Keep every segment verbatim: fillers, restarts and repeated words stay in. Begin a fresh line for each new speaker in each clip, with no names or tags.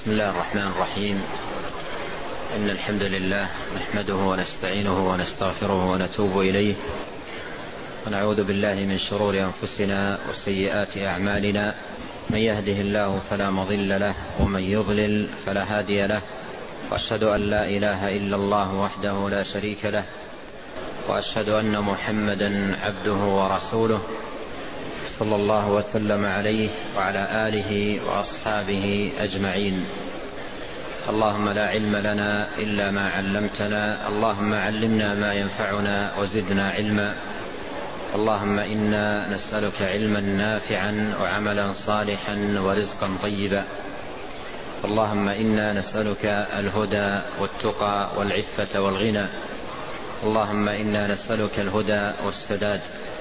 بسم الله الرحمن الرحيم. إن الحمد لله نحمده ونستعينه ونستغفره ونتوب إليه، ونعوذ بالله من شرور أنفسنا وسيئات أعمالنا. من يهده الله فلا مضل له، ومن يضلل فلا هادي له. وأشهد أن لا إله إلا الله وحده لا شريك له، وأشهد أن محمدا عبده ورسوله، صلى الله وسلم عليه وعلى آله وأصحابه أجمعين. اللهم لا علم لنا إلا ما علمتنا، اللهم علمنا ما ينفعنا وزدنا علما. اللهم إنا نسألك علما نافعا وعملا صالحا ورزقا طيبا. اللهم إنا نسألك الهدى والتقى والعفة والغنى. اللهم إنا نسألك الهدى والسداد.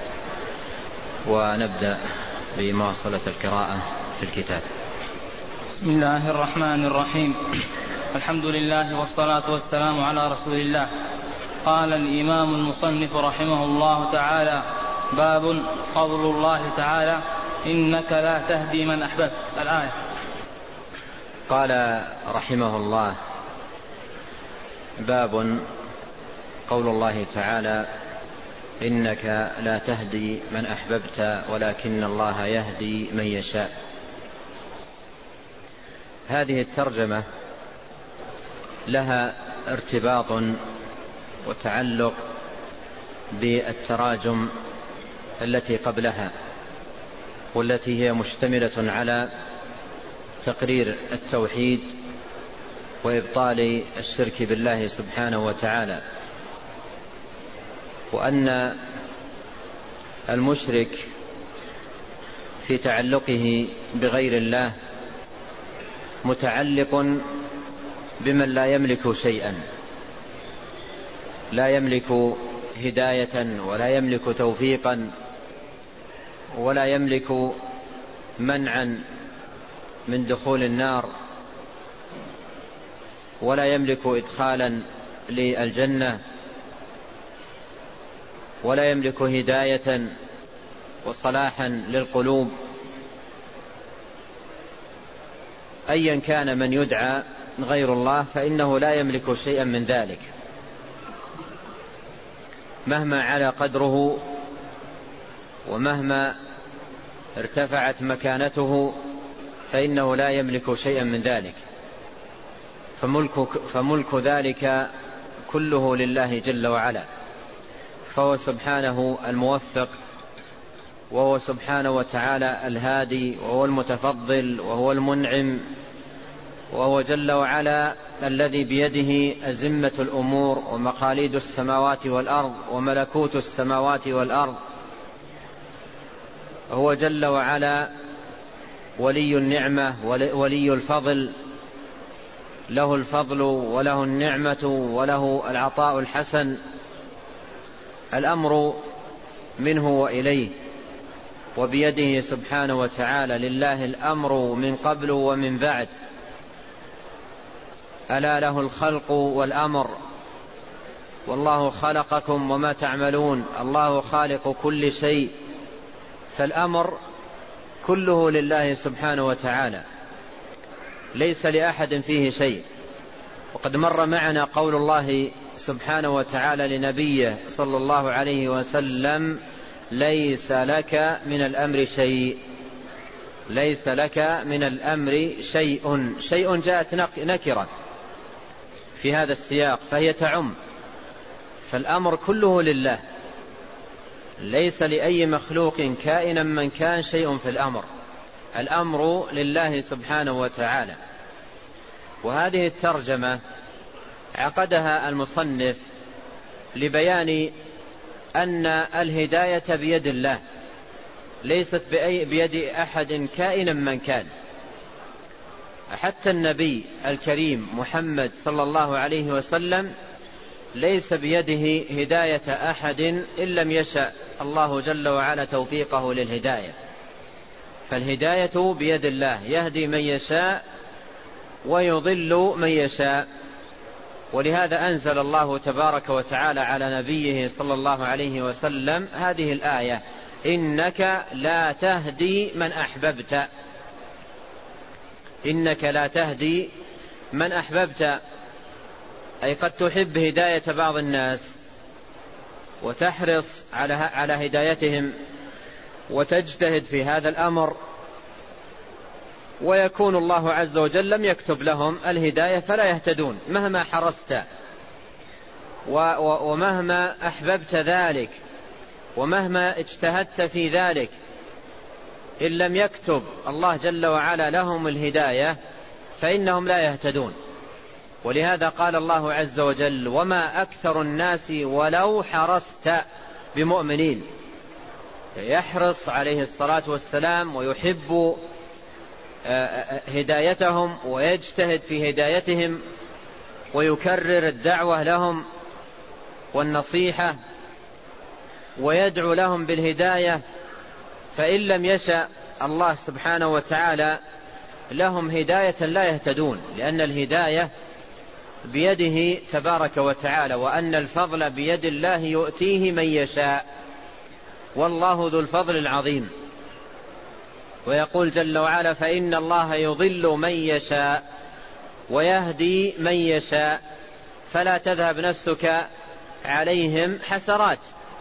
ونبدأ بمواصلة القراءة في الكتاب.
بسم الله الرحمن الرحيم. الحمد لله والصلاة والسلام على رسول الله. قال الإمام المصنف رحمه الله تعالى: باب قول الله تعالى: إنك لا تهدي من أحببت. الآية.
قال رحمه الله: باب قول الله تعالى: إنك لا تهدي من أحببت ولكن الله يهدي من يشاء. هذه الترجمة لها ارتباط وتعلق بالتراجم التي قبلها، والتي هي مشتملة على تقرير التوحيد وإبطال الشرك بالله سبحانه وتعالى، وأن المشرك في تعلقه بغير الله متعلق بمن لا يملك شيئا، لا يملك هداية ولا يملك توفيقا ولا يملك منعا من دخول النار ولا يملك إدخالا للجنة ولا يملك هداية وصلاحا للقلوب. أيا كان من يدعى غير الله فإنه لا يملك شيئا من ذلك، مهما على قدره ومهما ارتفعت مكانته فإنه لا يملك شيئا من ذلك. فملك, فملك ذلك كله لله جل وعلا، فهو سبحانه الموفق، وهو سبحانه وتعالى الهادي، وهو المتفضل، وهو المنعم، وهو جل وعلا الذي بيده أزمة الأمور ومقاليد السماوات والأرض وملكوت السماوات والأرض. هو جل وعلا ولي النعمة ولي الفضل، له الفضل وله النعمة وله العطاء الحسن. الأمر منه وإليه وبيده سبحانه وتعالى. لله الأمر من قبل ومن بعد، ألا له الخلق والأمر، والله خلقكم وما تعملون. الله خالق كل شيء، فالأمر كله لله سبحانه وتعالى، ليس لأحد فيه شيء. وقد مر معنا قول الله سبحانه وتعالى لنبيه صلى الله عليه وسلم: ليس لك من الأمر شيء. ليس لك من الأمر شيء. شيء جاءت نكرة في هذا السياق فهي تعم، فالأمر كله لله، ليس لأي مخلوق كائنا من كان شيء في الأمر. الأمر لله سبحانه وتعالى. وهذه الترجمة عقدها المصنف لبيان أن الهداية بيد الله، ليست بيد أحد كائنا من كان. حتى النبي الكريم محمد صلى الله عليه وسلم ليس بيده هداية أحد إن لم يشأ الله جل وعلا توفيقه للهداية. فالهداية بيد الله، يهدي من يشاء ويضل من يشاء. ولهذا أنزل الله تبارك وتعالى على نبيه صلى الله عليه وسلم هذه الآية: إنك لا تهدي من أحببت. إنك لا تهدي من أحببت، أي قد تحب هداية بعض الناس وتحرص على على هدايتهم وتجتهد في هذا الأمر، ويكون الله عز وجل لم يكتب لهم الهداية فلا يهتدون مهما حرصت ومهما أحببت ذلك ومهما اجتهدت في ذلك، إن لم يكتب الله جل وعلا لهم الهداية فإنهم لا يهتدون. ولهذا قال الله عز وجل: وما أكثر الناس ولو حرصت بمؤمنين. يحرص عليه الصلاة والسلام ويحب هدايتهم ويجتهد في هدايتهم ويكرر الدعوة لهم والنصيحة ويدعو لهم بالهداية، فإن لم يشأ الله سبحانه وتعالى لهم هداية لا يهتدون، لأن الهداية بيده تبارك وتعالى، وأن الفضل بيد الله يؤتيه من يشاء، والله ذو الفضل العظيم. ويقول جل وعلا: فإن الله يضل من يشاء ويهدي من يشاء فلا تذهب نفسك عليهم حسرات.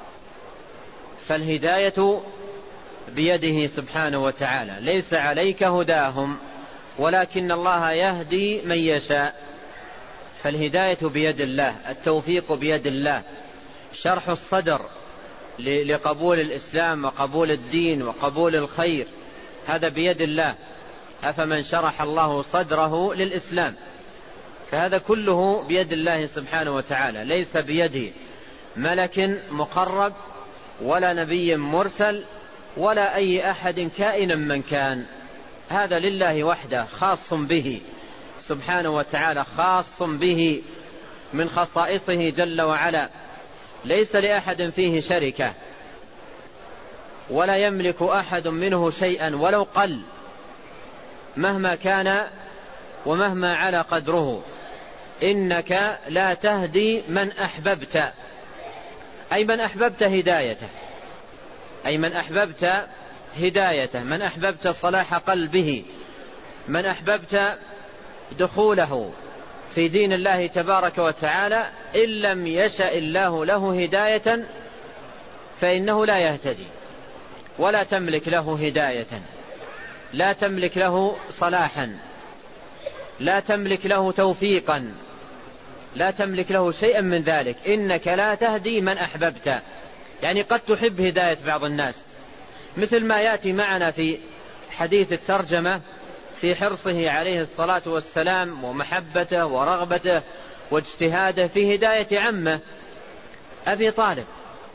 فالهداية بيده سبحانه وتعالى، ليس عليك هداهم ولكن الله يهدي من يشاء. فالهداية بيد الله، التوفيق بيد الله، شرح الصدر لقبول الإسلام وقبول الدين وقبول الخير هذا بيد الله. أفمن شرح الله صدره للإسلام، فهذا كله بيد الله سبحانه وتعالى، ليس بيد ملك مقرب ولا نبي مرسل ولا أي أحد كائنا من كان. هذا لله وحده، خاص به سبحانه وتعالى، خاص به من خصائصه جل وعلا، ليس لأحد فيه شركة ولا يملك أحد منه شيئا ولو قل مهما كان ومهما على قدره. إنك لا تهدي من أحببت، أي من أحببت هدايته، أي من أحببت هدايته، من أحببت صلاح قلبه، من أحببت دخوله في دين الله تبارك وتعالى. إن لم يشأ الله له هداية فإنه لا يهتدي، ولا تملك له هداية، لا تملك له صلاحا، لا تملك له توفيقا، لا تملك له شيئا من ذلك. إنك لا تهدي من أحببت، يعني قد تحب هداية بعض الناس، مثل ما يأتي معنا في حديث الترجمة في حرصه عليه الصلاة والسلام ومحبته ورغبته واجتهاده في هداية عمه أبي طالب،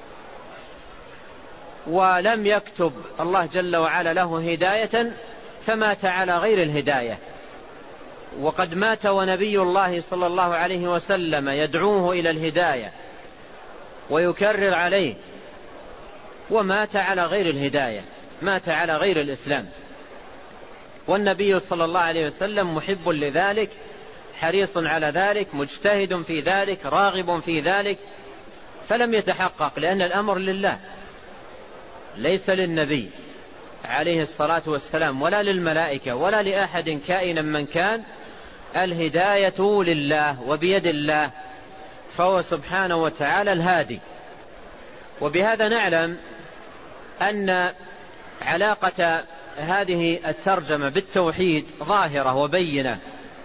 ولم يكتب الله جل وعلا له هداية فمات على غير الهداية، وقد مات ونبي الله صلى الله عليه وسلم يدعوه إلى الهداية ويكرر عليه، ومات على غير الهداية، مات على غير الإسلام. والنبي صلى الله عليه وسلم محب لذلك، حريص على ذلك، مجتهد في ذلك، راغب في ذلك، فلم يتحقق، لأن الأمر لله ليس للنبي عليه الصلاة والسلام ولا للملائكة ولا لأحد كائنا من كان. الهداية لله وبيد الله، فهو سبحانه وتعالى الهادي. وبهذا نعلم أن علاقة هذه الترجمة بالتوحيد ظاهرة وبينة،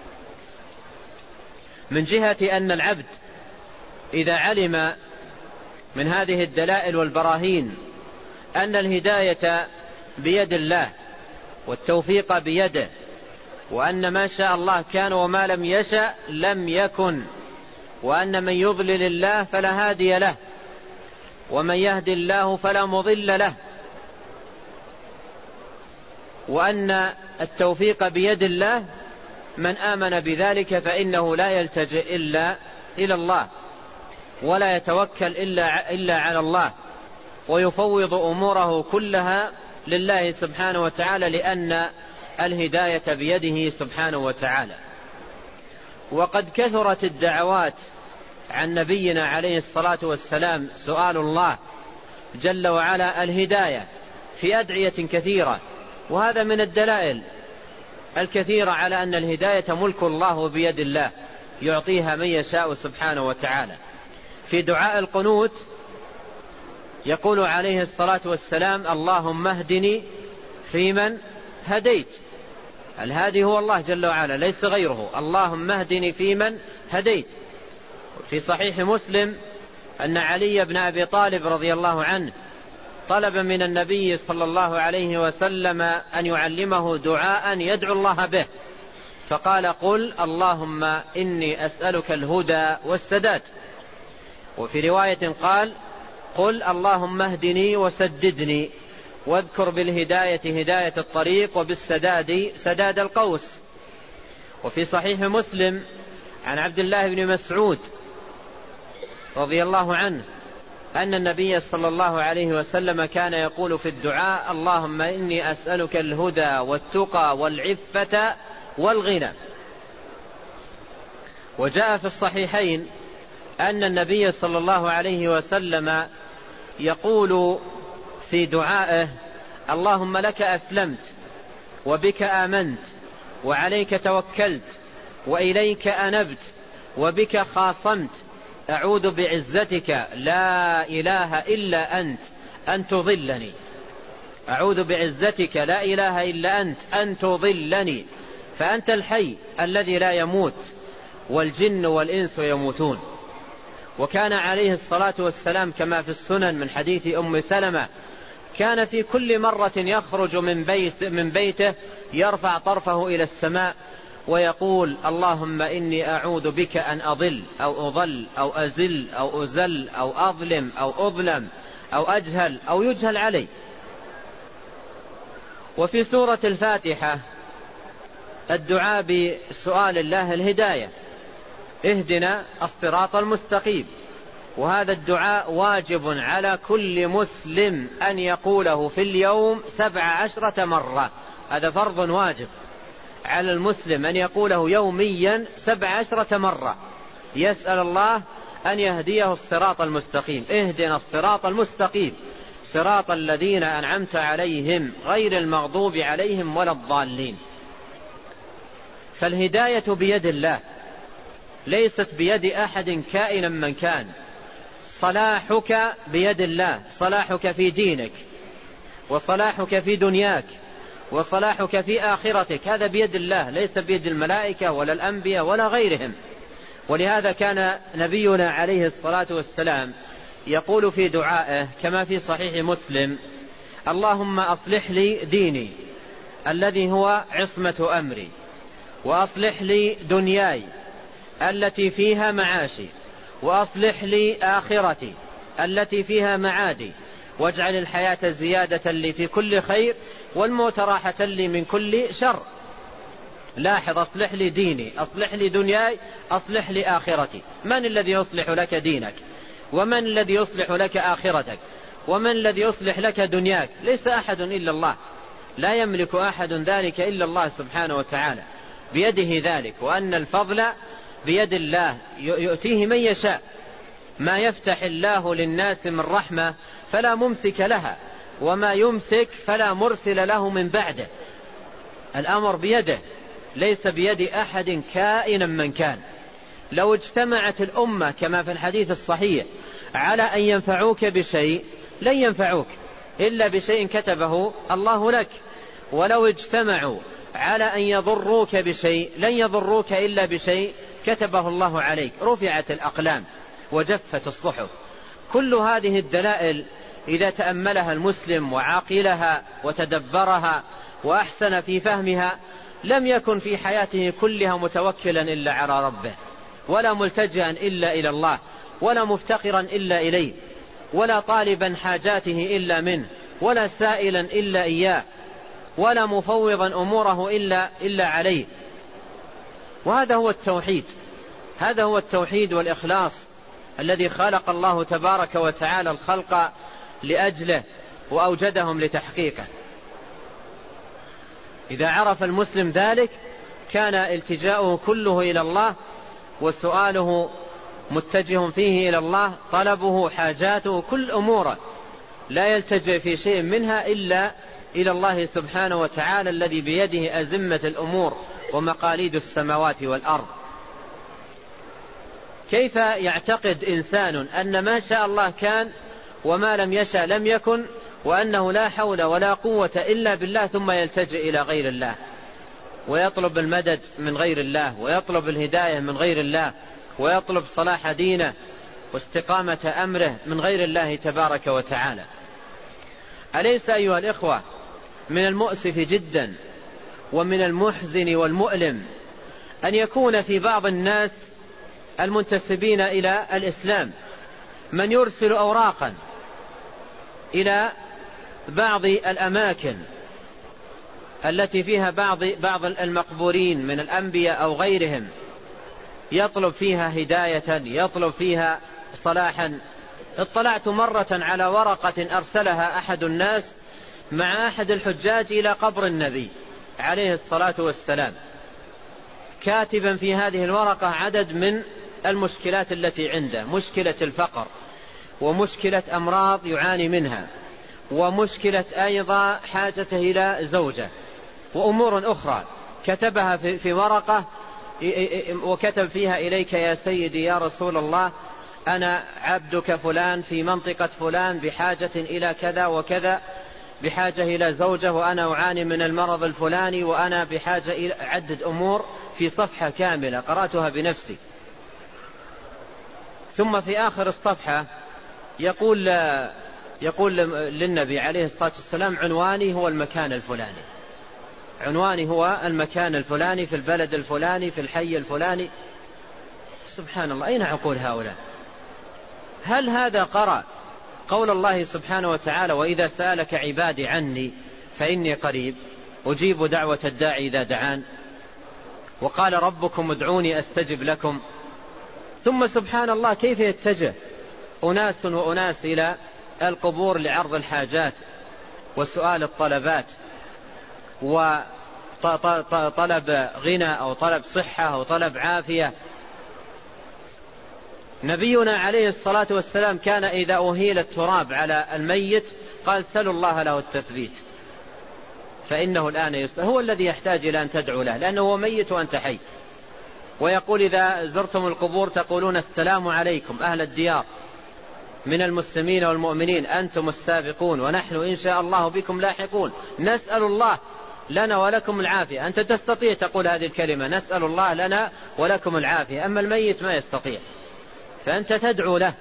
من جهة أن العبد إذا علم من هذه الدلائل والبراهين أن الهداية بيد الله والتوفيق بيده، وأن ما شاء الله كان وما لم يشأ لم يكن، وأن من يضلل الله فلا هادي له ومن يهدي الله فلا مضل له، وأن التوفيق بيد الله، من آمن بذلك فإنه لا يلتجئ إلا إلى الله ولا يتوكل إلا, إلا على الله، ويفوض أموره كلها لله سبحانه وتعالى، لأن الهداية بيده سبحانه وتعالى. وقد كثرت الدعوات عن نبينا عليه الصلاة والسلام سؤال الله جل وعلا الهداية في أدعية كثيرة، وهذا من الدلائل الكثيرة على أن الهداية ملك الله وبيد الله يعطيها من يشاء سبحانه وتعالى. في دعاء القنوت يقول عليه الصلاة والسلام: اللهم اهدني فيمن هديت. الهادي هو الله جل وعلا ليس غيره. اللهم اهدني فيمن هديت. في صحيح مسلم أن علي بن أبي طالب رضي الله عنه طلب من النبي صلى الله عليه وسلم أن يعلمه دعاء يدعو الله به، فقال: قل اللهم إني أسألك الهدى والسداد. وفي رواية قال: قل اللهم اهدني وسددني، واذكر بالهداية هداية الطريق وبالسداد سداد القوس. وفي صحيح مسلم عن عبد الله بن مسعود رضي الله عنه أن النبي صلى الله عليه وسلم كان يقول في الدعاء: اللهم إني أسألك الهدى والتقى والعفة والغنى. وجاء في الصحيحين أن النبي صلى الله عليه وسلم يقول في دعائه: اللهم لك أسلمت وبك آمنت وعليك توكلت وإليك أنبت وبك خاصمت، أعوذ بعزتك لا إله إلا أنت أن تضلني. أعوذ بعزتك لا إله إلا أنت أن تضلني، فأنت الحي الذي لا يموت والجن والإنس يموتون. وكان عليه الصلاة والسلام كما في السنن من حديث أم سلمة كان في كل مرة يخرج من, بيت من بيته يرفع طرفه إلى السماء ويقول: اللهم إني أعوذ بك أن أضل أو أضل أو أزل أو أزل أو أظلم أو أظلم أو أجهل أو يجهل علي. وفي سورة الفاتحة الدعاء بسؤال الله الهداية: اهدنا الصراط المستقيم. وهذا الدعاء واجب على كل مسلم أن يقوله في اليوم سبع عشرة مرة. هذا فرض واجب على المسلم أن يقوله يوميا سبع عشرة مرة، يسأل الله أن يهديه الصراط المستقيم. اهدنا الصراط المستقيم صراط الذين أنعمت عليهم غير المغضوب عليهم ولا الضالين. فالهداية بيد الله ليست بيد أحد كائنا من كان. صلاحك بيد الله، صلاحك في دينك وصلاحك في دنياك وصلاحك في آخرتك هذا بيد الله، ليس بيد الملائكة ولا الأنبياء ولا غيرهم. ولهذا كان نبينا عليه الصلاة والسلام يقول في دعائه كما في صحيح مسلم: اللهم أصلح لي ديني الذي هو عصمة أمري، وأصلح لي دنياي التي فيها معاشي، وأصلح لي آخرتي التي فيها معادي، واجعل الحياة زيادة لي في كل خير والموت راحة لي من كل شر. لاحظ: أصلح لي ديني، أصلح لي دنياي، أصلح لي آخرتي. من الذي يصلح لك دينك؟ ومن الذي يصلح لك آخرتك؟ ومن الذي يصلح لك دنياك؟ ليس أحد إلا الله، لا يملك أحد ذلك إلا الله سبحانه وتعالى، بيده ذلك. وأن الفضل بيد الله يؤتيه من يشاء. ما يفتح الله للناس من رحمة فلا ممسك لها، وما يمسك فلا مرسل له من بعده. الأمر بيده ليس بيد أحد كائنا من كان. لو اجتمعت الأمة كما في الحديث الصحيح على أن ينفعوك بشيء لن ينفعوك إلا بشيء كتبه الله لك، ولو اجتمعوا على أن يضروك بشيء لن يضروك إلا بشيء كتبه الله عليك. رفعت الأقلام وجفت الصحف. كل هذه الدلائل إذا تأملها المسلم وعاقلها وتدبرها وأحسن في فهمها لم يكن في حياته كلها متوكلا إلا على ربه، ولا ملتجئا إلا إلى الله، ولا مفتقرا إلا إليه، ولا طالبا حاجاته إلا منه، ولا سائلا إلا إياه، ولا مفوضا أموره إلا, إلا عليه. وهذا هو التوحيد، هذا هو التوحيد والإخلاص الذي خلق الله تبارك وتعالى الخلق لأجله وأوجدهم لتحقيقه. إذا عرف المسلم ذلك كان التجاؤه كله إلى الله، وسؤاله متجه فيه إلى الله، طلبه حاجاته كل أموره لا يلتجئ في شيء منها إلا إلى الله سبحانه وتعالى الذي بيده أزمة الأمور ومقاليد السماوات والأرض. كيف يعتقد إنسان أن ما شاء الله كان وما لم يشاء لم يكن، وأنه لا حول ولا قوة إلا بالله، ثم يلتجئ إلى غير الله ويطلب المدد من غير الله ويطلب الهداية من غير الله ويطلب صلاح دينه واستقامة أمره من غير الله تبارك وتعالى؟ أليس أيها الإخوة من المؤسف جدا ومن المحزن والمؤلم أن يكون في بعض الناس المنتسبين إلى الإسلام من يرسل أوراقا إلى بعض الأماكن التي فيها بعض بعض المقبورين من الأنبياء أو غيرهم، يطلب فيها هداية، يطلب فيها صلاحا. اطلعت مرة على ورقة أرسلها أحد الناس مع أحد الحجاج إلى قبر النبي عليه الصلاة والسلام، كاتبا في هذه الورقة عدد من المشكلات التي عنده: مشكلة الفقر، ومشكلة أمراض يعاني منها، ومشكلة أيضا حاجته إلى زوجة، وأمور أخرى كتبها في ورقة، وكتب فيها: إليك يا سيدي يا رسول الله، أنا عبدك فلان في منطقة فلان بحاجة إلى كذا وكذا، بحاجة إلى زوجة، وأنا أعاني من المرض الفلاني، وأنا بحاجة إلى عدد أمور في صفحة كاملة قرأتها بنفسي. ثم في آخر الصفحة يقول يقول للنبي عليه الصلاة والسلام: عنواني هو المكان الفلاني، عنواني هو المكان الفلاني في البلد الفلاني في الحي الفلاني. سبحان الله، أين عقول هؤلاء؟ هل هذا قرأ قول الله سبحانه وتعالى: وإذا سألك عبادي عني فإني قريب أجيب دعوة الداعي إذا دعان، وقال ربكم ادعوني أستجب لكم؟ ثم سبحان الله كيف يتجه أناس وأناس إلى القبور لعرض الحاجات وسؤال الطلبات وطلب غنى أو طلب صحة أو طلب عافية. نبينا عليه الصلاة والسلام كان إذا أهيل التراب على الميت قال: سلوا الله له التثبيت فإنه الآن يسأل. هو الذي يحتاج إلى أن تدعو له لأنه هو ميت وأنت حي. ويقول: إذا زرتم القبور تقولون السلام عليكم أهل الديار من المسلمين والمؤمنين، أنتم السابقون ونحن إن شاء الله بكم لاحقون، نسأل الله لنا ولكم العافية. أنت تستطيع تقول هذه الكلمة: نسأل الله لنا ولكم العافية، أما الميت ما يستطيع، فأنت تدعو له.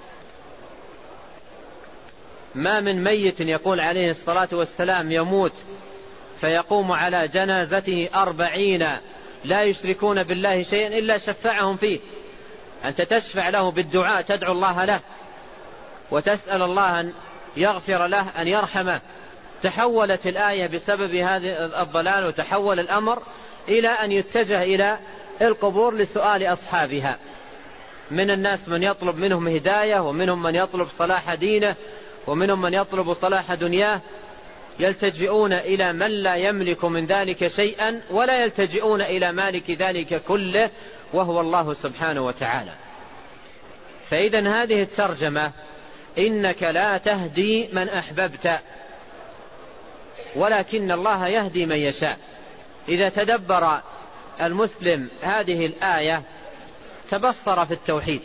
ما من ميت يقول عليه الصلاة والسلام يموت فيقوم على جنازته أربعين لا يشركون بالله شيئا إلا شفعهم فيه. أنت تشفع له بالدعاء، تدعو الله له وتسأل الله أن يغفر له، أن يرحمه. تحولت الآية بسبب هذا الضلال، وتحول الأمر إلى أن يتجه إلى القبور لسؤال أصحابها. من الناس من يطلب منهم هداية، ومنهم من يطلب صلاح دينه، ومنهم من يطلب صلاح دنياه. يلتجئون إلى من لا يملك من ذلك شيئا، ولا يلتجئون إلى مالك ذلك كله وهو الله سبحانه وتعالى. فإذن هذه الترجمة: إنك لا تهدي من أحببت ولكن الله يهدي من يشاء. إذا تدبر المسلم هذه الآية تبصر في التوحيد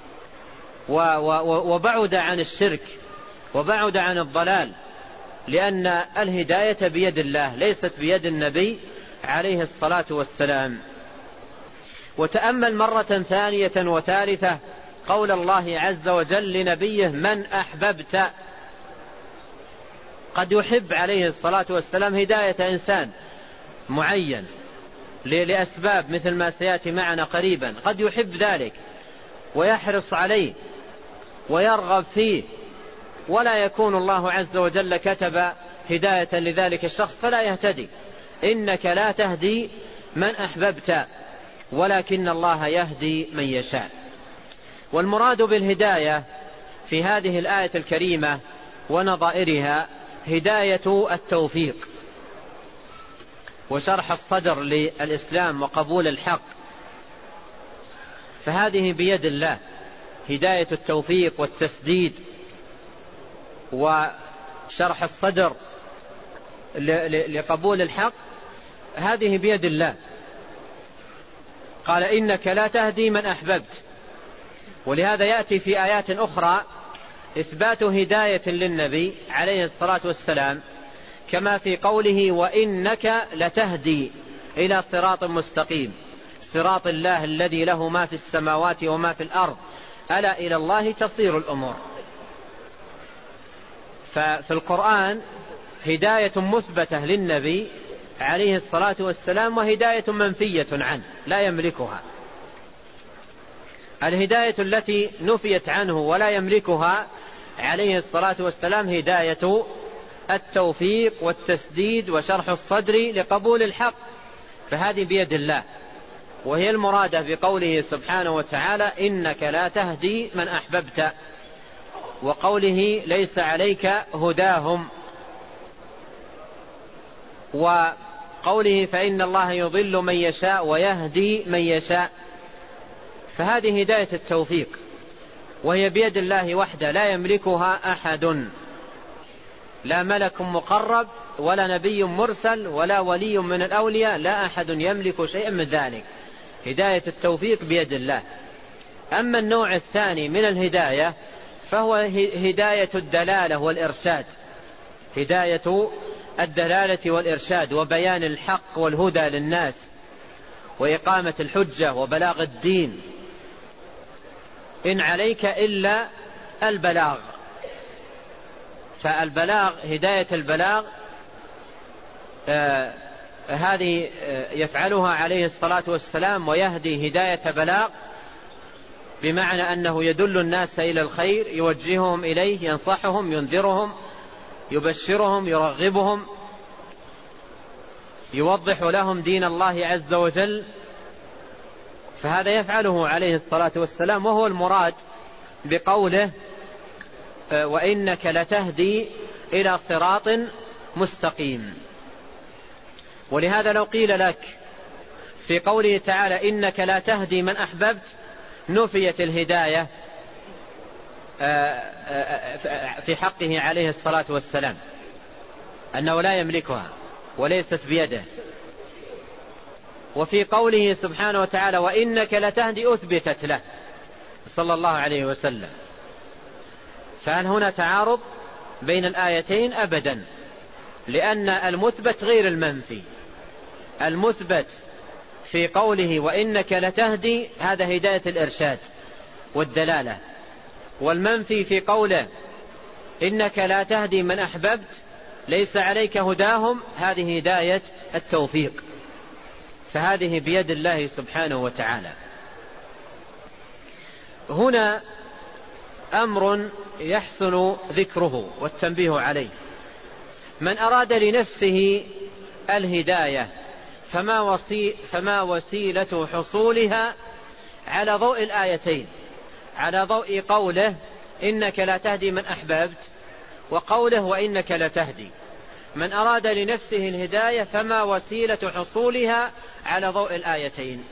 وبعد عن الشرك وبعد عن الضلال، لأن الهداية بيد الله ليست بيد النبي عليه الصلاة والسلام. وتأمل مرة ثانية وثالثة قول الله عز وجل لنبيه: من أحببت. قد يحب عليه الصلاة والسلام هداية إنسان معين لأسباب مثل ما سيأتي معنا قريبا، قد يحب ذلك ويحرص عليه ويرغب فيه، ولا يكون الله عز وجل كتب هداية لذلك الشخص فلا يهتدي. إنك لا تهدي من أحببت ولكن الله يهدي من يشاء. والمراد بالهداية في هذه الآية الكريمة ونظائرها هداية التوفيق وشرح الصدر للإسلام وقبول الحق، فهذه بيد الله، هداية التوفيق والتسديد وشرح الصدر لقبول الحق هذه بيد الله. قال إنك لا تهدي من أحببت. ولهذا يأتي في آيات أخرى إثبات هداية للنبي عليه الصلاة والسلام، كما في قوله وإنك لتهدي إلى صراط مستقيم، صراط الله الذي له ما في السماوات وما في الأرض، ألا إلى الله تصير الأمور. ففي القرآن هداية مثبتة للنبي عليه الصلاة والسلام وهداية منفية عنه لا يملكها. الهداية التي نفيت عنه ولا يملكها عليه الصلاة والسلام هداية التوفيق والتسديد وشرح الصدر لقبول الحق، فهذه بيد الله، وهي المرادة بقوله سبحانه وتعالى إنك لا تهدي من أحببت، وقوله ليس عليك هداهم، وقوله فإن الله يضل من يشاء ويهدي من يشاء. فهذه هداية التوفيق، وهي بيد الله وحده لا يملكها أحد، لا ملك مقرب ولا نبي مرسل ولا ولي من الأولياء، لا أحد يملك شيئا من ذلك. هداية التوفيق بيد الله. أما النوع الثاني من الهداية فهو هداية الدلالة والإرشاد، هداية الدلالة والإرشاد وبيان الحق والهدى للناس وإقامة الحجة وبلاغ الدين. إن عليك إلا البلاغ، فالبلاغ هداية البلاغ آه هذه آه يفعلها عليه الصلاة والسلام، ويهدي هداية بلاغ بمعنى أنه يدل الناس إلى الخير، يوجههم إليه، ينصحهم، ينذرهم، يبشرهم، يرغبهم، يوضح لهم دين الله عز وجل. فهذا يفعله عليه الصلاة والسلام، وهو المراد بقوله وإنك لتهدي إلى صراط مستقيم. ولهذا لو قيل لك في قوله تعالى إنك لا تهدي من أحببت نفيت الهداية في حقه عليه الصلاة والسلام، أنه لا يملكها وليست بيده. وفي قوله سبحانه وتعالى وإنك لتهدي أثبتت له صلى الله عليه وسلم. فهل هنا تعارض بين الآيتين؟ أبدا، لأن المثبت غير المنفي. المثبت في قوله وإنك لتهدي هذا هداية الإرشاد والدلالة، والمنفي في قوله إنك لا تهدي من أحببت ليس عليك هداهم هذه هداية التوفيق. فهذه بيد الله سبحانه وتعالى. هنا أمر يحسن ذكره والتنبيه عليه. من أراد لنفسه الهداية فما, وسي فما وسيلة حصولها على ضوء الآيتين، على ضوء قوله إنك لا تهدي من أحببت وقوله وإنك لا تهدي. من أراد لنفسه الهداية فما وسيلة حصولها على ضوء الآيتين.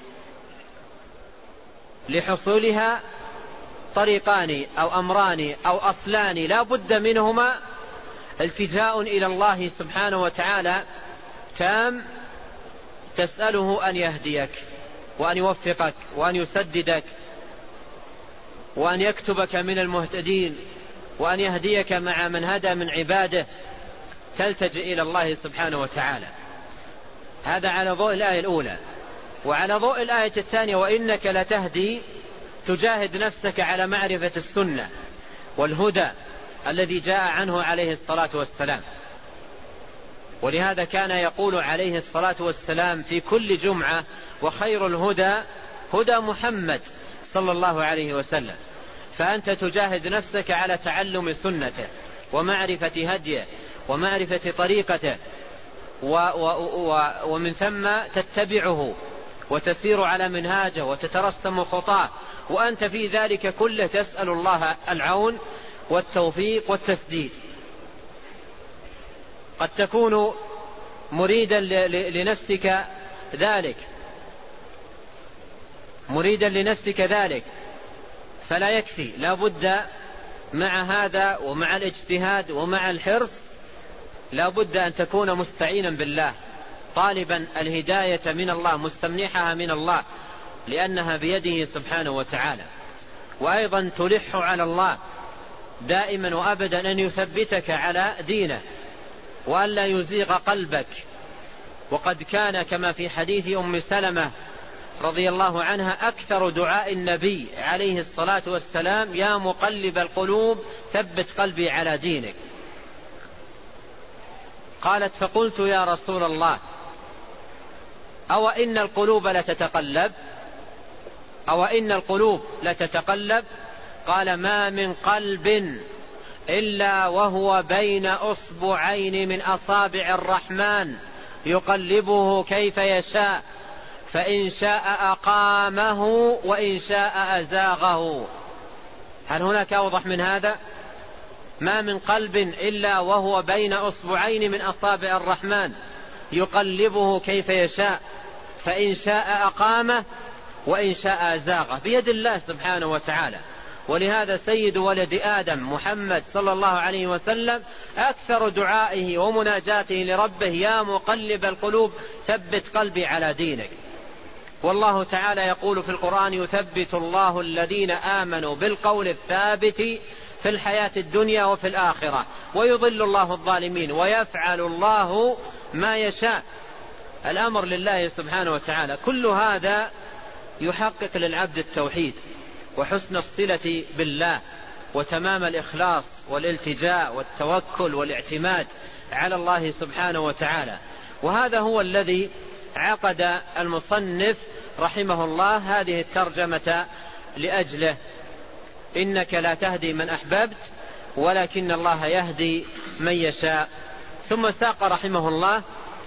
لحصولها طريقان أو أمران أو أصلان لا بد منهما: التجاء إلى الله سبحانه وتعالى تام تسأله أن يهديك وأن يوفقك وأن يسددك وأن يكتبك من المهتدين وأن يهديك مع من هدى من عباده، تلتجئ إلى الله سبحانه وتعالى. هذا على ضوء الآية الأولى. وعلى ضوء الآية الثانية وإنك لتهدي تجاهد نفسك على معرفة السنة والهدى الذي جاء عنه عليه الصلاة والسلام. ولهذا كان يقول عليه الصلاة والسلام في كل جمعة وخير الهدى هدى محمد صلى الله عليه وسلم. فأنت تجاهد نفسك على تعلم سنته ومعرفة هديه ومعرفة طريقته، و و و ومن ثم تتبعه وتسير على منهاجه وتترسم خطاه، وأنت في ذلك كله تسأل الله العون والتوفيق والتسديد. قد تكون مريدا لنفسك ذلك مريدا لنفسك ذلك فلا يكفي، لا بد مع هذا ومع الاجتهاد ومع الحرص لا بد أن تكون مستعينا بالله، طالبا الهداية من الله، مستمنحها من الله، لأنها بيده سبحانه وتعالى. وأيضا تلح على الله دائما وأبدا أن يثبتك على دينه وأن لا يزيغ قلبك. وقد كان كما في حديث أم سلمة رضي الله عنها أكثر دعاء النبي عليه الصلاة والسلام: يا مقلب القلوب ثبت قلبي على دينك. قالت: فقلت يا رسول الله أو إن القلوب لتتقلب أو إن القلوب لتتقلب قال: ما من قلب إلا وهو بين أصبعين من أصابع الرحمن يقلبه كيف يشاء، فإن شاء أقامه وإن شاء أزاغه. هل هناك أوضح من هذا؟ ما من قلب إلا وهو بين أصبعين من أصابع الرحمن يقلبه كيف يشاء، فإن شاء أقامه وإن شاء أزاغه، بيد الله سبحانه وتعالى. ولهذا سيد ولد آدم محمد صلى الله عليه وسلم أكثر دعائه ومناجاته لربه: يا مقلب القلوب ثبت قلبي على دينك. والله تعالى يقول في القرآن: يثبت الله الذين آمنوا بالقول الثابت في الحياة الدنيا وفي الآخرة ويضل الله الظالمين ويفعل الله ما يشاء. الأمر لله سبحانه وتعالى. كل هذا يحقق للعبد التوحيد وحسن الصلة بالله وتمام الإخلاص والالتجاء والتوكل والاعتماد على الله سبحانه وتعالى. وهذا هو الذي عقد المصنف رحمه الله هذه الترجمة لأجله: إنك لا تهدي من أحببت ولكن الله يهدي من يشاء. ثم ساق رحمه الله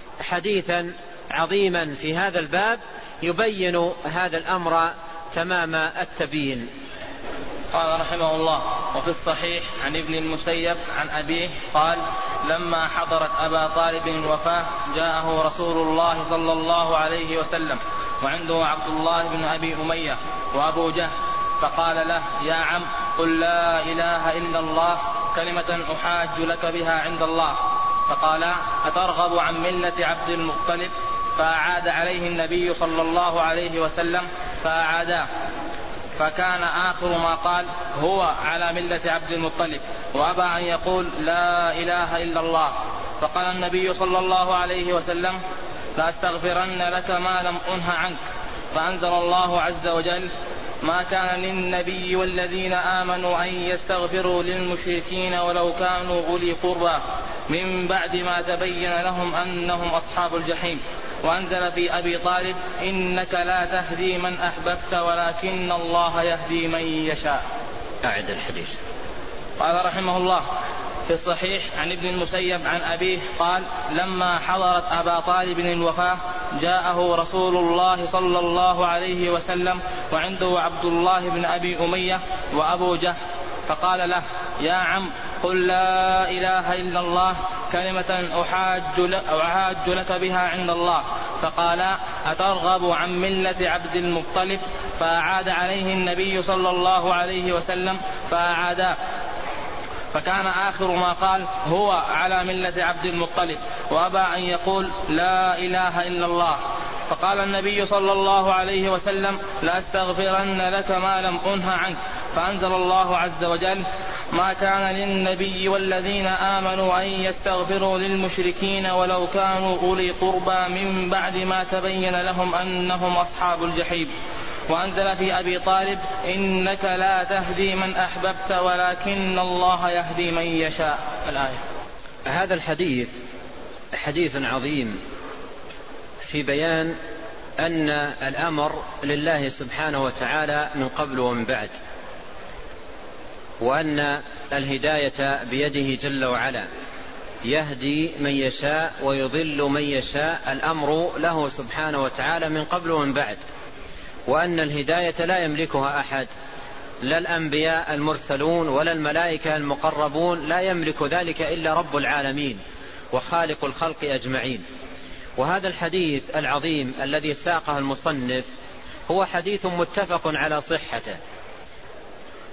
حديثا عظيما في هذا الباب يبين هذا الأمر تمام التبيين.
قال رحمه الله: وفي الصحيح عن ابن المسيب عن أبيه قال: لما حضرت أبا طالب الوفاة جاءه رسول الله صلى الله عليه وسلم وعنده عبد الله بن أبي أمية وأبو جهل، فقال له: يا عم قل لا إله إلا الله كلمة أحاج لك بها عند الله. فقال: أترغب عن ملة عبد المطلب؟ فأعاد عليه النبي صلى الله عليه وسلم فأعاده، فكان آخر ما قال: هو على ملة عبد المطلب، وأبى أن يقول لا إله إلا الله. فقال النبي صلى الله عليه وسلم: لأستغفرن لك ما لم أنه عنك. فأنزل الله عز وجل: ما كان للنبي والذين آمنوا أن يستغفروا للمشركين ولو كانوا أولي قربى من بعد ما تبين لهم أنهم أصحاب الجحيم. وأنزل في أبي طالب: إنك لا تهدي من أحببت ولكن الله يهدي من يشاء.
أعد الحديث.
قال رحمه الله: في الصحيح عن ابن المسيب عن أبيه قال: لما حضرت أبا طالب الوفاة جاءه رسول الله صلى الله عليه وسلم وعنده عبد الله بن أبي أمية وأبو جهل، فقال له: يا عم قل لا إله إلا الله كلمة أحاج لك بها عند الله. فقال: أترغب عن ملة عبد المطلب؟ فأعاد عليه النبي صلى الله عليه وسلم فأعادا، فكان آخر ما قال: هو على ملة عبد المطلب، وأبى أن يقول لا إله إلا الله. فقال النبي صلى الله عليه وسلم: لأستغفرن لك ما لم أنه عنك. فأنزل الله عز وجل: ما كان للنبي والذين آمنوا أن يستغفروا للمشركين ولو كانوا أولي قربى من بعد ما تبين لهم أنهم أصحاب الجحيم. وأنزل في أبي طالب: إنك لا تهدي من أحببت ولكن الله يهدي من يشاء. الآية.
هذا الحديث حديث عظيم في بيان أن الأمر لله سبحانه وتعالى من قبل ومن بعد، وأن الهداية بيده جل وعلا، يهدي من يشاء ويضل من يشاء، الأمر له سبحانه وتعالى من قبل ومن بعد، وأن الهداية لا يملكها أحد، لا الأنبياء المرسلون ولا الملائكة المقربون، لا يملك ذلك إلا رب العالمين وخالق الخلق أجمعين. وهذا الحديث العظيم الذي ساقه المصنف هو حديث متفق على صحته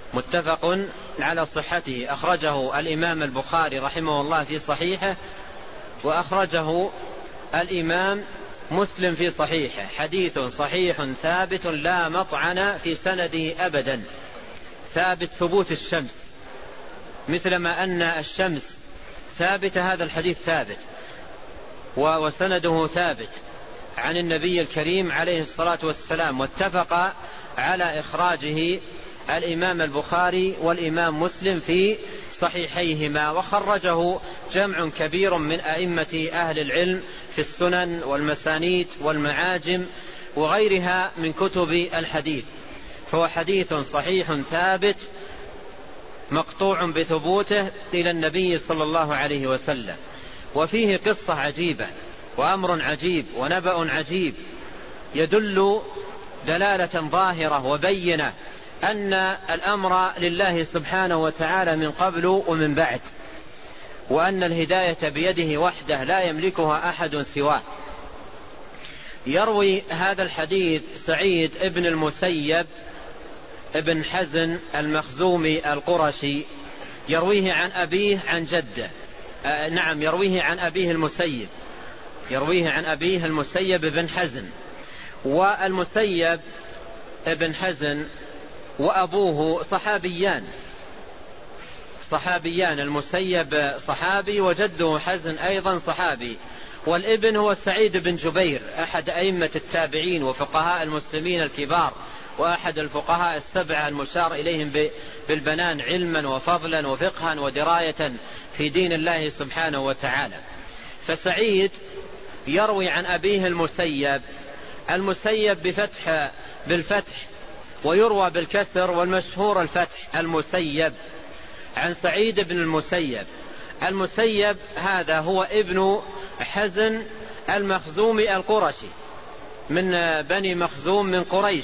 متفق على صحته أخرجه الإمام البخاري رحمه الله في صحيحه وأخرجه الإمام مسلم في صحيحه، حديث صحيح ثابت لا مطعن في سنده أبدا، ثابت ثبوت الشمس، مثلما أن الشمس ثابتة هذا الحديث ثابت وسنده ثابت عن النبي الكريم عليه الصلاة والسلام، واتفق على إخراجه الإمام البخاري والإمام مسلم في صحيحيهما، وخرجه جمع كبير من أئمة أهل العلم في السنن والمسانيد والمعاجم وغيرها من كتب الحديث، فهو حديث صحيح ثابت مقطوع بثبوته إلى النبي صلى الله عليه وسلم، وفيه قصة عجيبة وأمر عجيب ونبأ عجيب يدل دلالة ظاهرة وبينة أن الأمر لله سبحانه وتعالى من قبل ومن بعد، وأن الهداية بيده وحده لا يملكها أحد سواه. يروي هذا الحديث سعيد ابن المسيب ابن حزن المخزومي القرشي، يرويه عن أبيه عن جده، آه نعم يرويه عن أبيه المسيب، يرويه عن أبيه المسيب بن حزن، والمسيب ابن حزن وأبوه صحابيان صحابيان المسيب صحابي وجده حزن أيضا صحابي، والابن هو سعيد بن جبير أحد أئمة التابعين وفقهاء المسلمين الكبار، وأحد الفقهاء السبعة المشار إليهم بالبنان علما وفضلا وفقها ودراية في دين الله سبحانه وتعالى. فسعيد يروي عن أبيه المسيب، المسيب بفتح بالفتح ويروى بالكسر، والمشهور الفتح المسيب، عن سعيد بن المسيب. المسيب هذا هو ابن حزن المخزومي القرشي من بني مخزوم من قريش،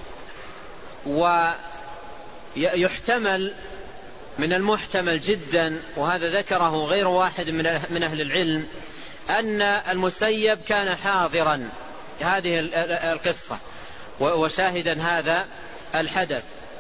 ويحتمل من المحتمل جدا، وهذا ذكره غير واحد من أهل العلم، أن المسيب كان حاضرا هذه القصة وشاهدا هذا الحدث،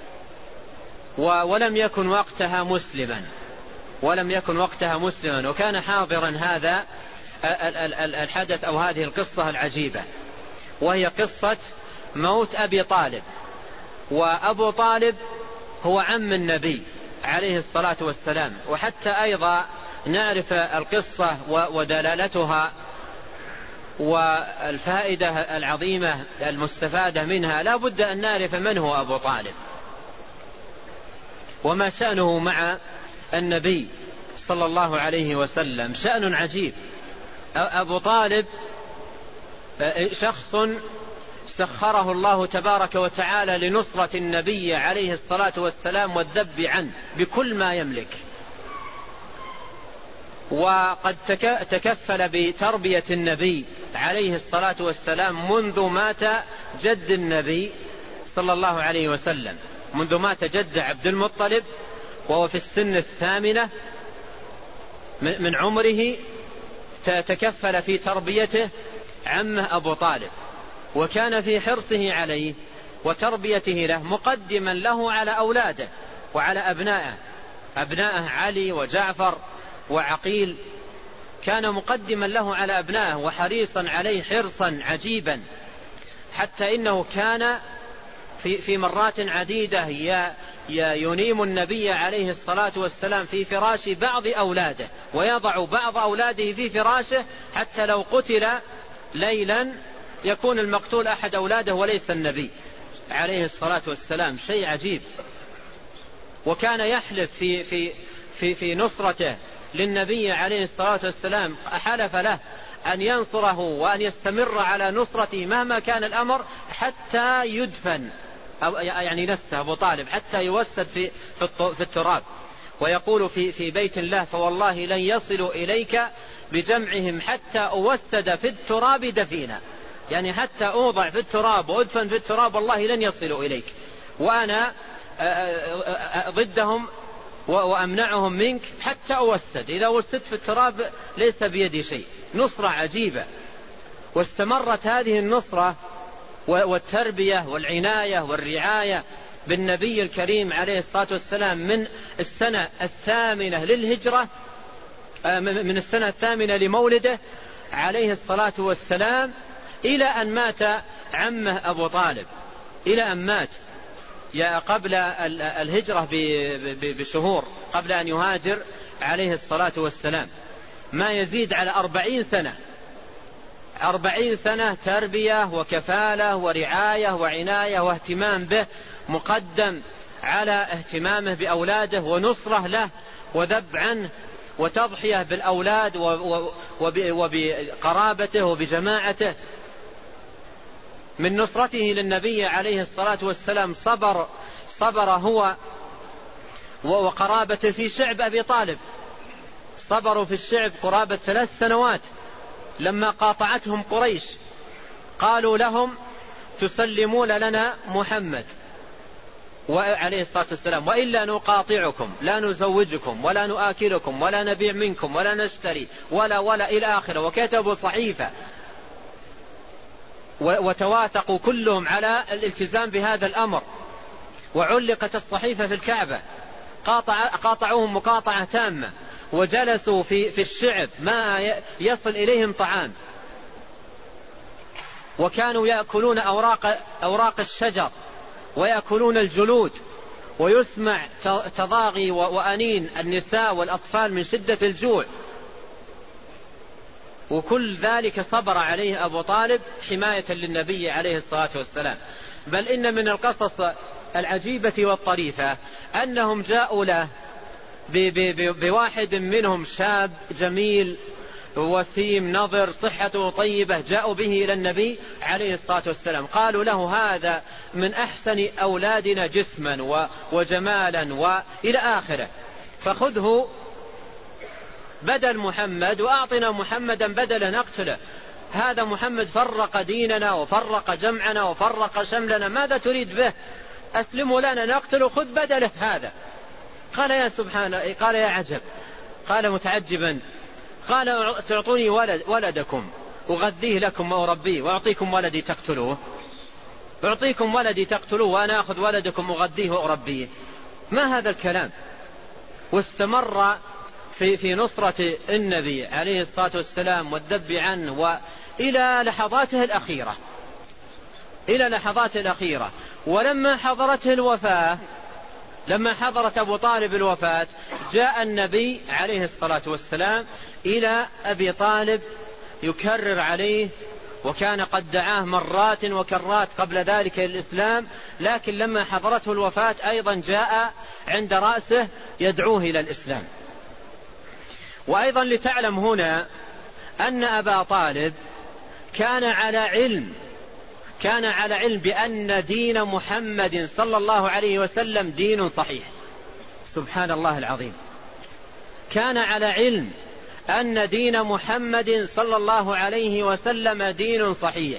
ولم يكن وقتها مسلما ولم يكن وقتها مسلما وكان حاضرا هذا الحدث أو هذه القصة العجيبة، وهي قصة موت أبي طالب. وأبو طالب هو عم النبي عليه الصلاة والسلام، وحتى أيضا نعرف القصة ودلالتها والفائدة العظيمة المستفادة منها لا بد أن نعرف من هو أبو طالب وما شأنه مع النبي صلى الله عليه وسلم. شأن عجيب. أبو طالب شخص سخره الله تبارك وتعالى لنصرة النبي عليه الصلاة والسلام والذب عنه بكل ما يملك، وقد تكفل بتربية النبي عليه الصلاة والسلام منذ مات جد النبي صلى الله عليه وسلم، منذ مات جد عبد المطلب وهو في السن الثامنة من عمره، تكفل في تربيته عمه أبو طالب، وكان في حرصه عليه وتربيته له مقدما له على أولاده وعلى أبنائه أبنائه علي وجعفر وعقيل، كان مقدما له على أبنائه وحريصا عليه حرصا عجيبا، حتى إنه كان في في مرات عديدة ينيم النبي عليه الصلاة والسلام في فراش بعض أولاده، ويضع بعض أولاده في فراشه حتى لو قتل ليلا يكون المقتول أحد أولاده وليس النبي عليه الصلاة والسلام. شيء عجيب. وكان يحلف في في في في نصرته للنبي عليه الصلاة والسلام، حلف له أن ينصره وأن يستمر على نصرته مهما كان الأمر حتى يدفن، أو يعني نفسه أبو طالب حتى يوسد في في التراب، ويقول في في بيت الله: فوالله لن يصلوا إليك بجمعهم حتى أوسد في التراب دفينا، يعني حتى أوضع في التراب وأدفن في التراب والله لن يصلوا إليك، وأنا ضدهم وأمنعهم منك حتى أوسد، إذا وسدت في التراب ليس بيدي شيء. نصرة عجيبة. واستمرت هذه النصرة والتربية والعناية والرعاية بالنبي الكريم عليه الصلاة والسلام من السنة الثامنة للهجرة من السنة الثامنة لمولده عليه الصلاة والسلام إلى أن مات عمه أبو طالب، إلى أن مات قبل الهجرة بشهور، قبل أن يهاجر عليه الصلاة والسلام، ما يزيد على أربعين سنة، أربعين سنة تربية وكفالة ورعاية وعناية واهتمام به، مقدم على اهتمامه بأولاده ونصرة له وذب عنه وتضحية بالأولاد وبقرابته وبجماعته. من نصرته للنبي عليه الصلاة والسلام صبر صبر هو وقرابته في شعب أبي طالب، صبروا في الشعب قرابة ثلاث سنوات لما قاطعتهم قريش، قالوا لهم تسلمون لنا محمد عليه الصلاة والسلام وإلا نقاطعكم، لا نزوجكم ولا نآكلكم ولا نبيع منكم ولا نشتري ولا ولا إلى آخره. وكتبوا صحيفة وتواثقوا كلهم على الالتزام بهذا الأمر، وعلقت الصحيفة في الكعبة، قاطع قاطعوهم مقاطعة تامة، وجلسوا في في الشعب ما يصل إليهم طعام، وكانوا يأكلون أوراق أوراق الشجر ويأكلون الجلود، ويسمع تضاغي وأنين النساء والأطفال من شدة الجوع، وكل ذلك صبر عليه أبو طالب حماية للنبي عليه الصلاة والسلام. بل إن من القصص العجيبة والطريفة أنهم جاءوا له بواحد منهم شاب جميل وسيم نظر صحته طيبة، جاءوا به إلى النبي عليه الصلاة والسلام، قالوا له هذا من أحسن أولادنا جسما وجمالا وإلى آخره، فخذه بدل محمد وأعطنا محمدا بدلا نقتله، هذا محمد فرق ديننا وفرق جمعنا وفرق شملنا، ماذا تريد به؟ أسلمه لنا نقتله، خذ بدله هذا. قال يا سبحان، قال يا عجب، قال متعجبا، قال تعطوني ولد ولدكم أغذيه لكم وأربيه، وأعطيكم ولدي تقتلوه، أعطيكم ولدي تقتلوه وأنا أخذ ولدكم أغذيه وأربيه، ما هذا الكلام؟ واستمر في في نصرة النبي عليه الصلاة والسلام والذب عنه وإلى لحظاته الأخيرة، إلى لحظاته الأخيرة. ولما حضرته الوفاة، لما حضرت أبو طالب الوفاة، جاء النبي عليه الصلاة والسلام إلى أبي طالب يكرر عليه، وكان قد دعاه مرات وكرات قبل ذلك الإسلام، لكن لما حضرته الوفاة أيضا جاء عند رأسه يدعوه إلى الإسلام. وأيضا لتعلم هنا أن أبا طالب كان على علم كان على علم بأن دين محمد صلى الله عليه وسلم دين صحيح، سبحان الله العظيم، كان على علم أن دين محمد صلى الله عليه وسلم دين صحيح،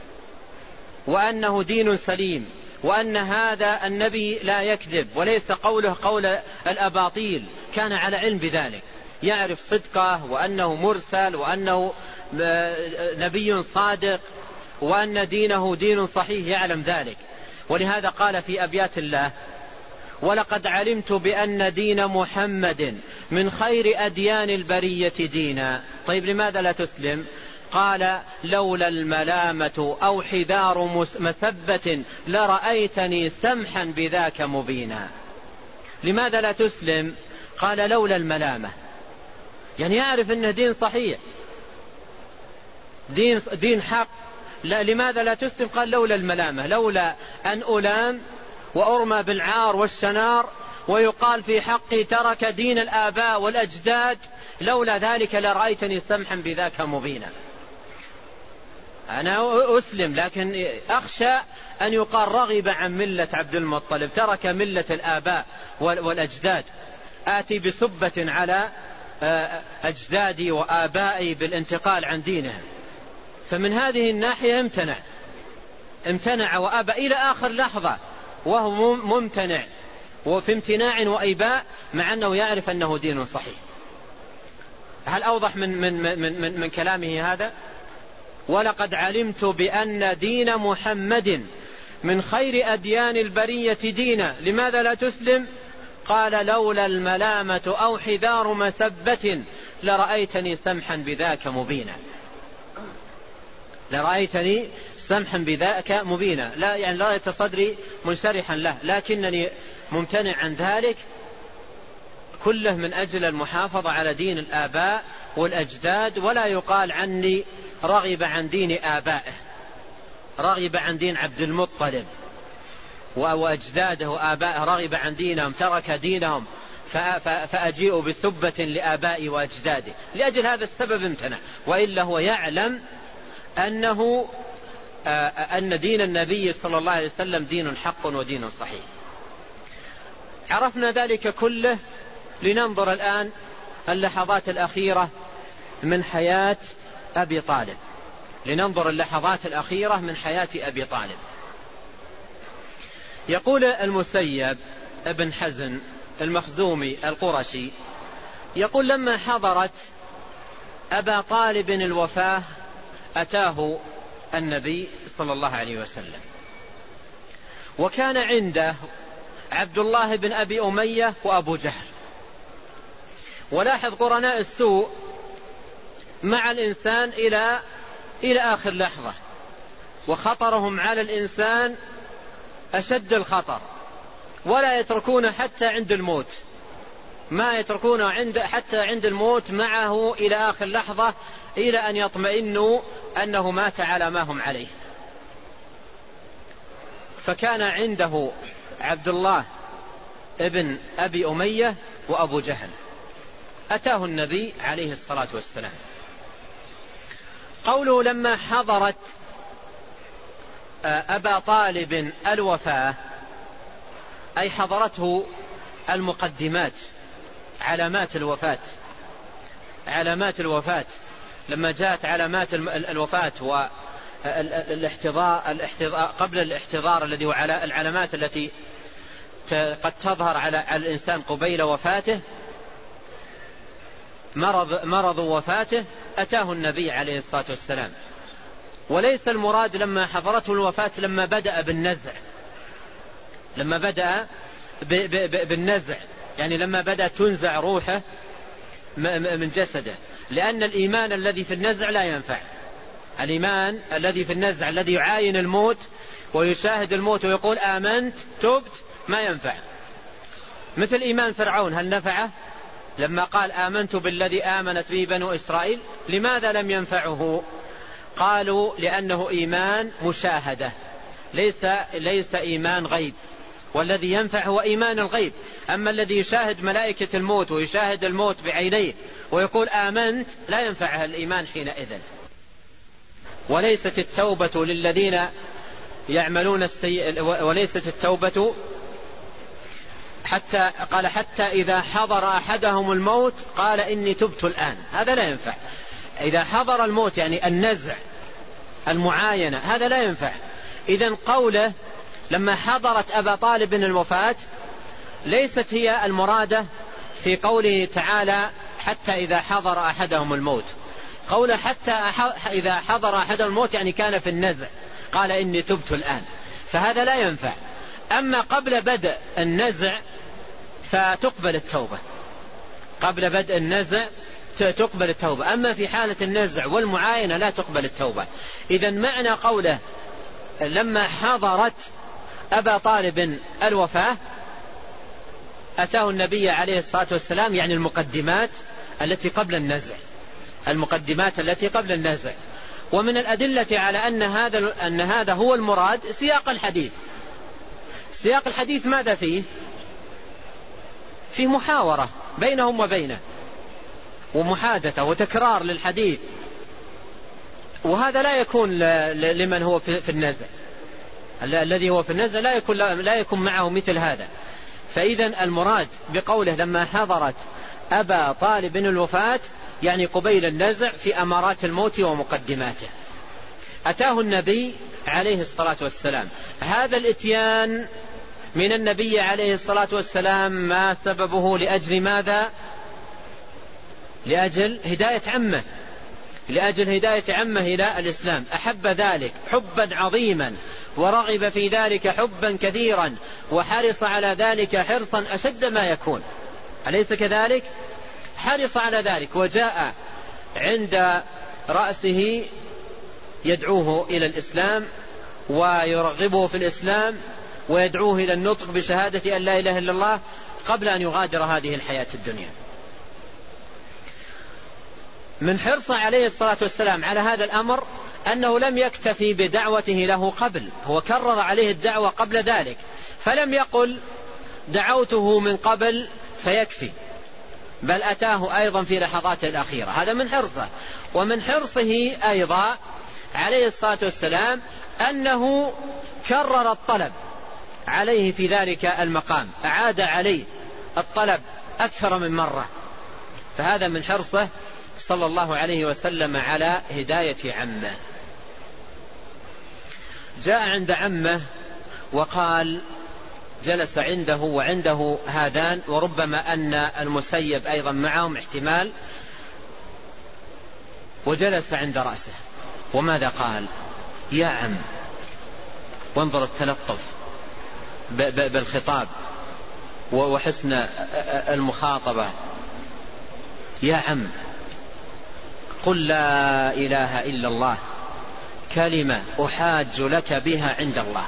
وأنه دين سليم، وأن هذا النبي لا يكذب وليس قوله قول الأباطيل، كان على علم بذلك، يعرف صدقه وأنه مرسل وأنه نبي صادق وأن دينه دين صحيح، يعلم ذلك. ولهذا قال في أبيات الله: ولقد علمت بأن دين محمد من خير أديان البرية دينا. طيب لماذا لا تسلم؟ قال: لولا الملامة أو حذار مسبة لرأيتني سمحا بذاك مبينا. لماذا لا تسلم؟ قال: لولا الملامة، يعني يعرف أنه دين صحيح، دين, دين حق. لا، لماذا لا تسلم؟ قال: لولا الملامة، لولا أن ألام وأرمى بالعار والشنار ويقال في حقي ترك دين الآباء والأجداد، لولا ذلك لرأيتني سمحا بذاك مبينا. أنا أسلم، لكن أخشى أن يقال رغب عن ملة عبد المطلب، ترك ملة الآباء والأجداد، آتي بسبة على أجدادي وآبائي بالانتقال عن دينهم. فمن هذه الناحية امتنع امتنع وأبى إلى آخر لحظة، وهو ممتنع وفي امتناع وإباء، مع أنه يعرف أنه دين صحيح. هل أوضح من, من, من, من, من كلامه هذا؟ ولقد علمت بأن دين محمد من خير أديان البرية دينا. لماذا لا تسلم؟ قال: لولا الملامة أو حذار مسبة لرأيتني سمحا بذاك مبينا، لرأيتني سمحا بذاك مبينا، لا يعني لا رأيت صدري منشرحا له، لكنني ممتنع عن ذلك كله من أجل المحافظة على دين الآباء والأجداد، ولا يقال عني رغب عن دين آبائه، رغب عن دين عبد المطلب وأجداده وآبائه، رغب عن دينهم ترك دينهم فأجيء بثبة لآبائي وأجدادي. لأجل هذا السبب امتنع، وإلا هو يعلم أنه أن دين النبي صلى الله عليه وسلم دين حق ودين صحيح. عرفنا ذلك كله، لننظر الآن اللحظات الأخيرة من حياة أبي طالب، لننظر اللحظات الأخيرة من حياة أبي طالب. يقول المسيب ابن حزن المخزومي القرشي، يقول لما حضرت أبا طالب الوفاة أتاه النبي صلى الله عليه وسلم، وكان عنده عبد الله بن أبي أمية وأبو جهل. ولاحظ قرناء السوء مع الإنسان إلى إلى آخر لحظة، وخطرهم على الإنسان أشد الخطر، ولا يتركون حتى عند الموت، ما يتركون عند حتى عند الموت معه إلى آخر لحظة، إلى أن يطمئنوا أنه مات على ما هم عليه. فكان عنده عبد الله ابن أبي أمية وأبو جهل. أتاه النبي عليه الصلاة والسلام. قوله لما حضرت أبا طالب الوفاة، أي حضرته المقدمات، علامات الوفاة، علامات الوفاة لما جاءت علامات الوفاة والاحتضار قبل الاحتضار الذي هو العلامات التي قد تظهر على الإنسان قبيل وفاته، مرض, مرض وفاته، أتاه النبي عليه الصلاة والسلام. وليس المراد لما حضرته الوفاة لما بدأ بالنزع، لما بدأ بالنزع يعني لما بدأ تنزع روحه من جسده، لأن الإيمان الذي في النزع لا ينفع. الإيمان الذي في النزع الذي يعاين الموت ويشاهد الموت ويقول آمنت تبت ما ينفع. مثل إيمان فرعون، هل نفعه لما قال آمنت بالذي آمنت به بنو إسرائيل؟ لماذا لم ينفعه؟ قالوا لأنه إيمان مشاهدة، ليس, ليس إيمان غيب، والذي ينفع هو إيمان الغيب. أما الذي يشاهد ملائكة الموت ويشاهد الموت بعينيه ويقول آمنت لا ينفعها الإيمان حينئذ. وليست التوبة للذين يعملون السيئ، وليست التوبة حتى قال حتى إذا حضر أحدهم الموت قال إني تبت الآن، هذا لا ينفع. إذا حضر الموت يعني النزع المعاينة هذا لا ينفع. إذن قوله لما حضرت أبا طالب الوفاة ليست هي المرادة في قوله تعالى حتى إذا حضر أحدهم الموت. قوله حتى إذا حضر أحدهم الموت يعني كان في النزع، قال إني تبت الآن، فهذا لا ينفع. أما قبل بدء النزع فتقبل التوبة، قبل بدء النزع تقبل التوبة، أما في حالة النزع والمعاينة لا تقبل التوبة. إذن معنى قوله لما حضرت أبا طالب الوفاة أتاه النبي عليه الصلاة والسلام، يعني المقدمات التي قبل النزع، المقدمات التي قبل النزع. ومن الأدلة على أن هذا, أن هذا هو المراد سياق الحديث. سياق الحديث ماذا فيه؟ فيه محاورة بينهم وبينه ومحادثة وتكرار للحديث، وهذا لا يكون لمن هو في النزع. الذي هو في النزع لا يكون, لا يكون معه مثل هذا. فإذا المراد بقوله لما حضرت أبا طالب الوفاة يعني قبيل النزع في أمارات الموت ومقدماته. أتاه النبي عليه الصلاة والسلام. هذا الإتيان من النبي عليه الصلاة والسلام ما سببه؟ لأجل ماذا؟ لأجل هداية عمه، لأجل هداية عمه إلى الإسلام. أحب ذلك حبا عظيما ورغب في ذلك حبا كثيرا وحرص على ذلك حرصا أشد ما يكون، أليس كذلك؟ حرص على ذلك وجاء عند رأسه يدعوه إلى الإسلام ويرغبه في الإسلام ويدعوه إلى النطق بشهادة أن لا إله إلا الله قبل أن يغادر هذه الحياة الدنيا. من حرص عليه الصلاة والسلام على هذا الأمر أنه لم يكتفي بدعوته له قبل، هو كرر عليه الدعوة قبل ذلك، فلم يقل دعوته من قبل فيكفي، بل أتاه أيضا في لحظاته الأخيرة. هذا من حرصه. ومن حرصه أيضا عليه الصلاة والسلام أنه كرر الطلب عليه في ذلك المقام، أعاد عليه الطلب أكثر من مرة، فهذا من حرصه صلى الله عليه وسلم على هداية عمه. جاء عند عمه وقال جلس عنده وعنده هذان، وربما أن المسيب أيضا معهم احتمال، وجلس عند رأسه. وماذا قال؟ يا عم. وانظر التلطف بالخطاب وحسن المخاطبة. يا عم قل لا إله إلا الله كلمة أحاج لك بها عند الله.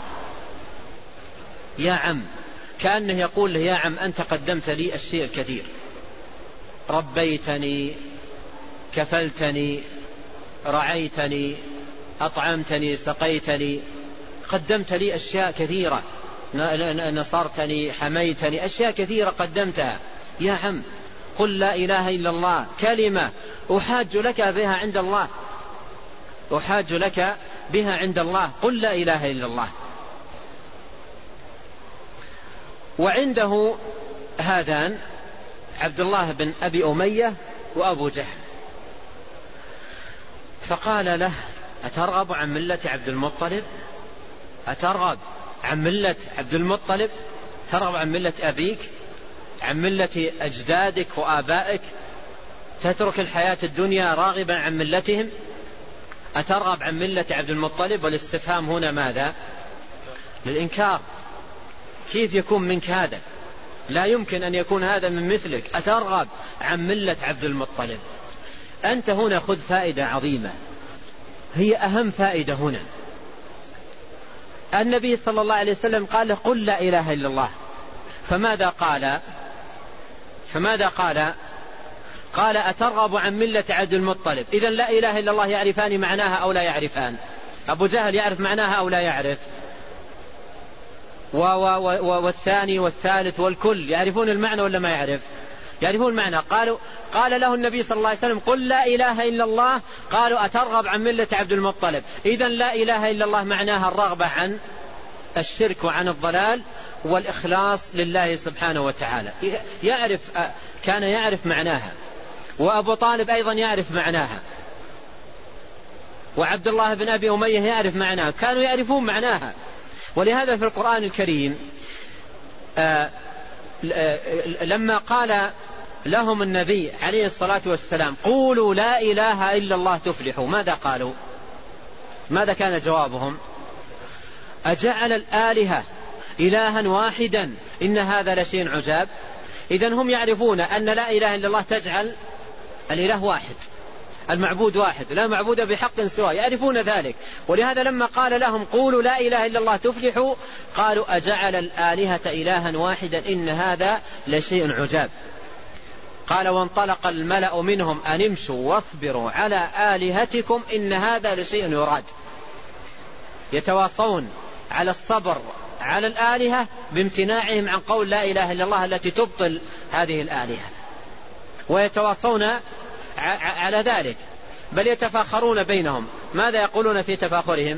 يا عم، كأنه يقول له يا عم أنت قدمت لي الشيء الكثير، ربيتني، كفلتني، رعيتني، أطعمتني، سقيتني، قدمت لي أشياء كثيرة، نصرتني، حميتني، أشياء كثيرة قدمتها. يا عم قل لا إله إلا الله كلمة أحاج لك بها عند الله، أحاج لك بها عند الله، قل لا إله إلا الله. وعنده هذان عبد الله بن أبي أمية وأبو جهل، فقال له أترغب عن ملة عبد المطلب؟ أترغب عن ملة عبد المطلب؟ ترغب عن ملة أبيك، عن ملة أجدادك وآبائك، تترك الحياة الدنيا راغبا عن ملتهم؟ أترغب عن ملة عبد المطلب؟ والاستفهام هنا ماذا؟ للإنكار. كيف يكون منك هذا؟ لا يمكن أن يكون هذا من مثلك. أترغب عن ملة عبد المطلب؟ أنت هنا خذ فائدة عظيمة، هي أهم فائدة هنا. النبي صلى الله عليه وسلم قال له قل لا إله إلا الله، فماذا قال؟ فماذا قال؟ قال أترغب عن ملة عبد المطلب. إذن لا إله إلا الله يعرفان معناها أو لا يعرفان؟ أبو جهل يعرف معناها أو لا يعرف؟ والثاني والثالث والكل يعرفون المعنى ولا ما يعرف؟ يعرفون المعنى. قالوا قال له النبي صلى الله عليه وسلم قل لا إله إلا الله، قالوا أترغب عن ملة عبد المطلب. إذن لا إله إلا الله معناها الرغبة عن الشرك وعن الضلال والإخلاص لله سبحانه وتعالى. يعرف، كان يعرف معناها، وأبو طالب أيضا يعرف معناها، وعبد الله بن أبي أمية يعرف معناها، كانوا يعرفون معناها. ولهذا في القرآن الكريم آآ آآ لما قال لهم النبي عليه الصلاة والسلام قولوا لا إله إلا الله تفلحوا، ماذا قالوا؟ ماذا كان جوابهم؟ أجعل الآلهة إلها واحدا إن هذا لشيء عجاب. إذن هم يعرفون أن لا إله إلا الله تجعل الإله واحد، المعبود واحد، لا معبود بحق سواه، يعرفون ذلك. ولهذا لما قال لهم قولوا لا إله إلا الله تفلحوا، قالوا أجعل الآلهة إلها واحدا إن هذا لشيء عجاب. قال وانطلق الملأ منهم أن امشوا واصبروا على آلهتكم إن هذا لشيء يراد. يتواصون على الصبر على الآلهة بامتناعهم عن قول لا إله إلا الله التي تبطل هذه الآلهة، ويتواصون على ذلك، بل يتفاخرون بينهم. ماذا يقولون في تفاخرهم؟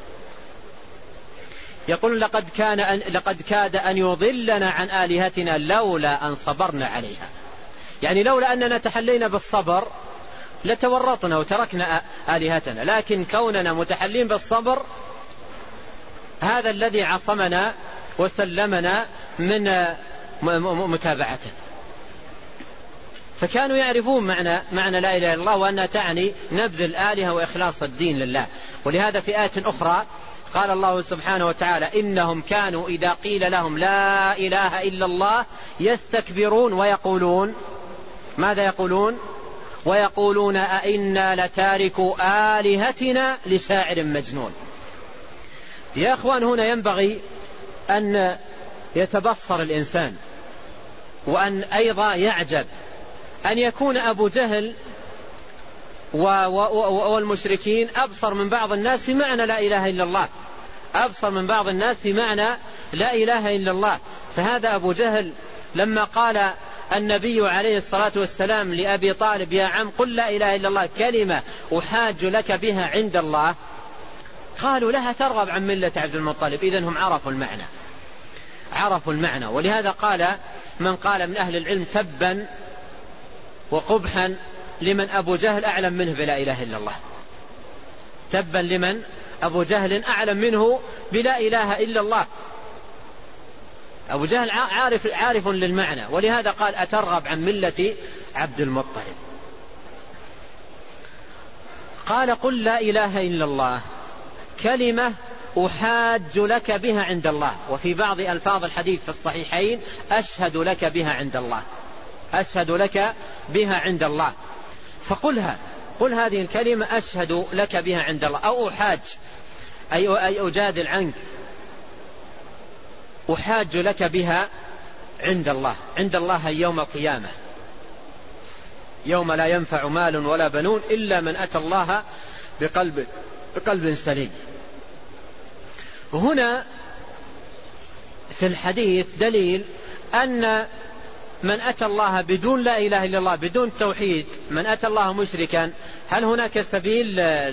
يقولون لقد كان أن لقد كاد أن يضلنا عن آلهتنا لولا أن صبرنا عليها. يعني لولا أننا تحلينا بالصبر لتورطنا وتركنا آلهتنا، لكن كوننا متحلين بالصبر هذا الذي عصمنا وسلمنا من متابعته. فكانوا يعرفون معنى معنى لا إله إلا الله، وأنها تعني نبذ الآلهة وإخلاص الدين لله. ولهذا في آية أخرى قال الله سبحانه وتعالى إنهم كانوا إذا قيل لهم لا إله إلا الله يستكبرون ويقولون ماذا يقولون؟ ويقولون أئنا لتاركو آلهتنا لشاعر مجنون. يا أخوان، هنا ينبغي أن يتبصر الإنسان، وأن أيضا يعجب أن يكون أبو جهل والمشركين أبصر من بعض الناس في معنى لا إله إلا الله، أبصر من بعض الناس في معنى لا إله إلا الله. فهذا أبو جهل لما قال النبي عليه الصلاة والسلام لأبي طالب يا عم قل لا إله إلا الله كلمة أحاج لك بها عند الله، قالوا لها ترغب عن ملة عبد المطلب. إذن هم عرفوا المعنى، عرفوا المعنى. ولهذا قال من قال من أهل العلم تبا وقبحا لمن أبو جهل أعلم منه بلا إله إلا الله، تبا لمن أبو جهل أعلم منه بلا إله إلا الله. أبو جهل عارف, عارف للمعنى، ولهذا قال أترغب عن ملة عبد المطلب. قال قل لا إله إلا الله كلمة أحاج لك بها عند الله. وفي بعض ألفاظ الحديث في الصحيحين أشهد لك بها عند الله، أشهد لك بها عند الله. فقلها، قل هذه الكلمة أشهد لك بها عند الله، أو أحاج أي أجادل عنك، أحاج لك بها عند الله. عند الله يوم القيامة، يوم لا ينفع مال ولا بنون إلا من أتى الله بقلب, بقلب سليم. هنا في الحديث دليل أن من أتى الله بدون لا إله إلا الله، بدون توحيد، من أتى الله مشركا، هل هناك سبيل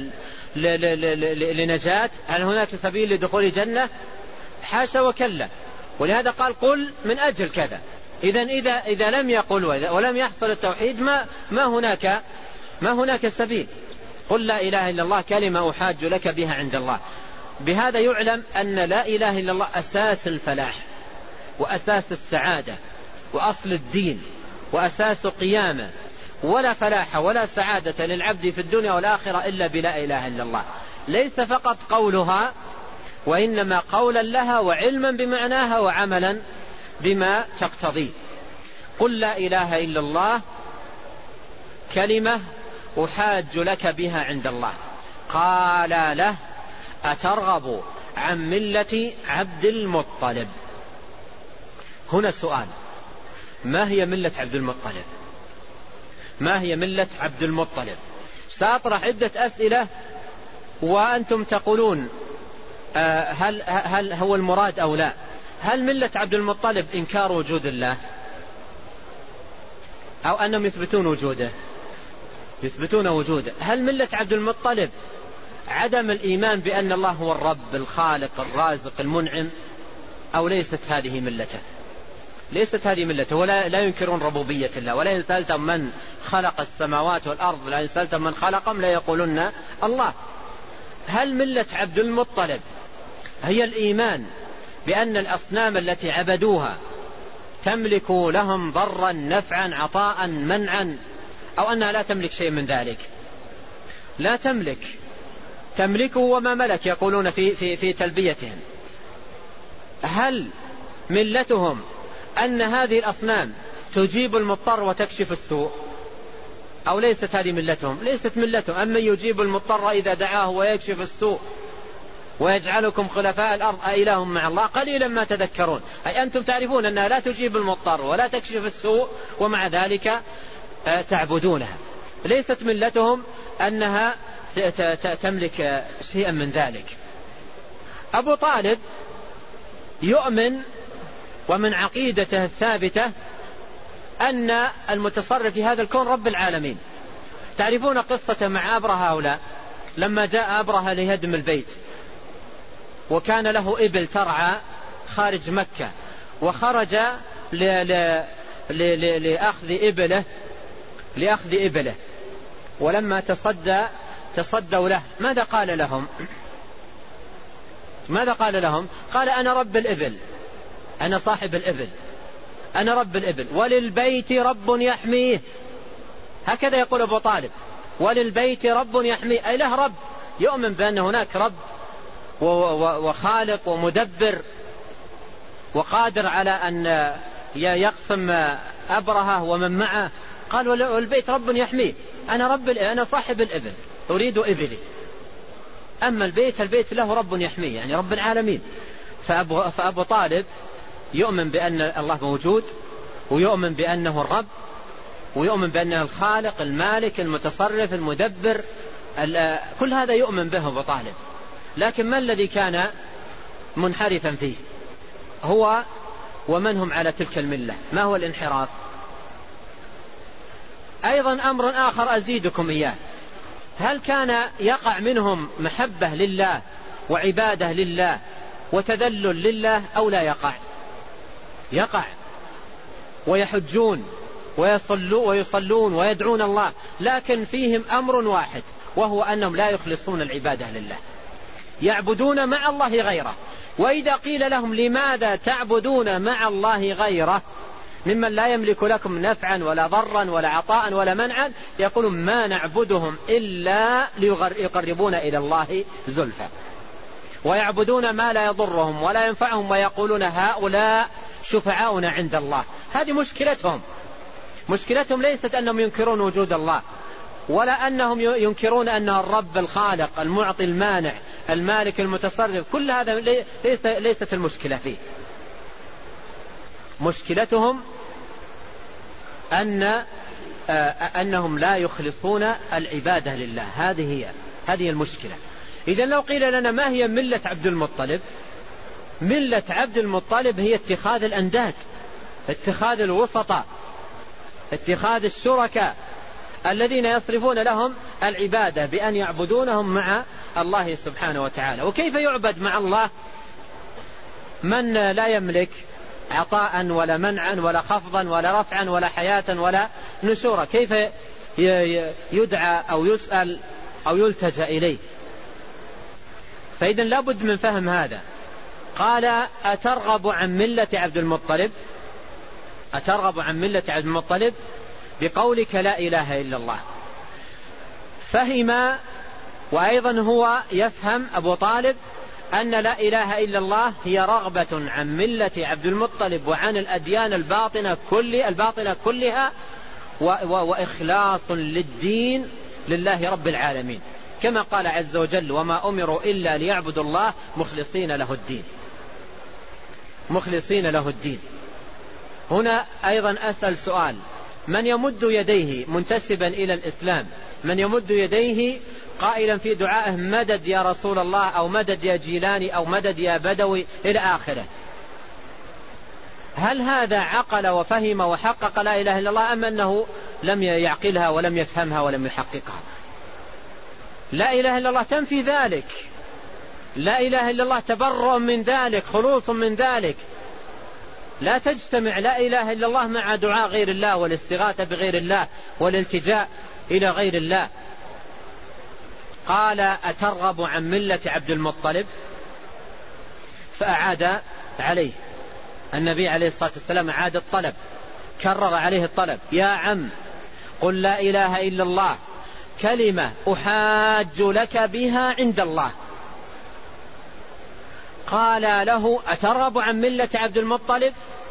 لنجاة؟ هل هناك سبيل لدخول الجنة؟ حاشا وكلا. ولهذا قال قل من أجل كذا. إذن إذا, إذا لم يقل ولم يحصل التوحيد ما, ما, هناك ما هناك سبيل. قل لا إله إلا الله كلمة أحاج لك بها عند الله. بهذا يعلم أن لا إله إلا الله أساس الفلاح وأساس السعادة وأصل الدين وأساس قيامة، ولا فلاح ولا سعادة للعبد في الدنيا والآخرة إلا بلا إله إلا الله. ليس فقط قولها، وإنما قولا لها وعلما بمعناها وعملا بما تقتضيه. قل لا إله إلا الله كلمة أحاج لك بها عند الله. قال له أترغب عن ملة عبد المطلب؟ هنا سؤال، ما هي ملة عبد المطلب؟ ما هي ملة عبد المطلب؟ سأطرح عدة أسئلة وأنتم تقولون هل, هل هو المراد أو لا. هل ملة عبد المطلب إنكار وجود الله، أو أنهم يثبتون وجوده؟ يثبتون وجوده. هل ملة عبد المطلب عدم الإيمان بأن الله هو الرب الخالق الرازق المنعم، أو ليست هذه ملته؟ ليست هذه ملته. ولا لا ينكرون ربوبية الله. ولا إن سألتم من خلق السماوات والأرض، لا إن سألتم من خلقهم لا يقولون الله. هل ملة عبد المطلب هي الإيمان بأن الأصنام التي عبدوها تملك لهم ضرا نفعا عطاء منعا، أو أنها لا تملك شيء من ذلك؟ لا تملك، تملكه وما ملك، يقولون في, في, في تلبيتهم. هل ملتهم أن هذه الأصنام تجيب المضطر وتكشف السوء، أو ليست هذه ملتهم؟ ليست ملتهم. أما يجيب المضطر إذا دعاه ويكشف السوء ويجعلكم خلفاء الأرض أإله مع الله قليلا ما تذكرون. أي أنتم تعرفون أنها لا تجيب المضطر ولا تكشف السوء، ومع ذلك تعبدونها. ليست ملتهم أنها تملك شيئا من ذلك. أبو طالب يؤمن ومن عقيدته الثابتة أن المتصرف في هذا الكون رب العالمين. تعرفون قصة مع أبرهة هؤلاء لما جاء أبرهة ليهدم البيت، وكان له إبل ترعى خارج مكة، وخرج ل... ل... ل... لأخذ إبله لأخذ إبله ولما تصدى تصدوا له ماذا قال لهم؟ ماذا قال لهم؟ قال أنا رب الإبل، أنا صاحب الإبل، أنا رب الإبل، وللبيت رب يحميه. هكذا يقول أبو طالب، وللبيت رب يحميه، أي له رب، يؤمن بأن هناك رب وخالق ومدبر وقادر على أن يقسم أبرهة ومن معه. قال والبيت رب يحميه، أنا رب أنا صاحب الإبل أريد إبلي، أما البيت البيت له رب يحميه يعني رب العالمين. فأبو, فأبو طالب يؤمن بأن الله موجود، ويؤمن بأنه الرب، ويؤمن بأنه الخالق المالك المتصرف المدبر، كل هذا يؤمن به أبو طالب. لكن ما الذي كان منحرفا فيه هو ومن هم على تلك الملة؟ ما هو الانحراف؟ أيضا أمر آخر أزيدكم إياه، هل كان يقع منهم محبة لله وعبادة لله وتذلل لله أو لا يقع؟ يقع، ويحجون ويصلون ويصلون ويدعون الله، لكن فيهم أمر واحد، وهو أنهم لا يخلصون العبادة لله، يعبدون مع الله غيره. وإذا قيل لهم لماذا تعبدون مع الله غيره ممن لا يملك لكم نفعا ولا ضرا ولا عطاء ولا منعا، يقولون ما نعبدهم إلا ليقربون إلى الله زلفى، ويعبدون ما لا يضرهم ولا ينفعهم، ويقولون هؤلاء شفعاؤنا عند الله. هذه مشكلتهم. مشكلتهم ليست أنهم ينكرون وجود الله، ولا أنهم ينكرون أنه الرب الخالق المعطي المانع المالك المتصرف، كل هذا ليس ليست المشكلة فيه. مشكلتهم أن أنهم لا يخلصون العبادة لله، هذه هي هذه المشكلة. إذن لو قيل لنا ما هي ملة عبد المطلب؟ ملة عبد المطلب هي اتخاذ الأنداد، اتخاذ الوسطاء، اتخاذ الشركاء الذين يصرفون لهم العبادة بأن يعبدونهم مع الله سبحانه وتعالى. وكيف يعبد مع الله من لا يملك عطاء ولا منعا ولا خفضا ولا رفعا ولا حياة ولا نشورا؟ كيف يدعى أو يسأل أو يلتجأ إليه؟ فإذا لابد من فهم هذا. قال أترغب عن ملة عبد المطلب؟ أترغب عن ملة عبد المطلب بقولك لا إله إلا الله. فهم، وأيضا هو يفهم أبو طالب أن لا إله إلا الله هي رغبة عن ملة عبد المطلب وعن الأديان الباطنة كل الباطنة كلها، وإخلاص للدين لله رب العالمين، كما قال عز وجل وما أمروا إلا ليعبدوا الله مخلصين له الدين، مخلصين له الدين. هنا أيضا أسأل سؤال: من يمد يديه منتسبا إلى الإسلام، من يمد يديه قائلا في دعائه مدد يا رسول الله أو مدد يا جيلاني أو مدد يا بدوي إلى آخره، هل هذا عقل وفهم وحقق لا إله إلا الله، أم أنه لم يعقلها ولم يفهمها ولم يحققها؟ لا إله إلا الله تنفي ذلك، لا إله إلا الله تبرؤ من ذلك، خلوص من ذلك. لا تجتمع لا إله إلا الله مع دعاء غير الله والاستغاثة بغير الله والالتجاء إلى غير الله. قال أترغب عن ملة عبد المطلب؟ فأعاد عليه النبي عليه الصلاة والسلام، أعاد الطلب، كرر عليه الطلب: يا عم قل لا إله إلا الله كلمة أحاج لك بها عند الله. قال له أترغب عن ملة عبد المطلب؟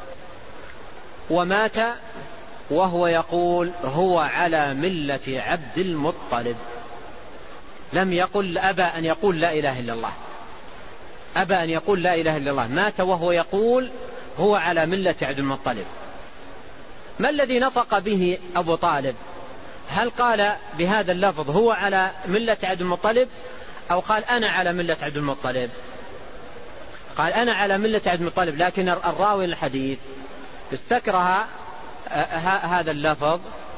ومات وهو يقول هو على ملة عبد المطلب. لم يقل أبى أن يقول لا إله إلا الله، أبى أن يقول لا إله إلا الله، مات وهو يقول هو على ملة عبد المطلب. ما الذي نطق به أبو طالب؟ هل قال بهذا اللفظ هو على ملة عبد المطلب، أو قال أنا على ملة عبد المطلب؟ قال أنا على ملة عبد المطلب، لكن الراوي الحديث استكره هذا اللفظ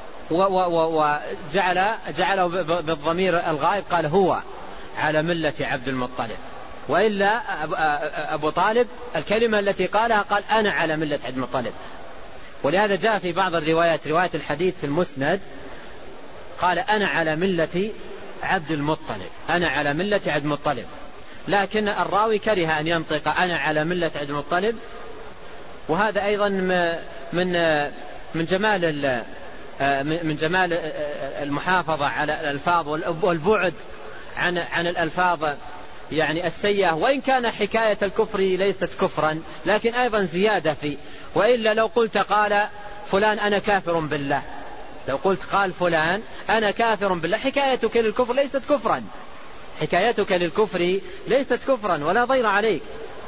وجعل جعله بالضمير الغائب، قال هو على ملة عبد المطلب. وإلا أبو طالب الكلمة التي قالها قال أنا على ملة عبد المطلب. ولهذا جاء في بعض الروايات، رواية الحديث في المسند، قال أنا على ملة عبد المطلب، أنا على ملة عبد المطلب. لكن الراوي كره أن ينطق أنا على ملة عبد المطلب. وهذا أيضا من من جمال من جمال المحافظة على الألفاظ والبعد عن عن الألفاظ يعني السيئة، وإن كان حكاية الكفر ليست كفرا لكن أيضا زيادة فيه. وإلا لو قلت قال فلان أنا كافر بالله، لو قلت قال فلان أنا كافر بالله، حكايتك للكفر ليست كفرا، حكايتك للكفر ليست كفرا ولا ضير عليك.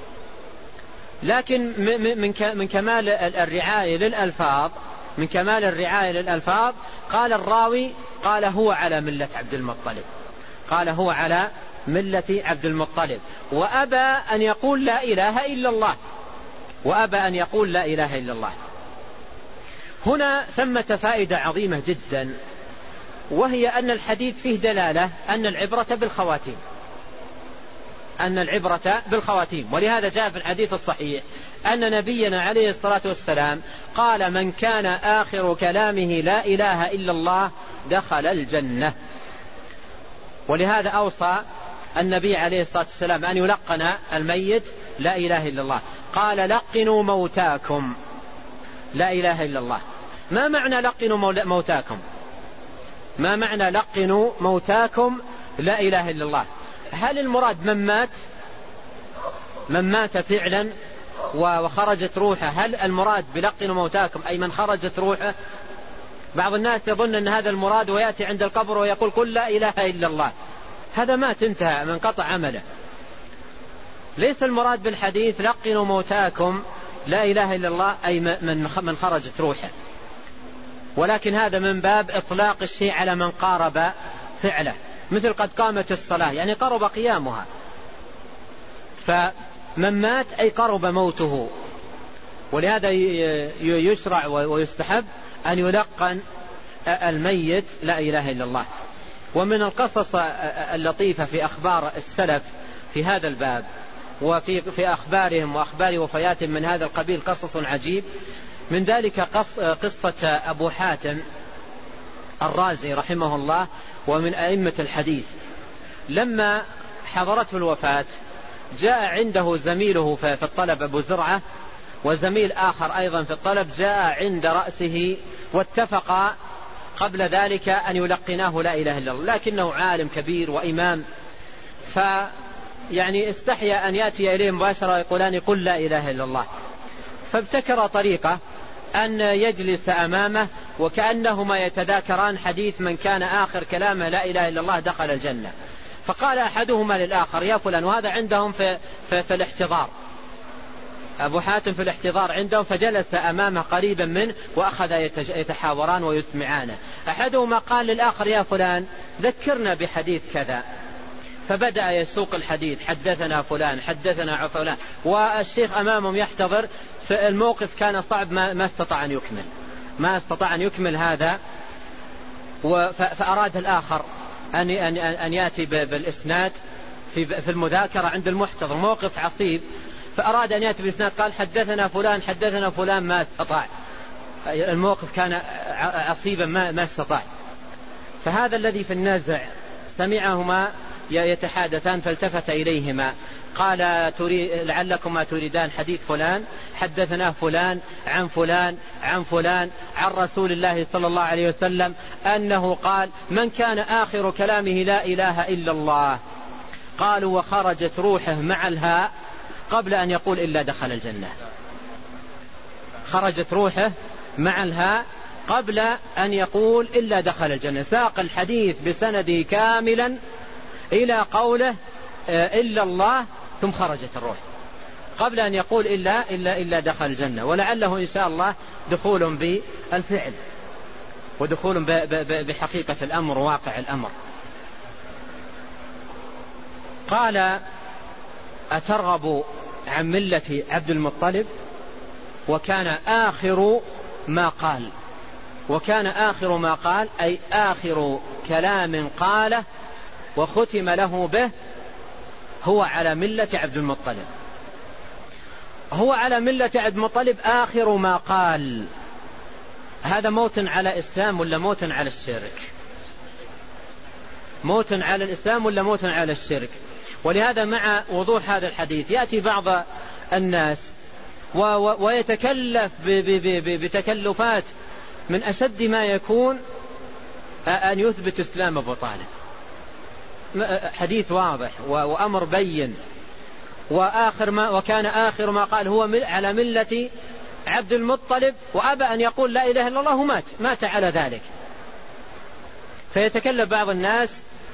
لكن من كمال الرعاية للألفاظ من كمال الرعاية للألفاظ قال الراوي قال هو على ملة عبد المطلب، قال هو على ملة عبد المطلب، وأبى أن يقول لا إله إلا الله، وأبى أن يقول لا إله إلا الله. هنا ثمة فائدة عظيمة جدا، وهي أن الحديث فيه دلالة أن العبرة بالخواتيم، أن العبرة بالخواتيم. ولهذا جاء في الحديث الصحيح أن نبينا عليه الصلاة والسلام قال من كان آخر كلامه لا إله إلا الله دخل الجنة. ولهذا أوصى النبي عليه الصلاة والسلام أن يلقن الميت لا إله إلا الله، قال لقنوا موتاكم لا إله إلا الله. ما معنى لقنوا موتاكم؟ ما معنى لقنوا موتاكم لا إله إلا الله؟ هل المراد من مات من مات فعلا وخرجت روحه؟ هل المراد بلقنوا موتاكم أي من خرجت روحه؟ بعض الناس يظن أن هذا المراد ويأتي عند القبر ويقول قل لا إله إلا الله، هذا مات انتهى من قطع عمله. ليس المراد بالحديث لقنوا موتاكم لا إله إلا الله أي من خرجت روحه، ولكن هذا من باب إطلاق الشيء على من قارب فعله، مثل قد قامت الصلاة يعني قرب قيامها، فمن مات أي قرب موته. ولهذا يشرع ويستحب أن يلقن الميت لا إله إلا الله. ومن القصص اللطيفة في أخبار السلف في هذا الباب وفي في أخبارهم وأخبار وفياتهم من هذا القبيل قصص عجيب. من ذلك قصة أبو حاتم الرازي رحمه الله، ومن أئمة الحديث، لما حضرته الوفاة جاء عنده زميله في الطلب أبو زرعة، وزميل آخر أيضا في الطلب جاء عند رأسه، واتفقا قبل ذلك أن يلقناه لا إله إلا الله، لكنه عالم كبير وإمام، فيعني استحيا أن يأتي إليه مباشرة ويقولان قل لا إله إلا الله، فابتكر طريقة أن يجلس أمامه وكأنهما يتذاكران حديث من كان آخر كلامه لا إله إلا الله دخل الجنة. فقال أحدهما للآخر يا فلان، وهذا عندهم في, في, في الاحتضار، أبو حاتم في الاحتضار عندهم، فجلس أمامه قريبا منه وأخذ يتحاوران ويسمعانه. أحدهما قال للآخر يا فلان ذكرنا بحديث كذا، فبدأ يسوق الحديث، حدثنا فلان حدثنا فلان، والشيخ أمامهم يحتضر، فالموقف كان صعب، ما, ما استطاع أن يكمل ما استطاع أن يكمل هذا، فأراد الآخر أن, أن, أن يأتي بالإسناد في, في المذاكرة عند المحتضر، موقف عصيب، فأراد أن يأتي بالإسناد، قال حدثنا فلان حدثنا فلان، ما استطاع، الموقف كان عصيبا ما, ما استطاع. فهذا الذي في النازع سمعهما يتحادثان فالتفت إليهما قال تريد لعلكما تريدان حديث فلان، حدثنا فلان عن فلان عن فلان عن رسول الله صلى الله عليه وسلم أنه قال من كان آخر كلامه لا إله إلا الله، قالوا وخرجت روحه مع الهاء قبل أن يقول إلا دخل الجنة، خرجت روحه مع الهاء قبل أن يقول إلا دخل الجنة. ساق الحديث بسنده كاملا إلى قوله إلا الله، ثم خرجت الروح قبل أن يقول إلا, إلا, إلا دخل الجنة. ولعله إن شاء الله دخول بالفعل ودخول بحقيقة الأمر واقع الأمر. قال أترغب عن ملة عبد المطلب؟ وكان آخر ما قال، وكان آخر ما قال أي آخر كلام قاله وختم له به هو على ملة عبد المطلب. هو على ملة عبد المطلب آخر ما قال، هذا موت على إسلام ولا موت على الشرك؟ موت على الإسلام ولا موت على الشرك؟ ولهذا مع وضوح هذا الحديث يأتي بعض الناس ويتكلف بتكلفات من أشد ما يكون أن يثبت إسلام أبو طالب، حديث واضح وأمر بين، وآخر ما وكان آخر ما قال هو على ملة عبد المطلب، وأبى أن يقول لا إله إلا الله، مات مات على ذلك. فيتكلف بعض الناس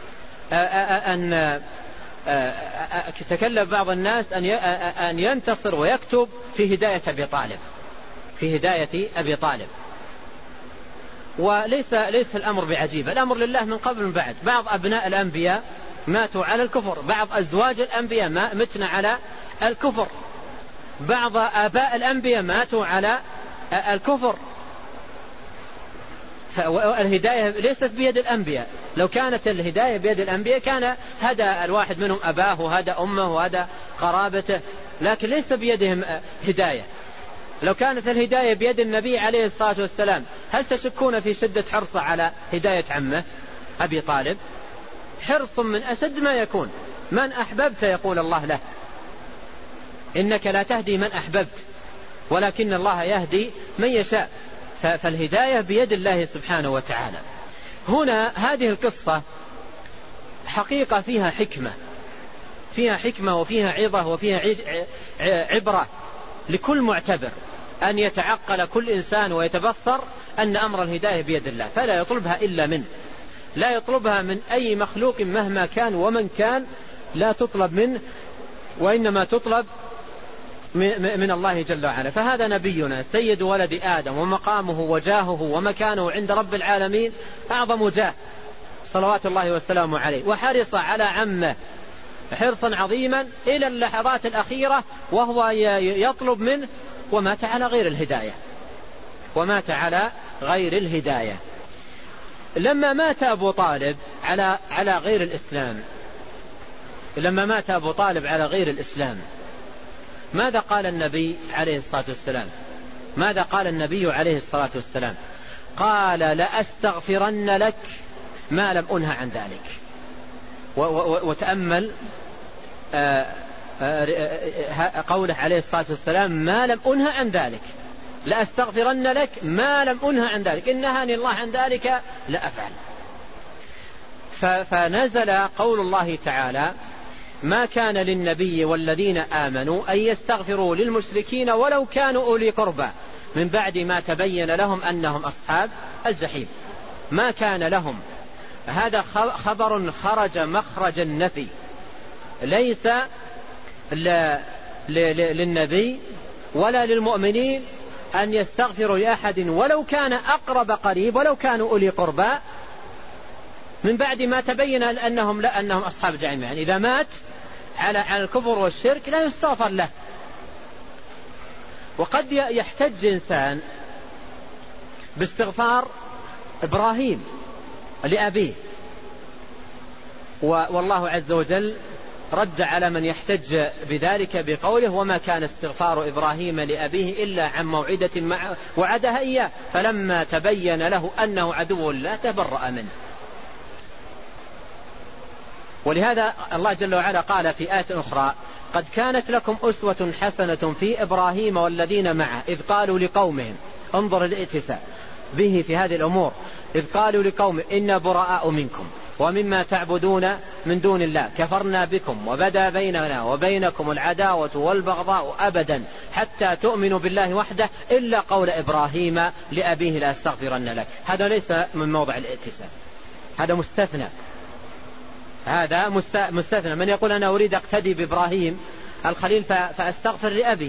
أن يتكلف بعض الناس أن ينتصر ويكتب في هداية أبي طالب في هداية أبي طالب وليس ليس الأمر بعجيب، الأمر لله من قبل من بعد. بعض أبناء الأنبياء ماتوا على الكفر، بعض أزواج الأنبياء ماتن على الكفر، بعض آباء الأنبياء ماتوا على الكفر. فالهداية ليست بيد الأنبياء، لو كانت الهداية بيد الأنبياء كان هدى الواحد منهم أباه وهدى أمه وهدى قرابته، لكن ليس بيدهم هداية. لو كانت الهداية بيد النبي عليه الصلاة والسلام هل تشكون في شدة حرصه على هداية عمه أبي طالب؟ حرص من أشد ما يكون. من أحببت يقول الله له إنك لا تهدي من أحببت ولكن الله يهدي من يشاء، فالهداية بيد الله سبحانه وتعالى. هنا هذه القصة حقيقة فيها حكمة فيها حكمة وفيها عظة وفيها عبرة لكل معتبر، أن يتعقل كل إنسان ويتبصر أن أمر الهداية بيد الله، فلا يطلبها إلا منه، لا يطلبها من أي مخلوق مهما كان ومن كان، لا تطلب منه وإنما تطلب من الله جل وعلا. فهذا نبينا سيد ولد آدم، ومقامه وجاهه ومكانه عند رب العالمين أعظم جاه صلوات الله والسلام عليه، وحرص على عمه حرصا عظيما إلى اللحظات الأخيرة وهو يطلب منه، ومات على غير الهداية ومات على غير الهداية. لما مات أبو طالب على على غير الإسلام لما مات أبو طالب على غير الإسلام ماذا قال النبي عليه الصلاة والسلام ماذا قال النبي عليه الصلاة والسلام قال لأستغفرن لك ما لم أنه عن ذلك. وتأمل قوله عليه الصلاة والسلام ما لم أنه عن ذلك، لأستغفرن لك ما لم أنه عن ذلك، إن نهاني الله عن ذلك لأفعل. فنزل قول الله تعالى ما كان للنبي والذين آمنوا أن يستغفروا للمشركين ولو كانوا أولي قربى من بعد ما تبين لهم أنهم أصحاب الجحيم. ما كان لهم، هذا خبر خرج مخرج النفي، ليس للنبي ولا للمؤمنين أن يستغفروا لأحد ولو كان أقرب قريب ولو كانوا أولي قربى من بعد ما تبين أنهم لا أنهم أصحاب الجحيم. يعني إذا مات على على الكفر والشرك لا يستغفر له. وقد يحتج إنسان باستغفار إبراهيم لأبيه، والله عز وجل رد على من يحتج بذلك بقوله وما كان استغفار إبراهيم لأبيه إلا عن موعدة وعدها إياه فلما تبين له أنه عدو لا تبرأ منه. ولهذا الله جل وعلا قال في آية أخرى قد كانت لكم أسوة حسنة في إبراهيم والذين معه إذ قالوا لقومهم، انظر الائتساء به في هذه الأمور، إذ قالوا لقوم إنا براء منكم ومما تعبدون من دون الله كفرنا بكم وبدا بيننا وبينكم العداوة والبغضاء أبدا حتى تؤمنوا بالله وحده إلا قول إبراهيم لأبيه لأستغفرن لك. هذا ليس من موضع الائتساء، هذا مستثنى هذا مستثنى. من يقول أنا أريد أقتدي بإبراهيم الخليل فأستغفر لأبي،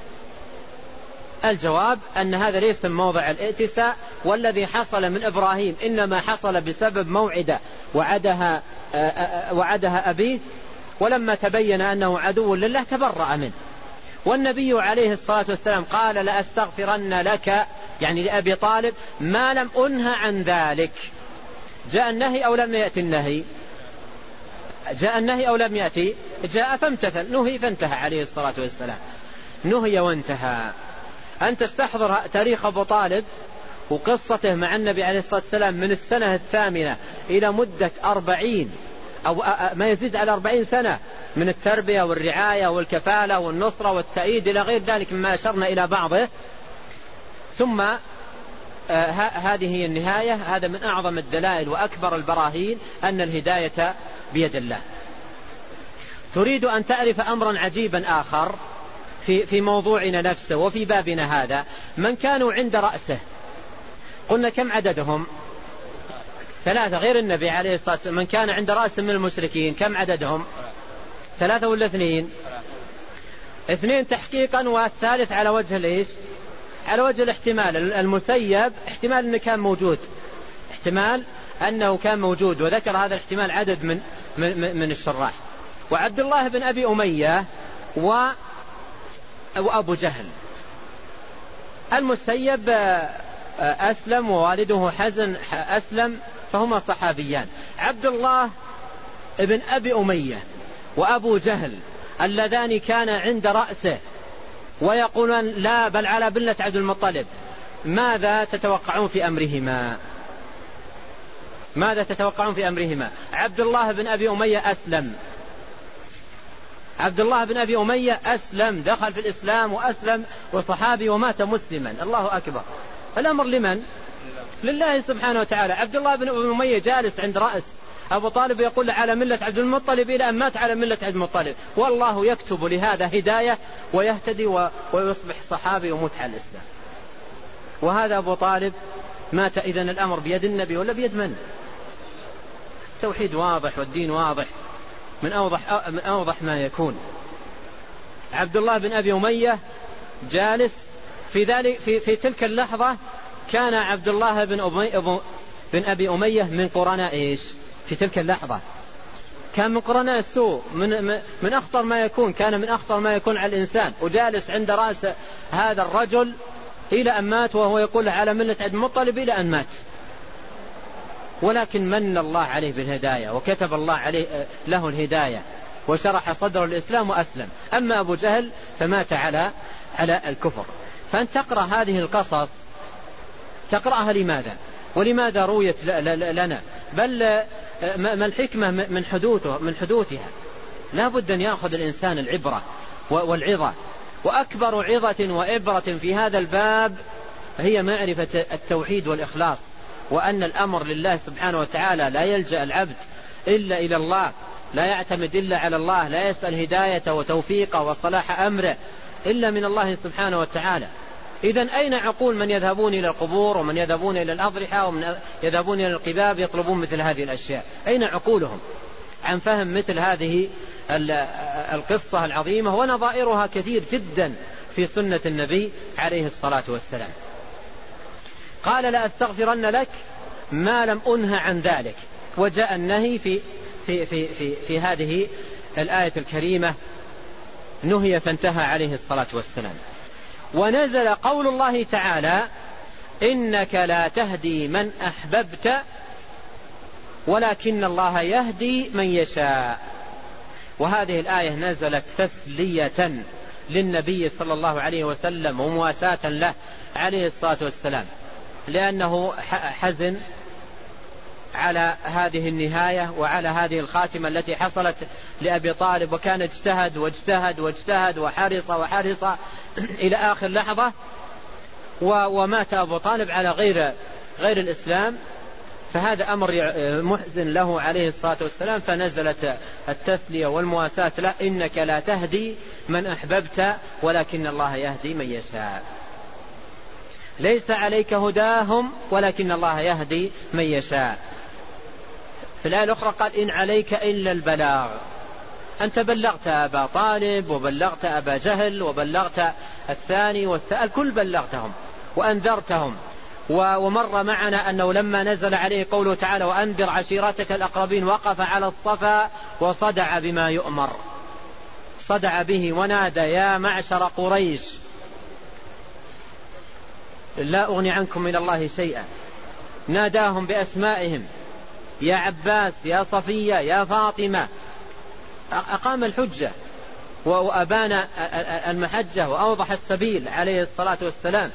الجواب أن هذا ليس من موضع الائتساء، والذي حصل من إبراهيم إنما حصل بسبب موعدة وعدها, وعدها أبيه، ولما تبين أنه عدو لله تبرأ منه. والنبي عليه الصلاة والسلام قال لأستغفرن لك يعني لأبي طالب ما لم أنه عن ذلك. جاء النهي أو لم يأتي النهي؟ جاء النهي أو لم يأتي؟ جاء فامتثل، نهي فانتهى عليه الصلاة والسلام، نهي وانتهى. أن تستحضر تاريخ أبو طالب وقصته مع النبي عليه الصلاة والسلام من السنة الثامنة إلى مدة أربعين أو ما يزيد على أربعين سنة من التربية والرعاية والكفالة والنصرة والتأييد إلى غير ذلك مما أشرنا إلى بعضه. ثم آه هذه هي النهاية. هذا من أعظم الدلائل وأكبر البراهين أن الهداية بيد الله. تريد أن تعرف أمرا عجيبا آخر في في موضوعنا نفسه وفي بابنا هذا. من كانوا عند رأسه قلنا كم عددهم؟ ثلاثة غير النبي عليه الصلاة والسلام. من كان عند رأس من المشركين كم عددهم؟ ثلاثة ولا اثنين؟ اثنين تحقيقا، والثالث على وجه ليش؟ على وجه الاحتمال. المسيب احتمال أنه كان موجود، احتمال أنه كان موجود، وذكر هذا الاحتمال عدد من من, من الشراح. وعبد الله بن أبي أمية و وأبو جهل. المسيب أسلم ووالده حزن أسلم، فهما صحابيان. عبد الله بن أبي أمية وأبو جهل اللذان كان عند رأسه ويقولون لا بل على بلة عبد المطلب، ماذا تتوقعون في أمرهما؟ ماذا تتوقعون في أمرهما؟ عبد الله بن أبي أمية أسلم، عبد الله بن أبي أمية أسلم، دخل في الإسلام وأسلم وصحابي ومات مسلما. الله أكبر. الأمر لمن؟ لله سبحانه وتعالى. عبد الله بن أبي أمية جالس عند رأس أبو طالب يقول على ملة عبد المطلب إلى أن مات على ملة عبد المطلب، والله يكتب لهذا هداية ويهتدي ويصبح صحابي ويموت على الإسلام. وهذا أبو طالب مات. إذن الأمر بيد النبي ولا بيد من؟ التوحيد واضح والدين واضح من أوضح, من أوضح ما يكون. عبد الله بن أبي أمية جالس في, ذلك في, في تلك اللحظة كان عبد الله بن, أبي بن أبي أمية من قرناء إيش؟ في تلك اللحظة كان من قرناء السوء، من, من أخطر ما يكون، كان من أخطر ما يكون على الإنسان، وجالس عند رأس هذا الرجل إلى أن مات وهو يقول على ملة عبد المطلب إلى أن مات. ولكن من الله عليه بالهداية وكتب الله عليه له الهداية وشرح صدر الإسلام وأسلم. أما أبو جهل فمات على على الكفر. فأنت تقرأ هذه القصص تقرأها لماذا؟ ولماذا رويت لنا؟ بل ما الحكمة من حدوثه من حدوثها؟ لا بد أن يأخذ الإنسان العبرة والعظة. وأكبر عظة وعبرة في هذا الباب هي معرفة التوحيد والإخلاص، وأن الأمر لله سبحانه وتعالى، لا يلجأ العبد إلا إلى الله، لا يعتمد إلا على الله، لا يسأل هداية وتوفيق وصلاح أمره إلا من الله سبحانه وتعالى. إذن أين عقول من يذهبون إلى القبور ومن يذهبون إلى الأضرحة ومن يذهبون إلى القباب يطلبون مثل هذه الأشياء؟ أين عقولهم عن فهم مثل هذه القصة العظيمة؟ ونظائرها كثير جدا في سنة النبي عليه الصلاة والسلام. قال لا أستغفرن لك ما لم أنه عن ذلك. وجاء النهي في, في, في, في, في هذه الآية الكريمة، نهي فانتهى عليه الصلاة والسلام. ونزل قول الله تعالى إنك لا تهدي من أحببت ولكن الله يهدي من يشاء. وهذه الآية نزلت تسلية للنبي صلى الله عليه وسلم ومواساة له عليه الصلاة والسلام، لأنه حزن على هذه النهاية وعلى هذه الخاتمة التي حصلت لأبي طالب، وكان اجتهد واجتهد واجتهد وحرص وحرص إلى آخر لحظة، ومات أبو طالب على غير غير الإسلام. فهذا أمر محزن له عليه الصلاة والسلام، فنزلت التسلية والمواساة له إنك لا تهدي من أحببت ولكن الله يهدي من يشاء. ليس عليك هداهم ولكن الله يهدي من يشاء. في الآية الأخرى قال إن عليك إلا البلاغ. أنت بلغت أبا طالب وبلغت أبا جهل وبلغت الثاني والثالث، كل بلغتهم وأنذرتهم. ومر معنا أنه لما نزل عليه قوله تعالى وأنذر عشيرتك الأقربين وقف على الصفا وصدع بما يؤمر، صدع به ونادى يا معشر قريش لا أغني عنكم من الله شيئا. ناداهم بأسمائهم، يا عباس يا صفية يا فاطمة. أقام الحجة وأبان المحجة وأوضح السبيل عليه الصلاة والسلام.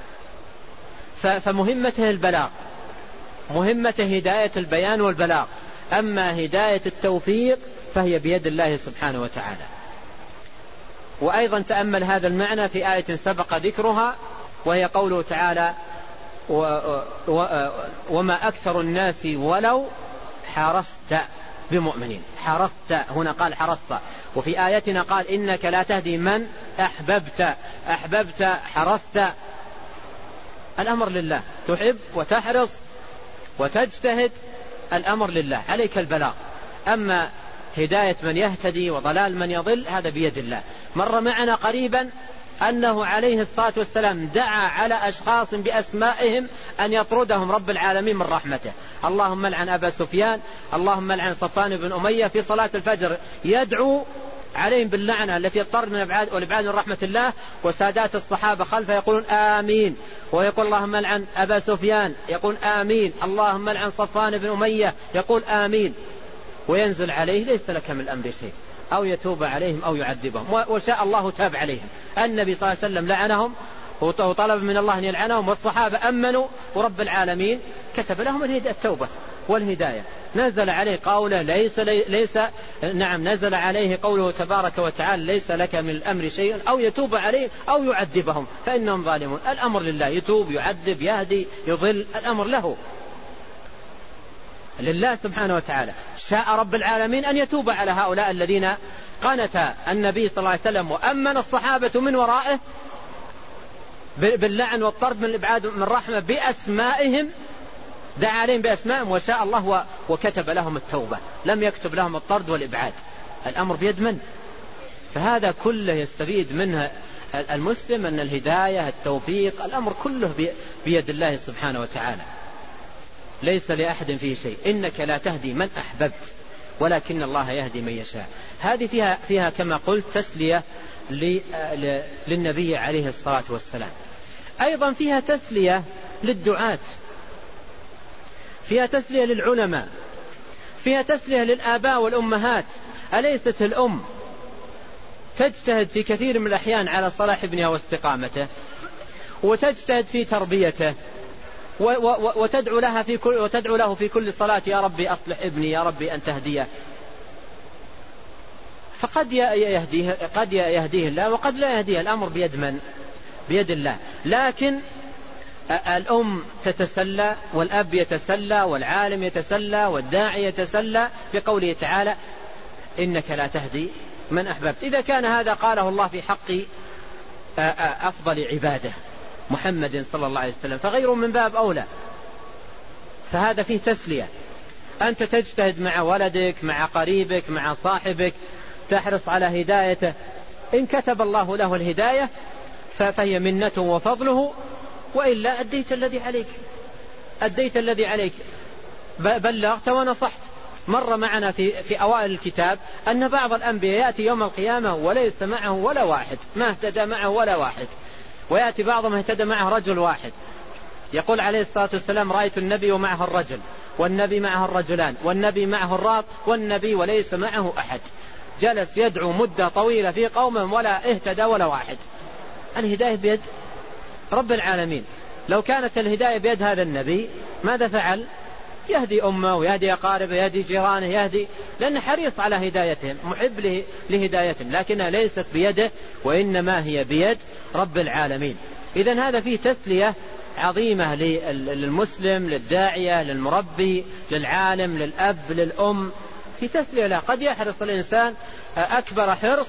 فمهمته البلاغ، مهمته هداية البيان والبلاغ. أما هداية التوفيق فهي بيد الله سبحانه وتعالى. وأيضا تأمل هذا المعنى في آية سبق ذكرها، وهي قوله تعالى و و وما أكثر الناس ولو حرصت بمؤمنين. حرصت هنا قال حرصت، وفي آياتنا قال إنك لا تهدي من أحببت. أحببت حرصت. الأمر لله، تحب وتحرص وتجتهد الأمر لله، عليك البلاغ. أما هداية من يهتدي وضلال من يضل هذا بيد الله. مر معنا قريبا أنه عليه الصلاة والسلام دعا على أشخاص بأسمائهم أن يطردهم رب العالمين من رحمته. اللهم لعن أبا سفيان، اللهم لعن صفوان بن أمية في صلاة الفجر، يدعو عليهم باللعنة التي يضطرنا والإبعاد من رحمة الله، وسادات الصحابة خلفه يقولون آمين، ويقول اللهم لعن أبا سفيان يقول آمين، اللهم لعن صفوان بن أمية يقول آمين، وينزل عليه ليس لك من الأمر شيء، أو يتوب عليهم أو يعذبهم، وشاء الله تاب عليهم. النبي صلى الله عليه وسلم لعنهم وطلب من الله أن يلعنهم، والصحابة أمنوا، ورب العالمين كتب لهم التوبة والهداية. نزل عليه قوله ليس, ليس نعم نزل عليه قوله تبارك وتعالى ليس لك من الأمر شيء، أو يتوب عليهم أو يعذبهم فإنهم ظالمون. الأمر لله، يتوب يعذب يهدي يضل، الأمر له لله سبحانه وتعالى. شاء رب العالمين أن يتوب على هؤلاء الذين قنت النبي صلى الله عليه وسلم وأمن الصحابة من ورائه باللعن والطرد من الإبعاد من رحمة بأسمائهم، دعا عليهم بأسمائهم، وشاء الله وكتب لهم التوبة، لم يكتب لهم الطرد والإبعاد. الأمر بيد من؟ فهذا كله يستفيد منه المسلم أن الهداية التوفيق الأمر كله بيد الله سبحانه وتعالى، ليس لأحد فيه شيء. إنك لا تهدي من أحببت ولكن الله يهدي من يشاء. هذه فيها, فيها كما قلت تسلية للنبي عليه الصلاة والسلام. أيضا فيها تسلية للدعاة، فيها تسلية للعلماء، فيها تسلية للآباء والأمهات. أليست الأم تجتهد في كثير من الأحيان على صلاح ابنها واستقامته، وتجتهد في تربيته، وتدعو لها في كل وتدعو له في كل صلاة يا ربي أصلح ابني، يا ربي أن تهديه، فقد يهديه قد يهديه الله وقد لا يهديه. الأمر بيد من؟ بيد الله. لكن الأم تتسلى والأب يتسلى والعالم يتسلى والداعي يتسلى بقوله تعالى إنك لا تهدي من أحببت. إذا كان هذا قاله الله في حق أفضل عباده محمد صلى الله عليه وسلم فغيره من باب أولى. فهذا فيه تسلية. أنت تجتهد مع ولدك مع قريبك مع صاحبك، تحرص على هدايته، إن كتب الله له الهداية فهي منته وفضله، وإلا أديت الذي عليك أديت الذي عليك بلغت ونصحت. مر معنا في, في أوائل الكتاب أن بعض الأنبياء يأتي يوم القيامة وليس معه ولا واحد، ما اهتدى معه ولا واحد، ويأتي بعضهم اهتدى معه رجل واحد. يقول عليه الصلاة والسلام رأيت النبي ومعه الرجل، والنبي معه الرجلان، والنبي معه الراط، والنبي وليس معه أحد. جلس يدعو مدة طويلة في قوم ولا اهتدى ولا واحد. الهداية بيد رب العالمين. لو كانت الهداية بيد هذا النبي ماذا فعل؟ يهدي أمه ويهدي أقاربه يهدي جيرانه يهدي، لأنه حريص على هدايتهم محب لهدايتهم، لكنها ليست بيده وإنما هي بيد رب العالمين. إذن هذا فيه تسلية عظيمة للمسلم، للداعية، للمربي، للعالم، للأب، للأم، في تسلية له. قد يحرص الإنسان أكبر حرص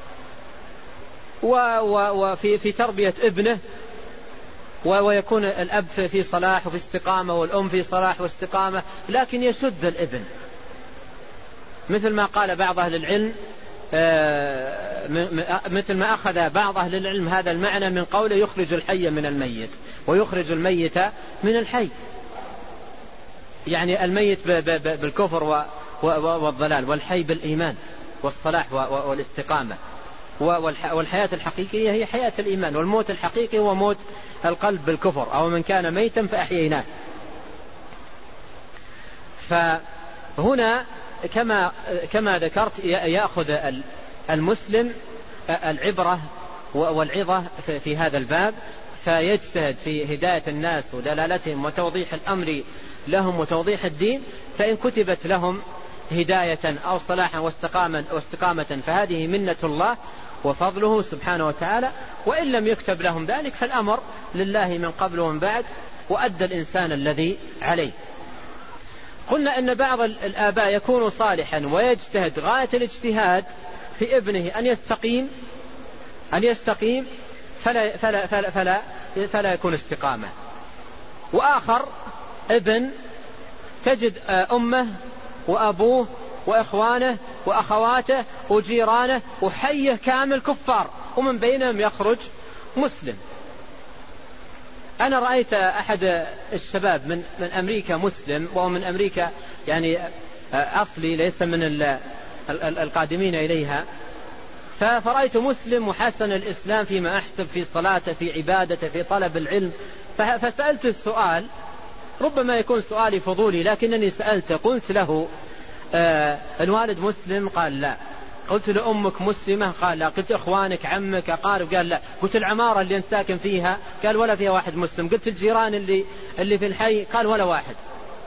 وفي في تربية ابنه، ويكون الأب في صلاح وفي استقامة والأم في صلاح واستقامة، لكن يشد الابن، مثل ما قال بعض أهل العلم، مثل ما أخذ بعض أهل العلم هذا المعنى من قوله يخرج الحي من الميت ويخرج الميت من الحي، يعني الميت بالكفر والضلال، والحي بالإيمان والصلاح والاستقامة. والحياة الحقيقية هي حياة الإيمان، والموت الحقيقي هو موت القلب بالكفر، أو من كان ميتا فأحييناه. فهنا كما كما ذكرت يأخذ المسلم العبرة والعظة في هذا الباب، فيجتهد في هداية الناس ودلالتهم وتوضيح الأمر لهم وتوضيح الدين. فإن كتبت لهم هداية أو صلاحا واستقامة فهذه منة الله وفضله سبحانه وتعالى، وإن لم يكتب لهم ذلك فالأمر لله من قبل ومن بعد، وأدى الإنسان الذي عليه. قلنا أن بعض الآباء يكون صالحا ويجتهد غاية الاجتهاد في ابنه أن يستقيم أن يستقيم فلا, فلا, فلا, فلا, فلا يكون استقامة، وآخر ابن تجد أمه وأبوه وإخوانه وأخواته وجيرانه وحيه كامل كفار، ومن بينهم يخرج مسلم. أنا رأيت أحد الشباب من من أمريكا مسلم، وهو من أمريكا يعني أصلي ليس من القادمين إليها، فرأيت مسلم وحسن الإسلام فيما أحسب، في صلاته، في عبادته، في طلب العلم. فسألت السؤال، ربما يكون سؤالي فضولي لكنني سألته، قلت له آه الوالد مسلم؟ قال لا. قلت له أمك مسلمة؟ قال لا. قلت إخوانك، عمك، أقارب؟ قال لا. قلت العمارة اللي أنت ساكن فيها؟ قال ولا فيها واحد مسلم. قلت الجيران اللي, اللي في الحي؟ قال ولا واحد.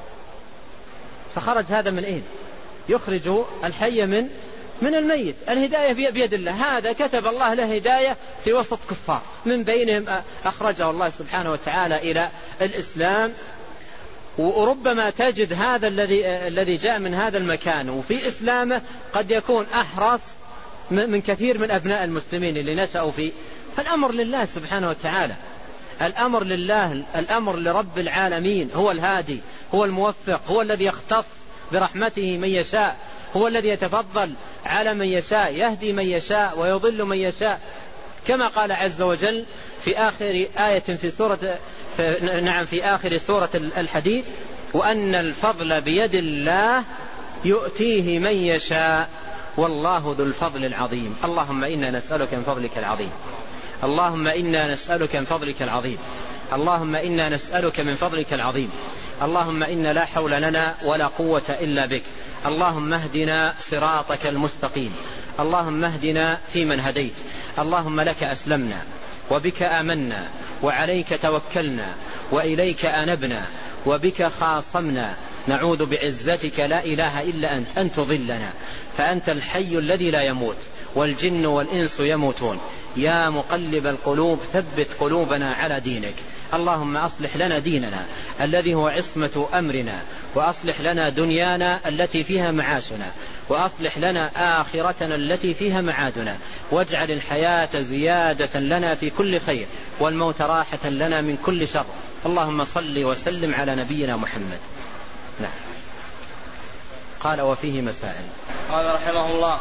فخرج هذا من إيه؟ يخرج الحي من من الميت. الهداية بيد الله، هذا كتب الله له هداية في وسط كفار، من بينهم أخرجه الله سبحانه وتعالى إلى الإسلام. وربما تجد هذا الذي الذي جاء من هذا المكان وفي إسلامه قد يكون أحرص من كثير من أبناء المسلمين اللي نشأوا فيه. فالأمر لله سبحانه وتعالى، الأمر لله، الأمر لرب العالمين. هو الهادي، هو الموفق، هو الذي يختص برحمته من يشاء، هو الذي يتفضل على من يشاء، يهدي من يشاء ويضل من يشاء، كما قال عز وجل في آخر آية في سورة في نعم في آخر سورة الحديد: وأن الفضل بيد الله يؤتيه من يشاء والله ذو الفضل العظيم. اللهم إنا نسألك من فضلك العظيم، اللهم إنا نسألك من فضلك العظيم، اللهم إنا نسألك من فضلك العظيم، اللهم إنا لا حول لنا ولا قوة إلا بك. اللهم اهدنا صراطك المستقيم، اللهم اهدنا فيمن هديت، اللهم لك أسلمنا وبك آمنا وعليك توكلنا وإليك أنبنا وبك خاصمنا، نعوذ بعزتك لا إله إلا أنت أن تضلنا، فأنت الحي الذي لا يموت والجن والإنس يموتون. يا مقلب القلوب ثبت قلوبنا على دينك. اللهم أصلح لنا ديننا الذي هو عصمة أمرنا، وأصلح لنا دنيانا التي فيها معاشنا، وأصلح لنا آخرتنا التي فيها معادنا، واجعل الحياة زيادة لنا في كل خير والموت راحة لنا من كل شر. اللهم صل وسلم على نبينا محمد. نعم. قال وفيه مسائل.
قال رحمه الله: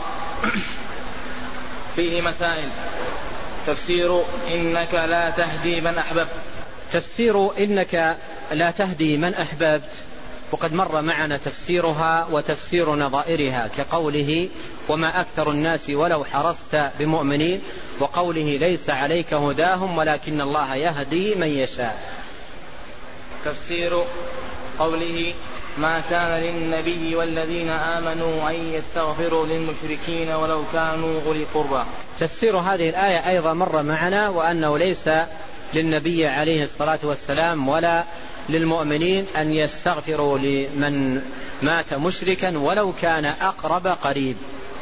فيه مسائل. تفسير إنك لا تهدي من أحببت.
تفسير إنك لا تهدي من أحببت وقد مر معنا تفسيرها وتفسير نظائرها، كقوله: وما أكثر الناس ولو حرصت بمؤمنين، وقوله: ليس عليك هداهم ولكن الله يهدي من يشاء.
تفسير قوله: ما كان للنبي والذين آمنوا أن يستغفروا للمشركين ولو كانوا أولي قربى.
تفسير هذه الآية أيضا مر معنا، وأنه ليس للنبي عليه الصلاة والسلام ولا للمؤمنين أن يستغفروا لمن مات مشركا ولو كان أقرب قريب.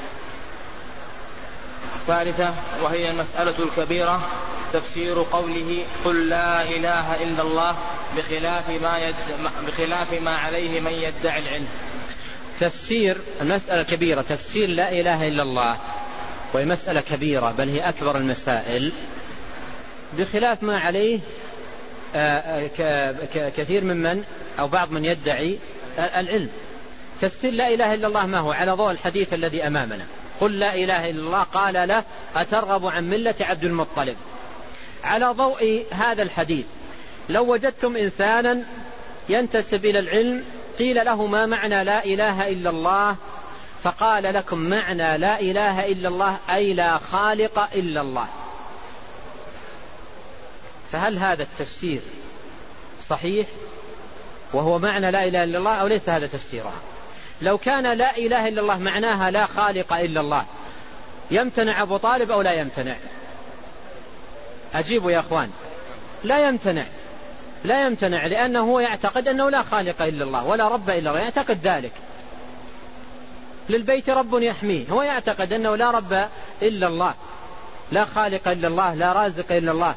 ثالثة وهي المسألة الكبيرة: تفسير قوله: قل لا إله إلا الله، بخلاف ما, يد... بخلاف ما عليه من يدعي العلم.
تفسير المسألة الكبيرة، تفسير لا إله إلا الله، وهي مسألة كبيرة بل هي أكبر المسائل، بخلاف ما عليه كثير ممن أو بعض من يدعي العلم. تفسير لا إله إلا الله ما هو؟ على ضوء الحديث الذي أمامنا: قل لا إله إلا الله، قال له: أترغب عن ملة عبد المطلب. على ضوء هذا الحديث لو وجدتم إنسانا ينتسب إلى العلم قيل له: ما معنى لا إله إلا الله؟ فقال لكم: معنى لا إله إلا الله أي لا خالق إلا الله. فهل هذا التفسير صحيح وهو معنى لا إله إلا الله، أو ليس هذا تفسيرها؟ لو كان لا إله إلا الله معناها لا خالق إلا الله، يمتنع أبو طالب أو لا يمتنع؟ أجيبوا يا أخوان. لا يمتنع، لا يمتنع، لأنه هو يعتقد أنه لا خالق إلا الله ولا رب إلا الله، يعتقد ذلك. للبيت رب يحميه، هو يعتقد أنه لا رب إلا الله، لا خالق إلا الله، لا رازق إلا الله.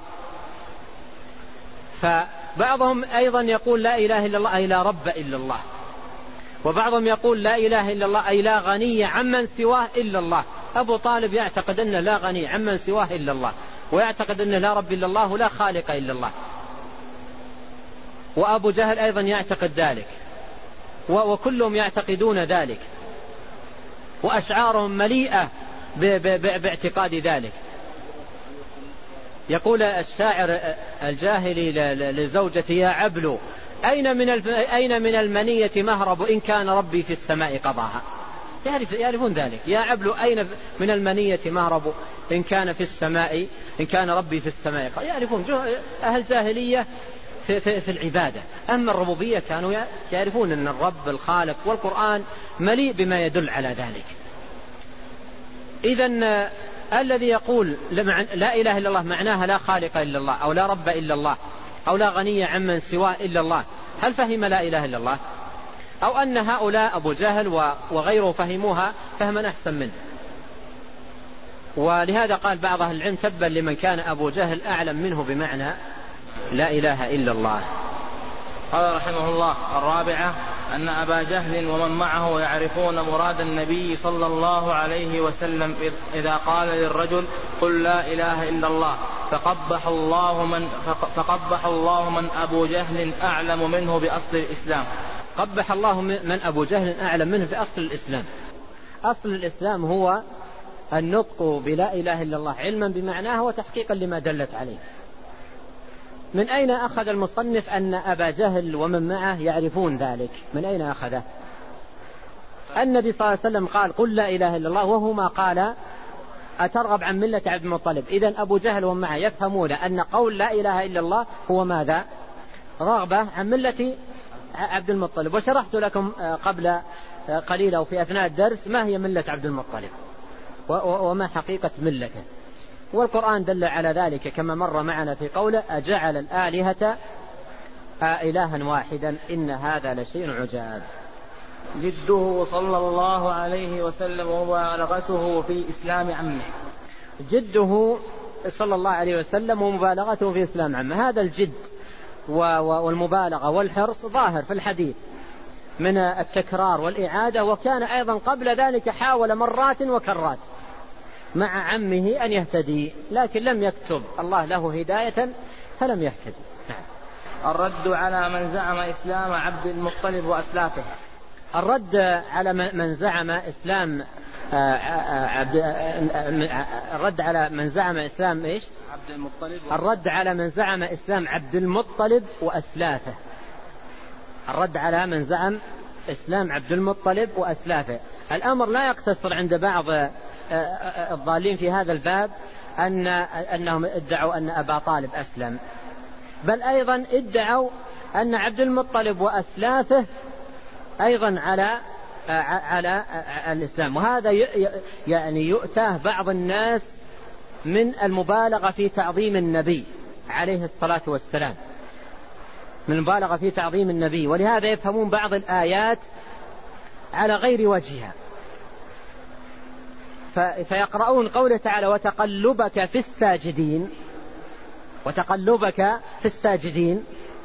فبعضهم أيضا يقول لا إله إلا الله أي لا رب إلا الله، وبعضهم يقول لا إله إلا الله أي لا غني عمن سواه إلا الله. أبو طالب يعتقد أن لا غني عمن سواه إلا الله، ويعتقد أن لا رب إلا الله ولا خالق إلا الله. وأبو جهل أيضا يعتقد ذلك. وكلهم يعتقدون ذلك، وأشعارهم مليئة باعتقاد ذلك. يقول الشاعر الجاهلي لزوجته: يا عبل أين من أين من المنية مهرب إن كان ربي في السماء قضاها. يعرفون ذلك. يا عبل أين من المنية مهرب إن كان في السماء إن كان ربي في السماء قضاها. يعرفون أهل جاهلية في, في, في العبادة. أما الربوبية كانوا يعرفون أن الرب الخالق، والقرآن مليء بما يدل على ذلك. إذن الذي يقول لا إله إلا الله معناها لا خالق إلا الله، أو لا رب إلا الله، أو لا غني عمن سواه إلا الله، هل فهم لا إله إلا الله؟ أو أن هؤلاء أبو جهل وغيره فهموها فهما أحسن منه؟ ولهذا قال بعض أهل العلم: تبا لمن كان أبو جهل أعلم منه بمعنى لا إله إلا الله.
قال رحمه الله: الرابعة أن أبا جهل ومن معه يعرفون مراد النبي صلى الله عليه وسلم إذا قال للرجل: قل لا إله إلا الله، فقبح الله من, فقبح الله من أبو جهل أعلم منه بأصل الإسلام.
قبح الله من أبو جهل أعلم منه بأصل الإسلام. أصل الإسلام هو النطق بلا إله إلا الله علما بمعناه وتحقيقا لما دلت عليه. من أين أخذ المصنف أن أبا جهل ومن معه يعرفون ذلك؟ من أين أخذه؟ النبي صلى الله عليه وسلم قال: قل لا إله إلا الله، وهو ما قال: أترغب عن ملة عبد المطلب. إذن أبو جهل ومن معه يفهمون أن قول لا إله إلا الله هو ماذا؟ رغبة عن ملة عبد المطلب. وشرحت لكم قبل قليل أو في أثناء الدرس ما هي ملة عبد المطلب وما حقيقة ملته، والقرآن دل على ذلك كما مر معنا في قوله: أجعل الآلهة إلها واحدا إن هذا لشيء عجاب.
جده صلى الله عليه وسلم ومبالغته في إسلام عمه.
جده صلى الله عليه وسلم ومبالغته في إسلام عمه، هذا الجد والمبالغة والحرص ظاهر في الحديث من التكرار والإعادة، وكان أيضا قبل ذلك حاول مرات وكرات مع عمه أن يهتدي، لكن لم يكتب الله له هداية فلم يهتدي.
نعم. الرد على من زعم إسلام عبد المطلب وأسلافه.
الرد على من زعم إسلام عبد الرد على من زعم إسلام إيش؟
عبد المطلب.
الرد على من زعم إسلام عبد المطلب وأسلافه. الرد على من زعم إسلام عبد المطلب وأسلافه. الأمر لا يقتصر عند بعض الضالين في هذا الباب أن أنهم ادعوا أن أبا طالب أسلم، بل أيضا ادعوا أن عبد المطلب وأسلافه أيضا على على الإسلام. وهذا يعني يؤتاه بعض الناس من المبالغة في تعظيم النبي عليه الصلاة والسلام، من المبالغة في تعظيم النبي، ولهذا يفهمون بعض الآيات على غير وجهها، فيقرؤون قوله تعالى: وتقلبك في الساجدين، وتقلبك في الساجدين،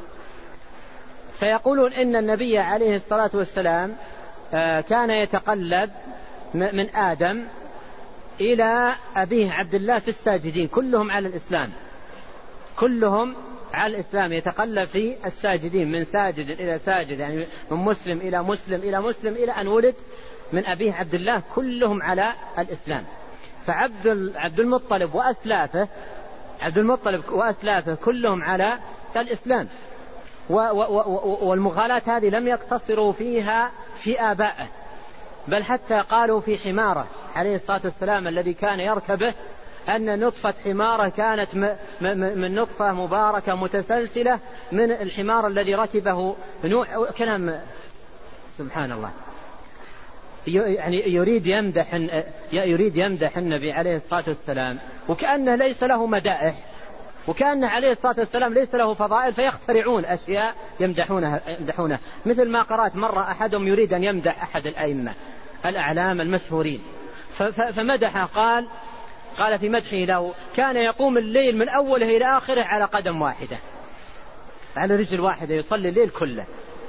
فيقولون إن النبي عليه الصلاة والسلام كان يتقلب من آدم إلى أبيه عبد الله في الساجدين، كلهم على الإسلام، كلهم على الإسلام، يتقلب في الساجدين من ساجد إلى ساجد، يعني من مسلم إلى مسلم إلى مسلم إلى أن ولد من أبيه عبد الله، كلهم على الإسلام. فعبد عبد المطلب وأسلافه عبد المطلب وأسلافه كلهم على الإسلام. والمغالاة هذه لم يقتصروا فيها في آبائه، بل حتى قالوا في حماره عليه الصلاة والسلام الذي كان يركبه أن نطفة حماره كانت من نطفة مباركة متسلسلة من الحمار الذي ركبه نوح. كلام سبحان الله، يعني يريد يمدح يريد يمدح النبي عليه الصلاة والسلام وكأنه ليس له مدائح، وكأن عليه الصلاة والسلام ليس له فضائل، فيخترعون أشياء يمدحونها يمدحونها مثل ما قرأت مرة أحدهم يريد أن يمدح أحد الأئمة الأعلام المشهورين، فمدح قال قال في مدحه له: كان يقوم الليل من أوله إلى آخره على قدم واحدة، على رجل واحدة، يصلي الليل كله.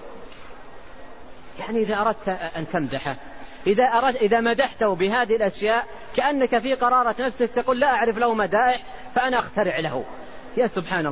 يعني إذا أردت أن تمدحه، إذا أردت إذا مدحته بهذه الأشياء كأنك في قرارة نفسك تقول لا أعرف له مدائح فأنا أخترع له. يا سبحان الله،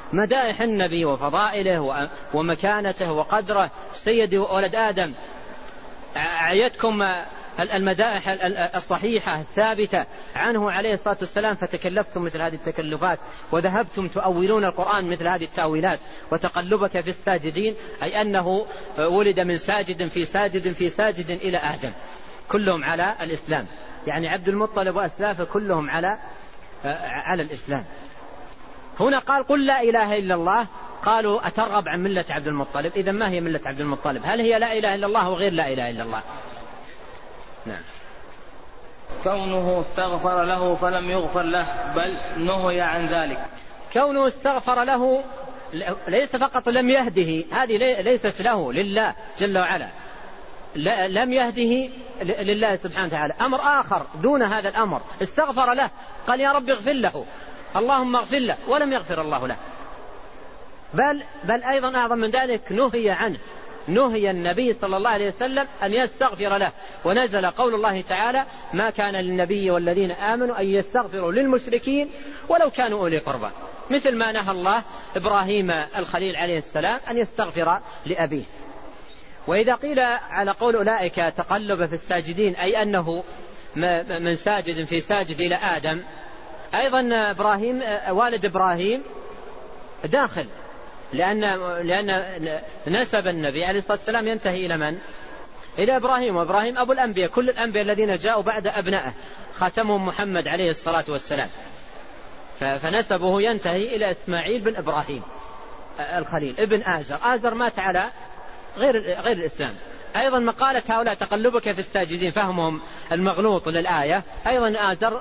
مدائح النبي وفضائله ومكانته وقدره، سيد ولد آدم. أعيتكم المدائح الصحيحة الثابتة عنه عليه الصلاة والسلام فتكلفتم مثل هذه التكلفات، وذهبتم تؤولون القرآن مثل هذه التأويلات. وتقلبك في الساجدين أي أنه ولد من ساجد في ساجد في ساجد إلى آدم، كلهم على الإسلام. يعني عبد المطلب وأسلافه كلهم على على الإسلام. هنا قال قل لا إله إلا الله، قالوا أترغب عن ملة عبد المطلب؟ إذا ما هي ملة عبد المطلب؟ هل هي لا إله إلا الله وغير لا إله إلا الله؟ نعم.
كونه استغفر له فلم يغفر له بل نهي عن ذلك.
كونه استغفر له ليس فقط لم يهده، هذه ليست له، لله جل وعلا، لم يهده لله سبحانه وتعالى. أمر آخر دون هذا الأمر، استغفر له، قال يا رب اغفر له، اللهم اغفر له، ولم يغفر الله له. بل, بل أيضا أعظم من ذلك نهي عنه، نهي النبي صلى الله عليه وسلم أن يستغفر له. ونزل قول الله تعالى ما كان للنبي والذين آمنوا أن يستغفروا للمشركين ولو كانوا أولي قربى، مثل ما نهى الله إبراهيم الخليل عليه السلام أن يستغفر لأبيه. وإذا قيل على قول أولئك تقلب في الساجدين أي أنه من ساجد في ساجد إلى آدم، أيضا إبراهيم والد إبراهيم داخل، لأن, لأن نسب النبي عليه الصلاة والسلام ينتهي إلى من؟ إلى إبراهيم، وإبراهيم أبو الأنبياء، كل الأنبياء الذين جاءوا بعد أبنائه خاتمهم محمد عليه الصلاة والسلام، فنسبه ينتهي إلى إسماعيل بن إبراهيم الخليل ابن آزر. آزر مات على غير, غير الإسلام. أيضا مقالة هؤلاء تقلبك في الساجدين فهمهم المغلوط للآية، أيضا آزر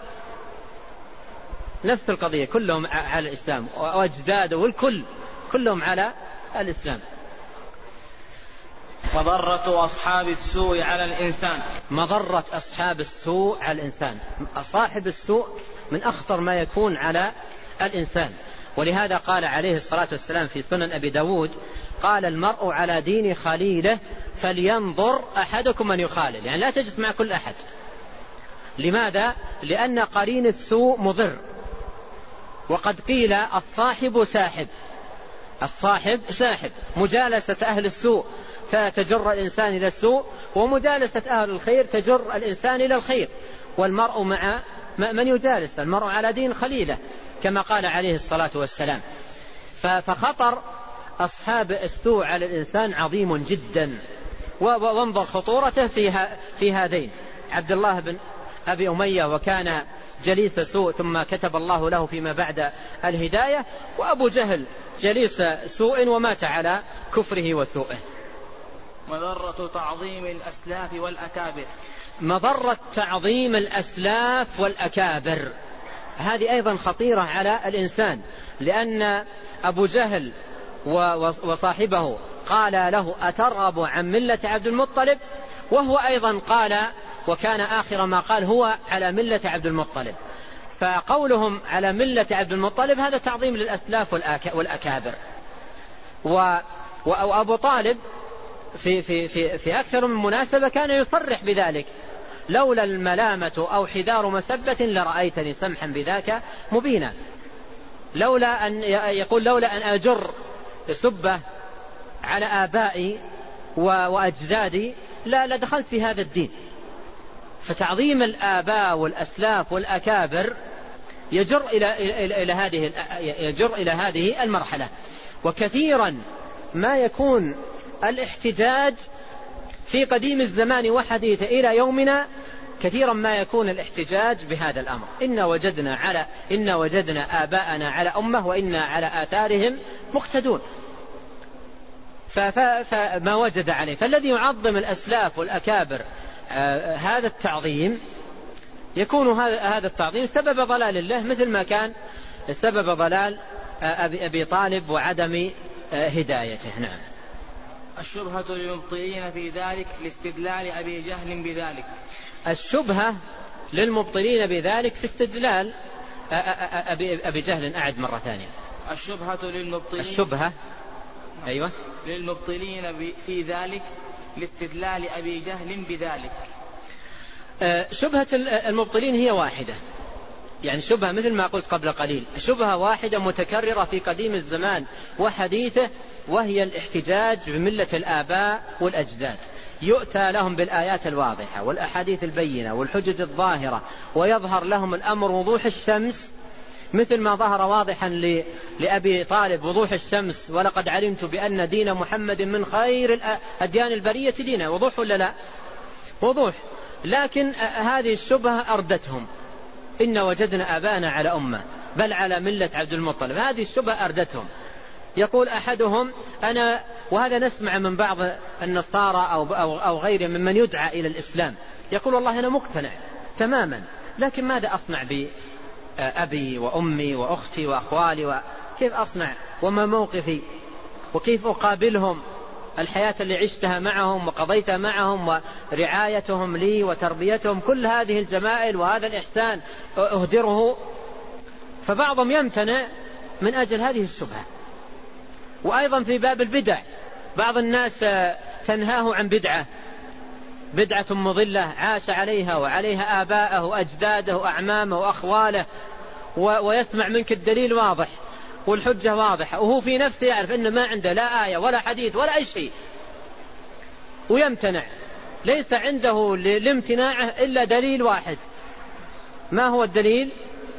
نفس القضية، كلهم على الإسلام، وأجداده والكل كلهم على الإسلام.
مضرة أصحاب السوء على الإنسان.
مضرة أصحاب السوء على الإنسان، صاحب السوء من أخطر ما يكون على الإنسان. ولهذا قال عليه الصلاة والسلام في سنن أبي داود قال المرء على دين خليله فلينظر أحدكم من يخالل، يعني لا تجلس مع كل أحد. لماذا؟ لأن قرين السوء مضر. وقد قيل الصاحب ساحب، الصاحب ساحب، مجالسة أهل السوء فتجر الإنسان إلى السوء، ومجالسة أهل الخير تجر الإنسان إلى الخير. والمرء مع من يجالس، المرء على دين خليله كما قال عليه الصلاة والسلام. فخطر أصحاب السوء على الإنسان عظيم جدا، وانظر خطورته فيها في هذين: عبد الله بن أبي أمية وكان جليس سوء ثم كتب الله له فيما بعد الهداية، وأبو جهل جليس سوء ومات على كفره وسوءه.
مضرة تعظيم الأسلاف والأكابر.
مضرة تعظيم الأسلاف والأكابر هذه أيضا خطيرة على الإنسان، لأن أبو جهل وصاحبه قال له أترغب عن ملة عبد المطلب، وهو أيضا قال وكان آخر ما قال هو على ملة عبد المطلب. فقولهم على ملة عبد المطلب هذا تعظيم للأسلاف والأكابر. وأبو طالب في, في, في, في أكثر من مناسبة كان يصرح بذلك: لولا الملامة أو حذار مسبة لرأيتني سمحا بذاك مبينا. لولا أن يقول لولا أن أجر سبة على آبائي وأجدادي لا لدخلت في هذا الدين. فتعظيم الآباء والأسلاف والأكابر يجر إلى, إلى, إلى, هذه يجر إلى هذه المرحلة. وكثيرا ما يكون الاحتجاج في قديم الزمان وحديث إلى يومنا، كثيرا ما يكون الاحتجاج بهذا الأمر: إنا وجدنا على إنا وجدنا آباءنا على أمة وإنا على آثارهم مقتدون. فما وجد عليه. فالذي يعظم الأسلاف والأكابر آه هذا التعظيم يكون هذا التعظيم سبب ضلال له، مثل ما كان سبب ضلال آه أبي, أبي طالب وعدم آه هدايته. نعم.
الشبهة للمبطلين في ذلك لاستدلال أبي جهل بذلك.
الشبهة للمبطلين بذلك في استدلال أبي, أبي جهل. أعد مرة ثانية.
الشبهة للمبطلين
الشبهة أيوة
للمبطلين في ذلك لاستدلال أبي جهل بذلك.
شبهة المبطلين هي واحدة، يعني شبهة مثل ما قلت قبل قليل، شبهة واحدة متكررة في قديم الزمان وحديثه، وهي الاحتجاج بملة الآباء والأجداد. يؤتى لهم بالآيات الواضحة والأحاديث البينة والحجج الظاهرة، ويظهر لهم الأمر وضوح الشمس، مثل ما ظهر واضحا لأبي طالب وضوح الشمس: ولقد علمت بأن دين محمد من خير أديان البرية دينا. وضوح ولا لا؟ وضوح. لكن هذه الشبهة أردتهم: إن وجدنا آباءنا على أمة، بل على ملة عبد المطلب. هذه الشبهة أردتهم. يقول أحدهم: أنا، وهذا نسمع من بعض النصارى أو, أو, أو غيرهم ممن يدعى إلى الإسلام، يقول: والله أنا مقتنع تماما، لكن ماذا أصنع بأبي وأمي وأختي وأخوالي، وكيف أصنع، وما موقفي، وكيف أقابلهم، الحياة اللي عشتها معهم وقضيتها معهم ورعايتهم لي وتربيتهم، كل هذه الجمائل وهذا الإحسان أهدره. فبعضهم يمتنع من أجل هذه الشبهة. وأيضا في باب البدع، بعض الناس تنهاه عن بدعة بدعة مضلة عاش عليها وعليها آباءه وأجداده وأعمامه وأخواله، ويسمع منك الدليل واضح والحجة واضحة، وهو في نفسه يعرف أنه ما عنده لا آية ولا حديث ولا أي شيء، ويمتنع. ليس عنده لامتناعه إلا دليل واحد. ما هو الدليل؟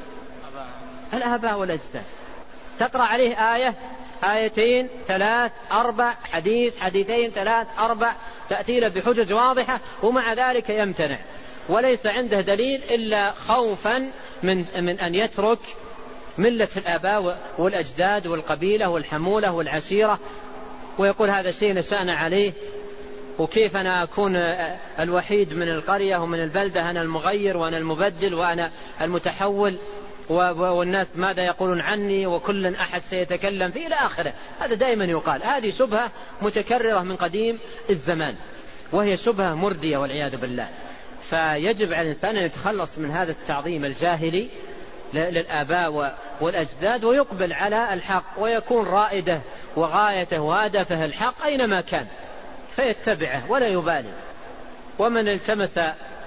الآباء والأجداد. تقرأ عليه آية، آيتين، ثلاث، أربع، حديث، حديثين، ثلاث، أربع، تأتي له بحجج واضحة، ومع ذلك يمتنع، وليس عنده دليل إلا خوفا من, من أن يترك ملة الآباء والأجداد والقبيلة والحمولة والعشيرة، ويقول: هذا شيء نشأنا عليه، وكيف أنا أكون الوحيد من القرية ومن البلدة، أنا المغير وأنا المبدل وأنا المتحول، والناس ماذا يقولون عني، وكل أحد سيتكلم فيه، إلى آخره. هذا دائما يقال. هذه شبهة متكررة من قديم الزمان، وهي شبهة مردية والعياذ بالله. فيجب على الإنسان أن يتخلص من هذا التعظيم الجاهلي للآباء والأجداد، ويقبل على الحق، ويكون رائده وغايته وهدفه الحق أينما كان، فيتبعه ولا يبالي. ومن التمس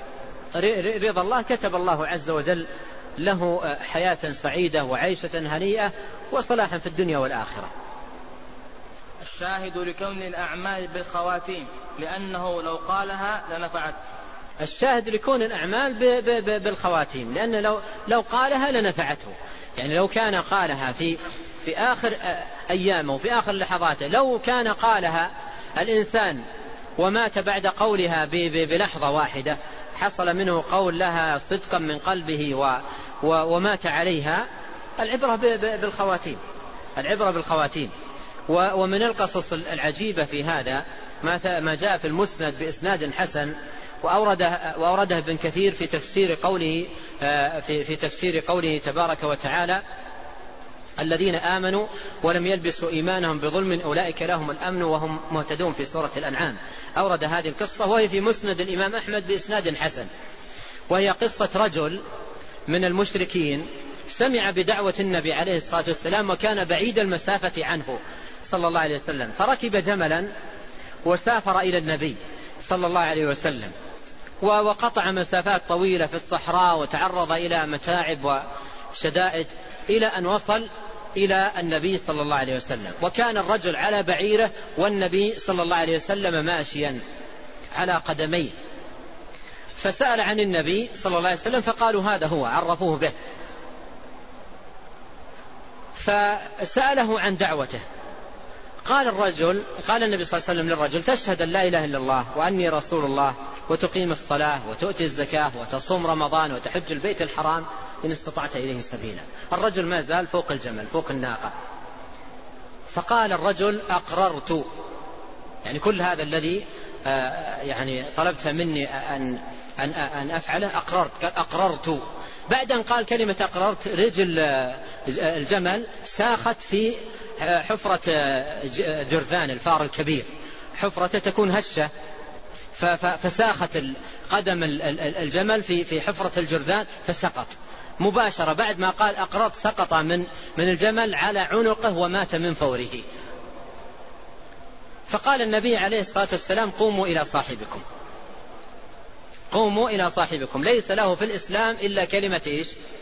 رضا الله كتب الله عز وجل له حياة سعيدة وعيشة هنيئة وصلاحا في الدنيا والآخرة.
الشاهد لكون الأعمال بالخواتيم، لأنه لو قالها لنفعت.
الشاهد لكون الأعمال بالخواتيم، لأن لو, لو قالها لنفعته. يعني لو كان قالها في, في آخر أيامه وفي آخر لحظاته، لو كان قالها الإنسان ومات بعد قولها بلحظة واحدة، حصل منه قول لها صدقا من قلبه و ومات عليها، العبرة بالخواتيم، العبرة بالخواتيم. ومن القصص العجيبة في هذا ما جاء في المسند بإسناد حسن، وأورده, وأورده ابن كثير في تفسير قوله في, في تفسير قوله تبارك وتعالى: الذين آمنوا ولم يلبسوا إيمانهم بظلم أولئك لهم الأمن وهم مهتدون، في سورة الأنعام. أورد هذه القصة وهي في مسند الإمام أحمد بإسناد حسن، وهي قصة رجل من المشركين سمع بدعوة النبي عليه الصلاة والسلام، وكان بعيد المسافة عنه صلى الله عليه وسلم، فركب جملا وسافر إلى النبي صلى الله عليه وسلم، وقطع مسافات طويلة في الصحراء، وتعرض إلى متاعب وشدائد، إلى أن وصل إلى النبي صلى الله عليه وسلم. وكان الرجل على بعيره، والنبي صلى الله عليه وسلم ماشيا على قدميه، فسأل عن النبي صلى الله عليه وسلم، فقالوا هذا هو، عرفوه به. فسأله عن دعوته، قال الرجل قال النبي صلى الله عليه وسلم للرجل: تشهد أن لا إله إلا الله وأني رسول الله، وتقيم الصلاة وتؤتي الزكاة وتصوم رمضان وتحج البيت الحرام إن استطعت إليه سبيلا. الرجل ما زال فوق الجمل، فوق الناقة. فقال الرجل: أقررت، يعني كل هذا الذي يعني طلبت مني أن, أن, أن أفعله أقررت. قال: أقررت. بعد أن قال كلمة أقررت، رجل الجمل ساخت في حفرة جرذان الفار الكبير، حفرة تكون هشة، فساخت قدم الجمل في في حفرة الجرذان، فسقط مباشرة. بعد ما قال أقررت سقط من من الجمل على عنقه ومات من فوره. فقال النبي عليه الصلاة والسلام: قوموا إلى صاحبكم، قوموا إلى صاحبكم، ليس له في الإسلام إلا كلمة إيش؟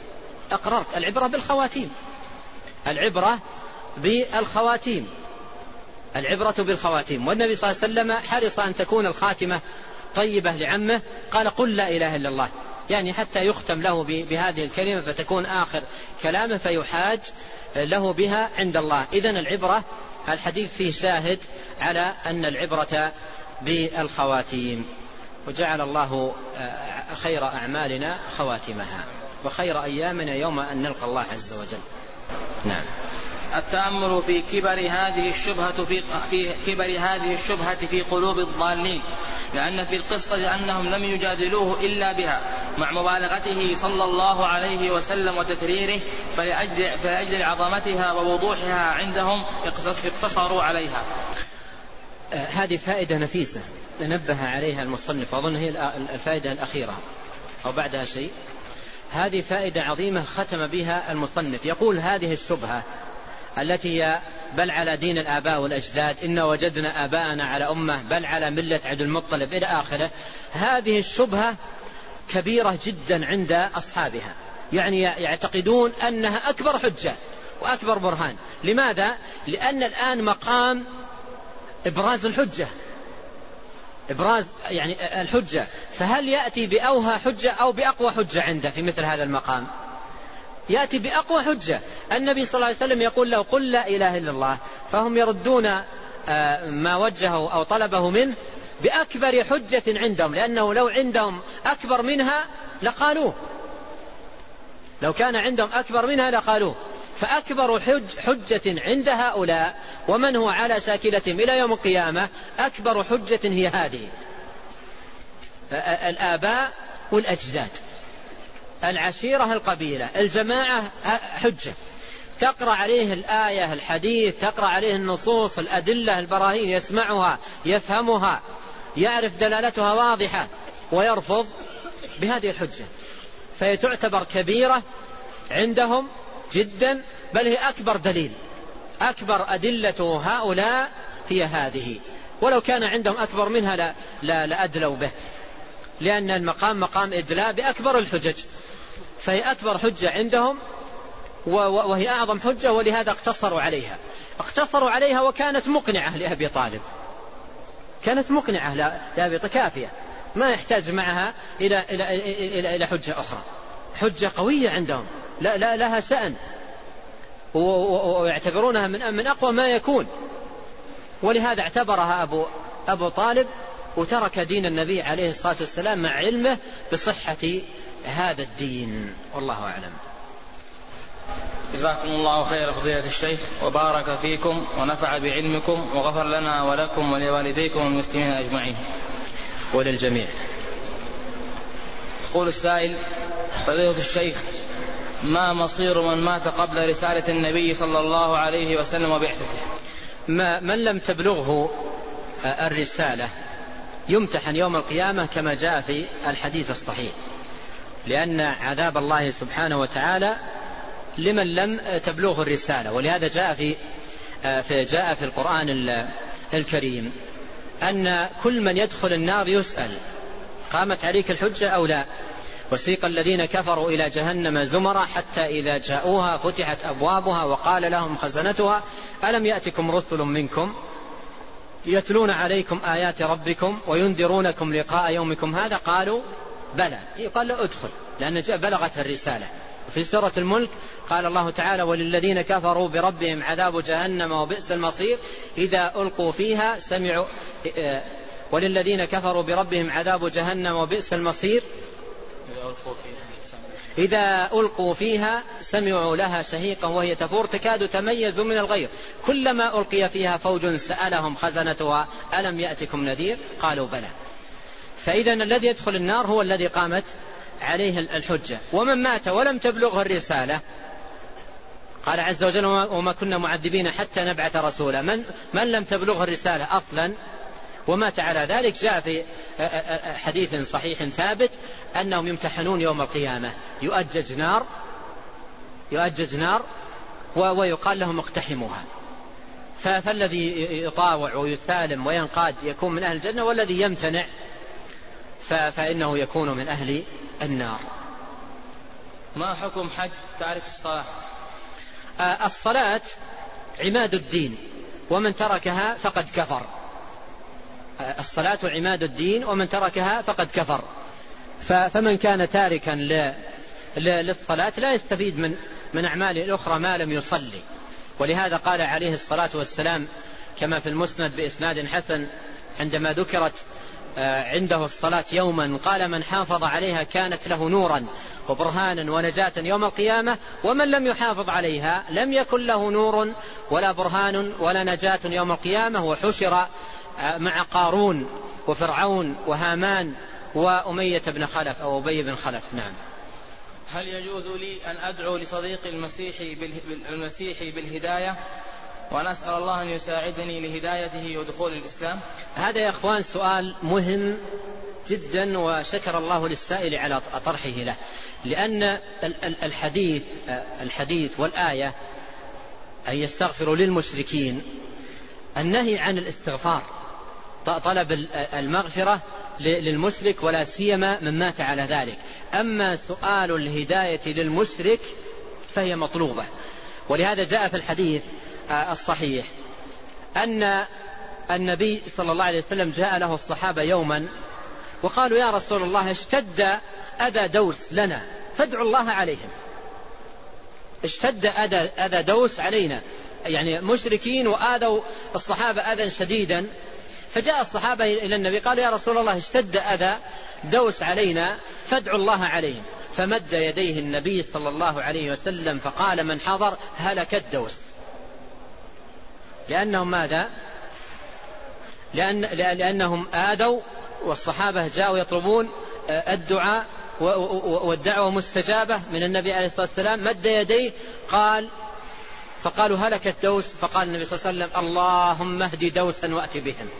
أقررت. العبرة بالخواتيم، العبرة بالخواتيم، العبرة بالخواتيم. والنبي صلى الله عليه وسلم حرص أن تكون الخاتمة طيبة لعمه، قال قل لا إله إلا الله، يعني حتى يختم له بهذه الكلمة فتكون آخر كلامه فيحاج له بها عند الله. إذن العبرة، الحديث فيه شاهد على أن العبرة بالخواتيم. وجعل الله خير أعمالنا خواتمها، وخير أيامنا يوم أن نلقى الله عز وجل. نعم.
التأمل في كبر هذه الشبهة في, في كبر هذه الشبهة في قلوب الضالين، لأن في القصة أنهم لم يجادلوه إلا بها مع مبالغته صلى الله عليه وسلم وتكريره، فلأجل, فلأجل عظمتها ووضوحها عندهم اقتصروا عليها.
هذه فائدة نفيسة نبه عليها المصنف، أظن هي الفائدة الأخيرة أو بعدها شيء. هذه فائدة عظيمة ختم بها المصنف، يقول هذه الشبهة التي هي بل على دين الآباء والأجداد، إن وجدنا آباءنا على أمة، بل على ملة عبد المطلب إلى آخره. هذه الشبهة كبيرة جدا عند أصحابها، يعني يعتقدون أنها أكبر حجة وأكبر برهان. لماذا؟ لأن الآن مقام إبراز الحجة، إبراز يعني الحجة، فهل يأتي بأوهى حجة أو بأقوى حجة عنده في مثل هذا المقام؟ يأتي بأقوى حجة. النبي صلى الله عليه وسلم يقول له قل لا إله إلا الله، فهم يردون ما وجهه أو طلبه منه بأكبر حجة عندهم، لأنه لو عندهم أكبر منها لقالوه، لو كان عندهم أكبر منها لقالوه. فأكبر حج حجة عند هؤلاء ومن هو على شاكلتهم إلى يوم القيامة، أكبر حجة هي هذه، الآباء والأجداد، العشيرة القبيلة، الجماعة، حجة. تقرأ عليه الآية الحديث، تقرأ عليه النصوص الأدلة البراهين، يسمعها يفهمها يعرف دلالتها واضحة ويرفض بهذه الحجة، فهي تعتبر كبيرة عندهم جدا، بل هي أكبر دليل، أكبر أدلة هؤلاء هي هذه، ولو كان عندهم أكبر منها لا لا لأدلوا به، لأن المقام مقام إدلاء بأكبر الحجج، فهي أكبر حجة عندهم وهي أعظم حجة، ولهذا اقتصروا عليها اقتصروا عليها وكانت مقنعة لأبي طالب، كانت مقنعة لأبي طالب كافية، ما يحتاج معها إلى, إلى, إلى, إلى حجة أخرى، حجة قوية عندهم لا, لا لها شأن، ويعتبرونها من, من أقوى ما يكون، ولهذا اعتبرها أبو, أبو طالب وترك دين النبي عليه الصلاة والسلام مع علمه بصحة هذا الدين. والله أعلم.
جزاكم الله خير فضيلة الشيخ، وبارك فيكم ونفع بعلمكم، وغفر لنا ولكم ولوالديكم والمسلمين أجمعين
وللجميع.
يقول السائل: فضيلة الشيخ، ما مصير من مات قبل رسالة النبي صلى الله عليه وسلم وبعثته؟
ما من لم تبلغه الرسالة يمتحن يوم القيامة كما جاء في الحديث الصحيح، لأن عذاب الله سبحانه وتعالى لمن لم تبلغه الرسالة، ولهذا جاء في في جاء في القرآن الكريم أن كل من يدخل النار يسأل قامت عليك الحجة أو لا. وسيق الذين كفروا إلى جهنم زمرا حتى إذا جاءوها فتحت أبوابها وقال لهم خزنتها ألم يأتكم رسل منكم يتلون عليكم آيات ربكم وينذرونكم لقاء يومكم هذا؟ قالوا بلى. قال له ادخل، لأن بلغت الرسالة. في سورة الملك قال الله تعالى: وللذين كفروا بربهم عذاب جهنم وبئس المصير إذا ألقوا فيها سمعوا وللذين كفروا بربهم عذاب جهنم وبئس المصير إذا ألقوا فيها سمعوا لها شهيقا وهي تفور تكاد تميز من الغيظ كلما ألقي فيها فوج سألهم خزنتها ألم يأتكم نذير قالوا بلى. فإذا الذي يدخل النار هو الذي قامت عليه الحجة. ومن مات ولم تبلغه الرسالة قال عز وجل: وما كنا معذبين حتى نبعث رسولا. من, من لم تبلغه الرسالة أصلا ومات على ذلك، جاء في حديث صحيح ثابت أنهم يمتحنون يوم القيامة، يؤجج نار يؤجج نار ويقال لهم اقتحموها، فالذي يطاوع ويسالم وينقاد يكون من أهل الجنة، والذي يمتنع فإنه يكون من أهل النار.
ما حكم حج تارك الصلاة؟
آه الصلاة عماد الدين، ومن تركها فقد كفر. آه الصلاة عماد الدين، ومن تركها فقد كفر. فمن كان تاركا للصلاة لا يستفيد من من أعمال الأخرى ما لم يصلي. ولهذا قال عليه الصلاة والسلام كما في المسند بإسناد حسن عندما ذكرت عنده الصلاة يوما قال: من حافظ عليها كانت له نورا وبرهانا ونجاة يوم القيامة، ومن لم يحافظ عليها لم يكن له نور ولا برهان ولا نجاة يوم القيامة، وحشر مع قارون وفرعون وهامان وأمية بن خلف أو أبي بن خلف. نعم.
هل يجوز لي أن أدعو لصديق المسيحي المسيحي بالهداية، وأنا أسأل الله أن يساعدني لهدايته ودخول الإسلام؟
هذا يا أخوان سؤال مهم جدا، وشكر الله للسائل على طرحه له، لأن الحديث الحديث والآية أن يستغفروا للمشركين، النهي عن الاستغفار، طلب المغفرة للمشرك ولا سيما من مات على ذلك. أما سؤال الهداية للمشرك فهي مطلوبة. ولهذا جاء في الحديث الصحيح أن النبي صلى الله عليه وسلم جاء له الصحابة يوما وقالوا: يا رسول الله اشتد أذى دوس لنا فادعوا الله عليهم. اشتد أذى, أذى دوس علينا، يعني مشركين وآذوا الصحابة أذى شديدا. فجاء الصحابة إلى النبي قالوا: يا رسول الله اشتد أذى دوس علينا فادعوا الله عليهم. فمد يديه النبي صلى الله عليه وسلم فقال: من حضر هلكت دوس. لأنهم ماذا؟ لأن لأنهم آذوا، والصحابة جاءوا يطلبون الدعاء والدعوة مستجابة من النبي عليه الصلاة والسلام. مد يديه قال فقالوا: هلكت دوس. فقال النبي صلى الله عليه وسلم: اللهم اهد دوسا وأت بهم.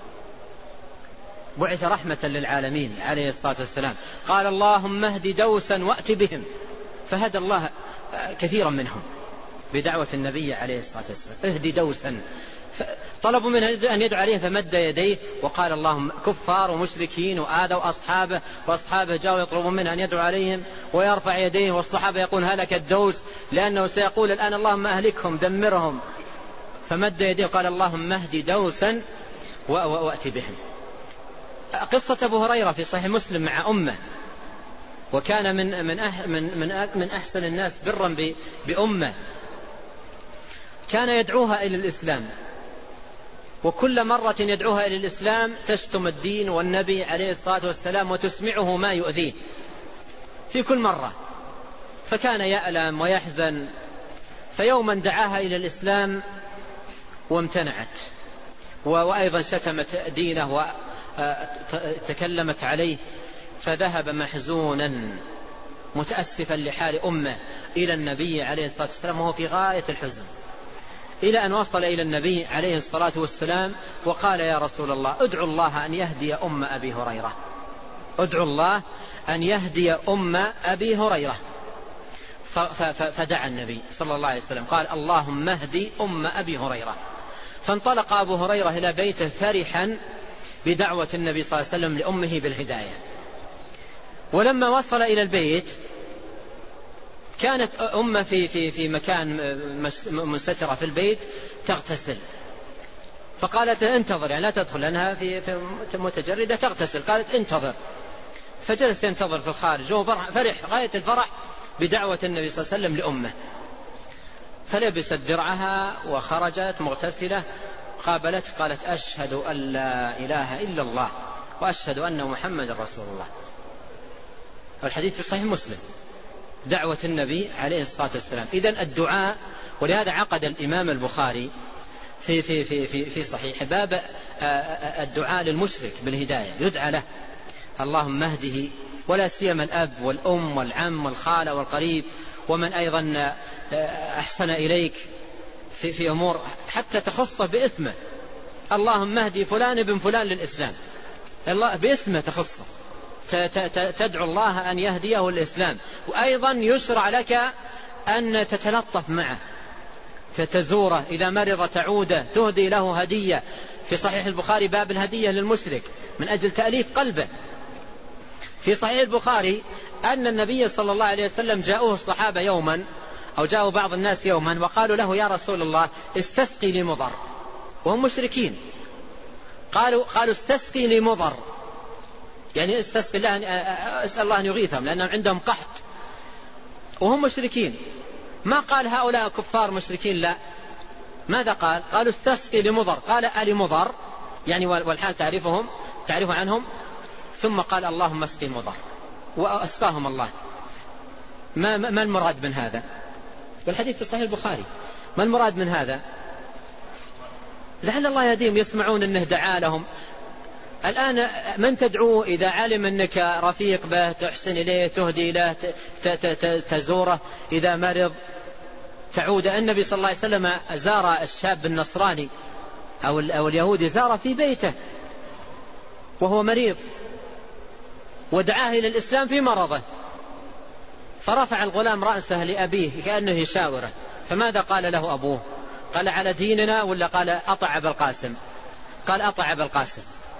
بعث رحمة للعالمين عليه الصلاة والسلام، قال: اللهم اهد دوسا وأت بهم. فهدى الله كثيرا منهم بدعوة النبي عليه الصلاة والسلام: اهد دوسا. طلبوا منه أن يدعو عليه فمد يديه وقال: اللهم كفار ومشركين وآذوا أصحابه، وأصحابه جاءوا يطلبون منه أن يدعو عليهم ويرفع يديه، والصحابة يقول هلك الدوس، لأنه سيقول الآن اللهم أهلكهم دمرهم. فمد يديه وقال: اللهم اهد دوسا وأت بهم. قصة أبو هريرة في صحيح مسلم مع أمه، وكان من من من من, من أحسن الناس برا بأمه، كان يدعوها إلى الإسلام، وكل مرة يدعوها إلى الإسلام تشتم الدين والنبي عليه الصلاة والسلام وتسمعه ما يؤذيه في كل مرة، فكان يألم ويحزن. فيوما دعاها إلى الإسلام وامتنعت، وأيضا شتمت دينه وتكلمت عليه، فذهب محزونا متأسفا لحال أمه إلى النبي عليه الصلاة والسلام وهو في غاية الحزن، إلى أن وصل إلى النبي عليه الصلاة والسلام وقال: يا رسول الله ادعو الله أن يهدي أم أبي هريرة، ادعو الله أن يهدي أم أبي هريرة. فدعا النبي صلى الله عليه وسلم قال: اللهم اهدي أم أبي هريرة. فانطلق أبو هريرة إلى بيته فرحا بدعوة النبي صلى الله عليه وسلم لأمه بالهداية. ولما وصل إلى البيت كانت أمه في في في مكان مستترة في البيت تغتسل، فقالت: انتظر، يعني لا تدخل لأنها في في متجردة تغتسل. قالت: انتظر. فجلس ينتظر في الخارج وهو فرح غاية الفرح بدعوة النبي صلى الله عليه وسلم لأمه. فلبست درعها وخرجت مغتسلة، قابلت قالت: أشهد أن لا إله إلا الله وأشهد أن محمد رسول الله. والحديث في صحيح مسلم، دعوة النبي عليه الصلاة والسلام. إذن الدعاء، ولهذا عقد الإمام البخاري في في في في في صحيح باب الدعاء للمشرك بالهداية، يدعى له اللهم اهده، ولا سيما الأب والأم والعم والخالة والقريب، ومن أيضا أحسن إليك في في أمور حتى تخصه باسمه. اللهم اهدي فلان ابن فلان للإسلام، الله باسمه تخصه، تدعو الله أن يهديه الإسلام. وأيضا يشرع لك أن تتلطف معه، فتزوره إذا مرض تعوده، تهدي له هدية. في صحيح البخاري باب الهدية للمشرك من أجل تأليف قلبه. في صحيح البخاري أن النبي صلى الله عليه وسلم جاءوه الصحابة يوما أو جاءوا بعض الناس يوما وقالوا له يا رسول الله استسقي لمضر، وهم مشركين. قالوا قالوا استسقي لمضر، يعني استسقي الله، اسأل الله أن يغيثهم لأنهم عندهم قحط وهم مشركين. ما قال هؤلاء كفار مشركين، لا، ماذا قال؟ قالوا استسقي لمضر. قال آل مضر يعني والحال تعرفهم تعرف عنهم، ثم قال اللهم اسقي مضر، وأسقاهم الله. ما, ما المراد من هذا؟ والحديث في صحيح البخاري. ما المراد من هذا؟ لعل الله يهديهم، يسمعون أنه دعا لهم. الآن من تدعوه إذا علم أنك رفيق به، تحسن إليه، تهدي له، تزوره، إذا مرض تعود. النبي صلى الله عليه وسلم زار الشاب النصراني أو اليهودي، زار في بيته وهو مريض ودعاه إلى الإسلام في مرضه، فرفع الغلام رأسه لأبيه كأنه يشاوره. فماذا قال له أبوه؟ قال على ديننا ولا قال أطع أبا القاسم؟ قال أطع أبا القاسم،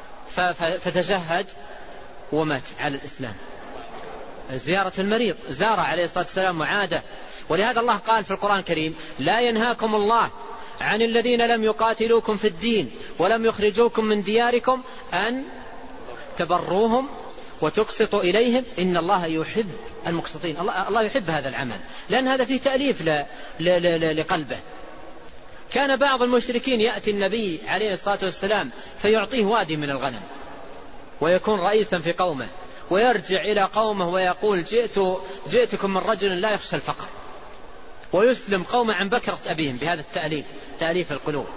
فتجهد ومات على الإسلام. زيارة المريض، زار عليه الصلاة والسلام وعاده. ولهذا الله قال في القرآن الكريم لا ينهاكم الله عن الذين لم يقاتلوكم في الدين ولم يخرجوكم من دياركم أن تبروهم وتقسطوا إليهم إن الله يحب المقسطين. الله, الله يحب هذا العمل، لأن هذا فيه تأليف ل... ل... ل... لقلبه. كان بعض المشركين يأتي النبي عليه الصلاة والسلام فيعطيه وادي من الغنم ويكون رئيسا في قومه، ويرجع إلى قومه ويقول جئت جئتكم من رجل لا يخشى الفقر، ويسلم قومه عن بكرة أبيهم بهذا التأليف، تأليف القلوب.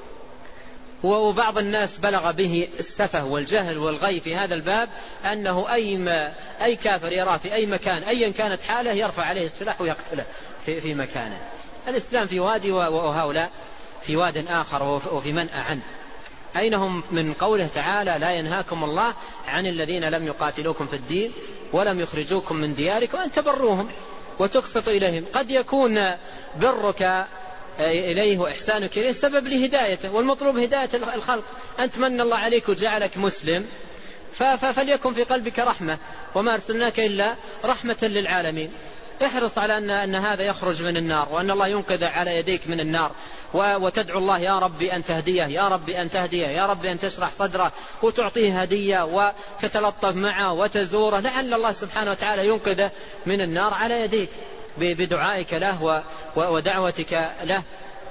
وبعض الناس بلغ به السفه والجهل والغي في هذا الباب أنه أي, ما أي كافر يراه في أي مكان أيا كانت حاله يرفع عليه السلاح ويقتله في, في مكانه. الإسلام في وادي وهؤلاء في واد آخر وفي منأى عنه. أين هم من قوله تعالى لا ينهاكم الله عن الذين لم يقاتلوكم في الدين ولم يخرجوكم من دياركم أن تبروهم وتقسطوا إليهم. قد يكون برك إليه وإحسانك إليه سبب لهدايته، والمطلوب هداية الخلق. أنت من الله عليك وجعلك مسلم فليكن في قلبك رحمة، وما أرسلناك إلا رحمة للعالمين. احرص على أن, أن هذا يخرج من النار، وأن الله ينقذ على يديك من النار، وتدعو الله يا ربي أن تهديه، يا ربي أن تهديه، يا ربي أن تشرح صدره، وتعطيه هدية وتتلطف معه وتزوره، لعل الله سبحانه وتعالى ينقذه من النار على يديك بدعائك له ودعوتك له.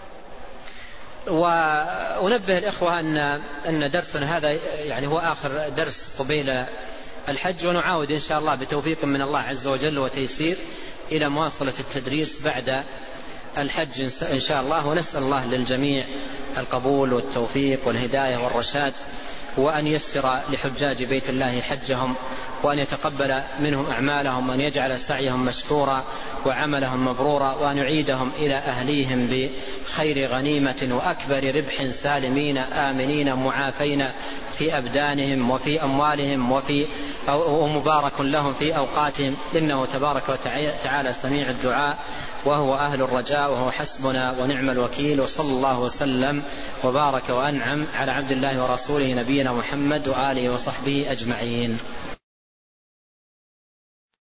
وأنبه الإخوة أن, أن درسنا هذا يعني هو آخر درس قبيل الحج، ونعاود إن شاء الله بتوفيق من الله عز وجل وتيسير إلى مواصلة التدريس بعد الحج إن شاء الله. ونسأل الله للجميع القبول والتوفيق والهداية والرشاد، وأن يسر لحجاج بيت الله حجهم، وأن يتقبل منهم أعمالهم، وأن يجعل سعيهم مشكورا وعملهم مبرورا، وأن يعيدهم إلى أهليهم بخير غنيمة وأكبر ربح سالمين آمنين معافين في أبدانهم وفي أموالهم وفي ومبارك لهم في أوقاتهم، إنه تبارك وتعالى سميع الدعاء وهو أهل الرجاء، وهو حسبنا ونعم الوكيل. وصلى الله وسلم وبارك وأنعم على عبد الله ورسوله نبينا محمد وآله وصحبه أجمعين.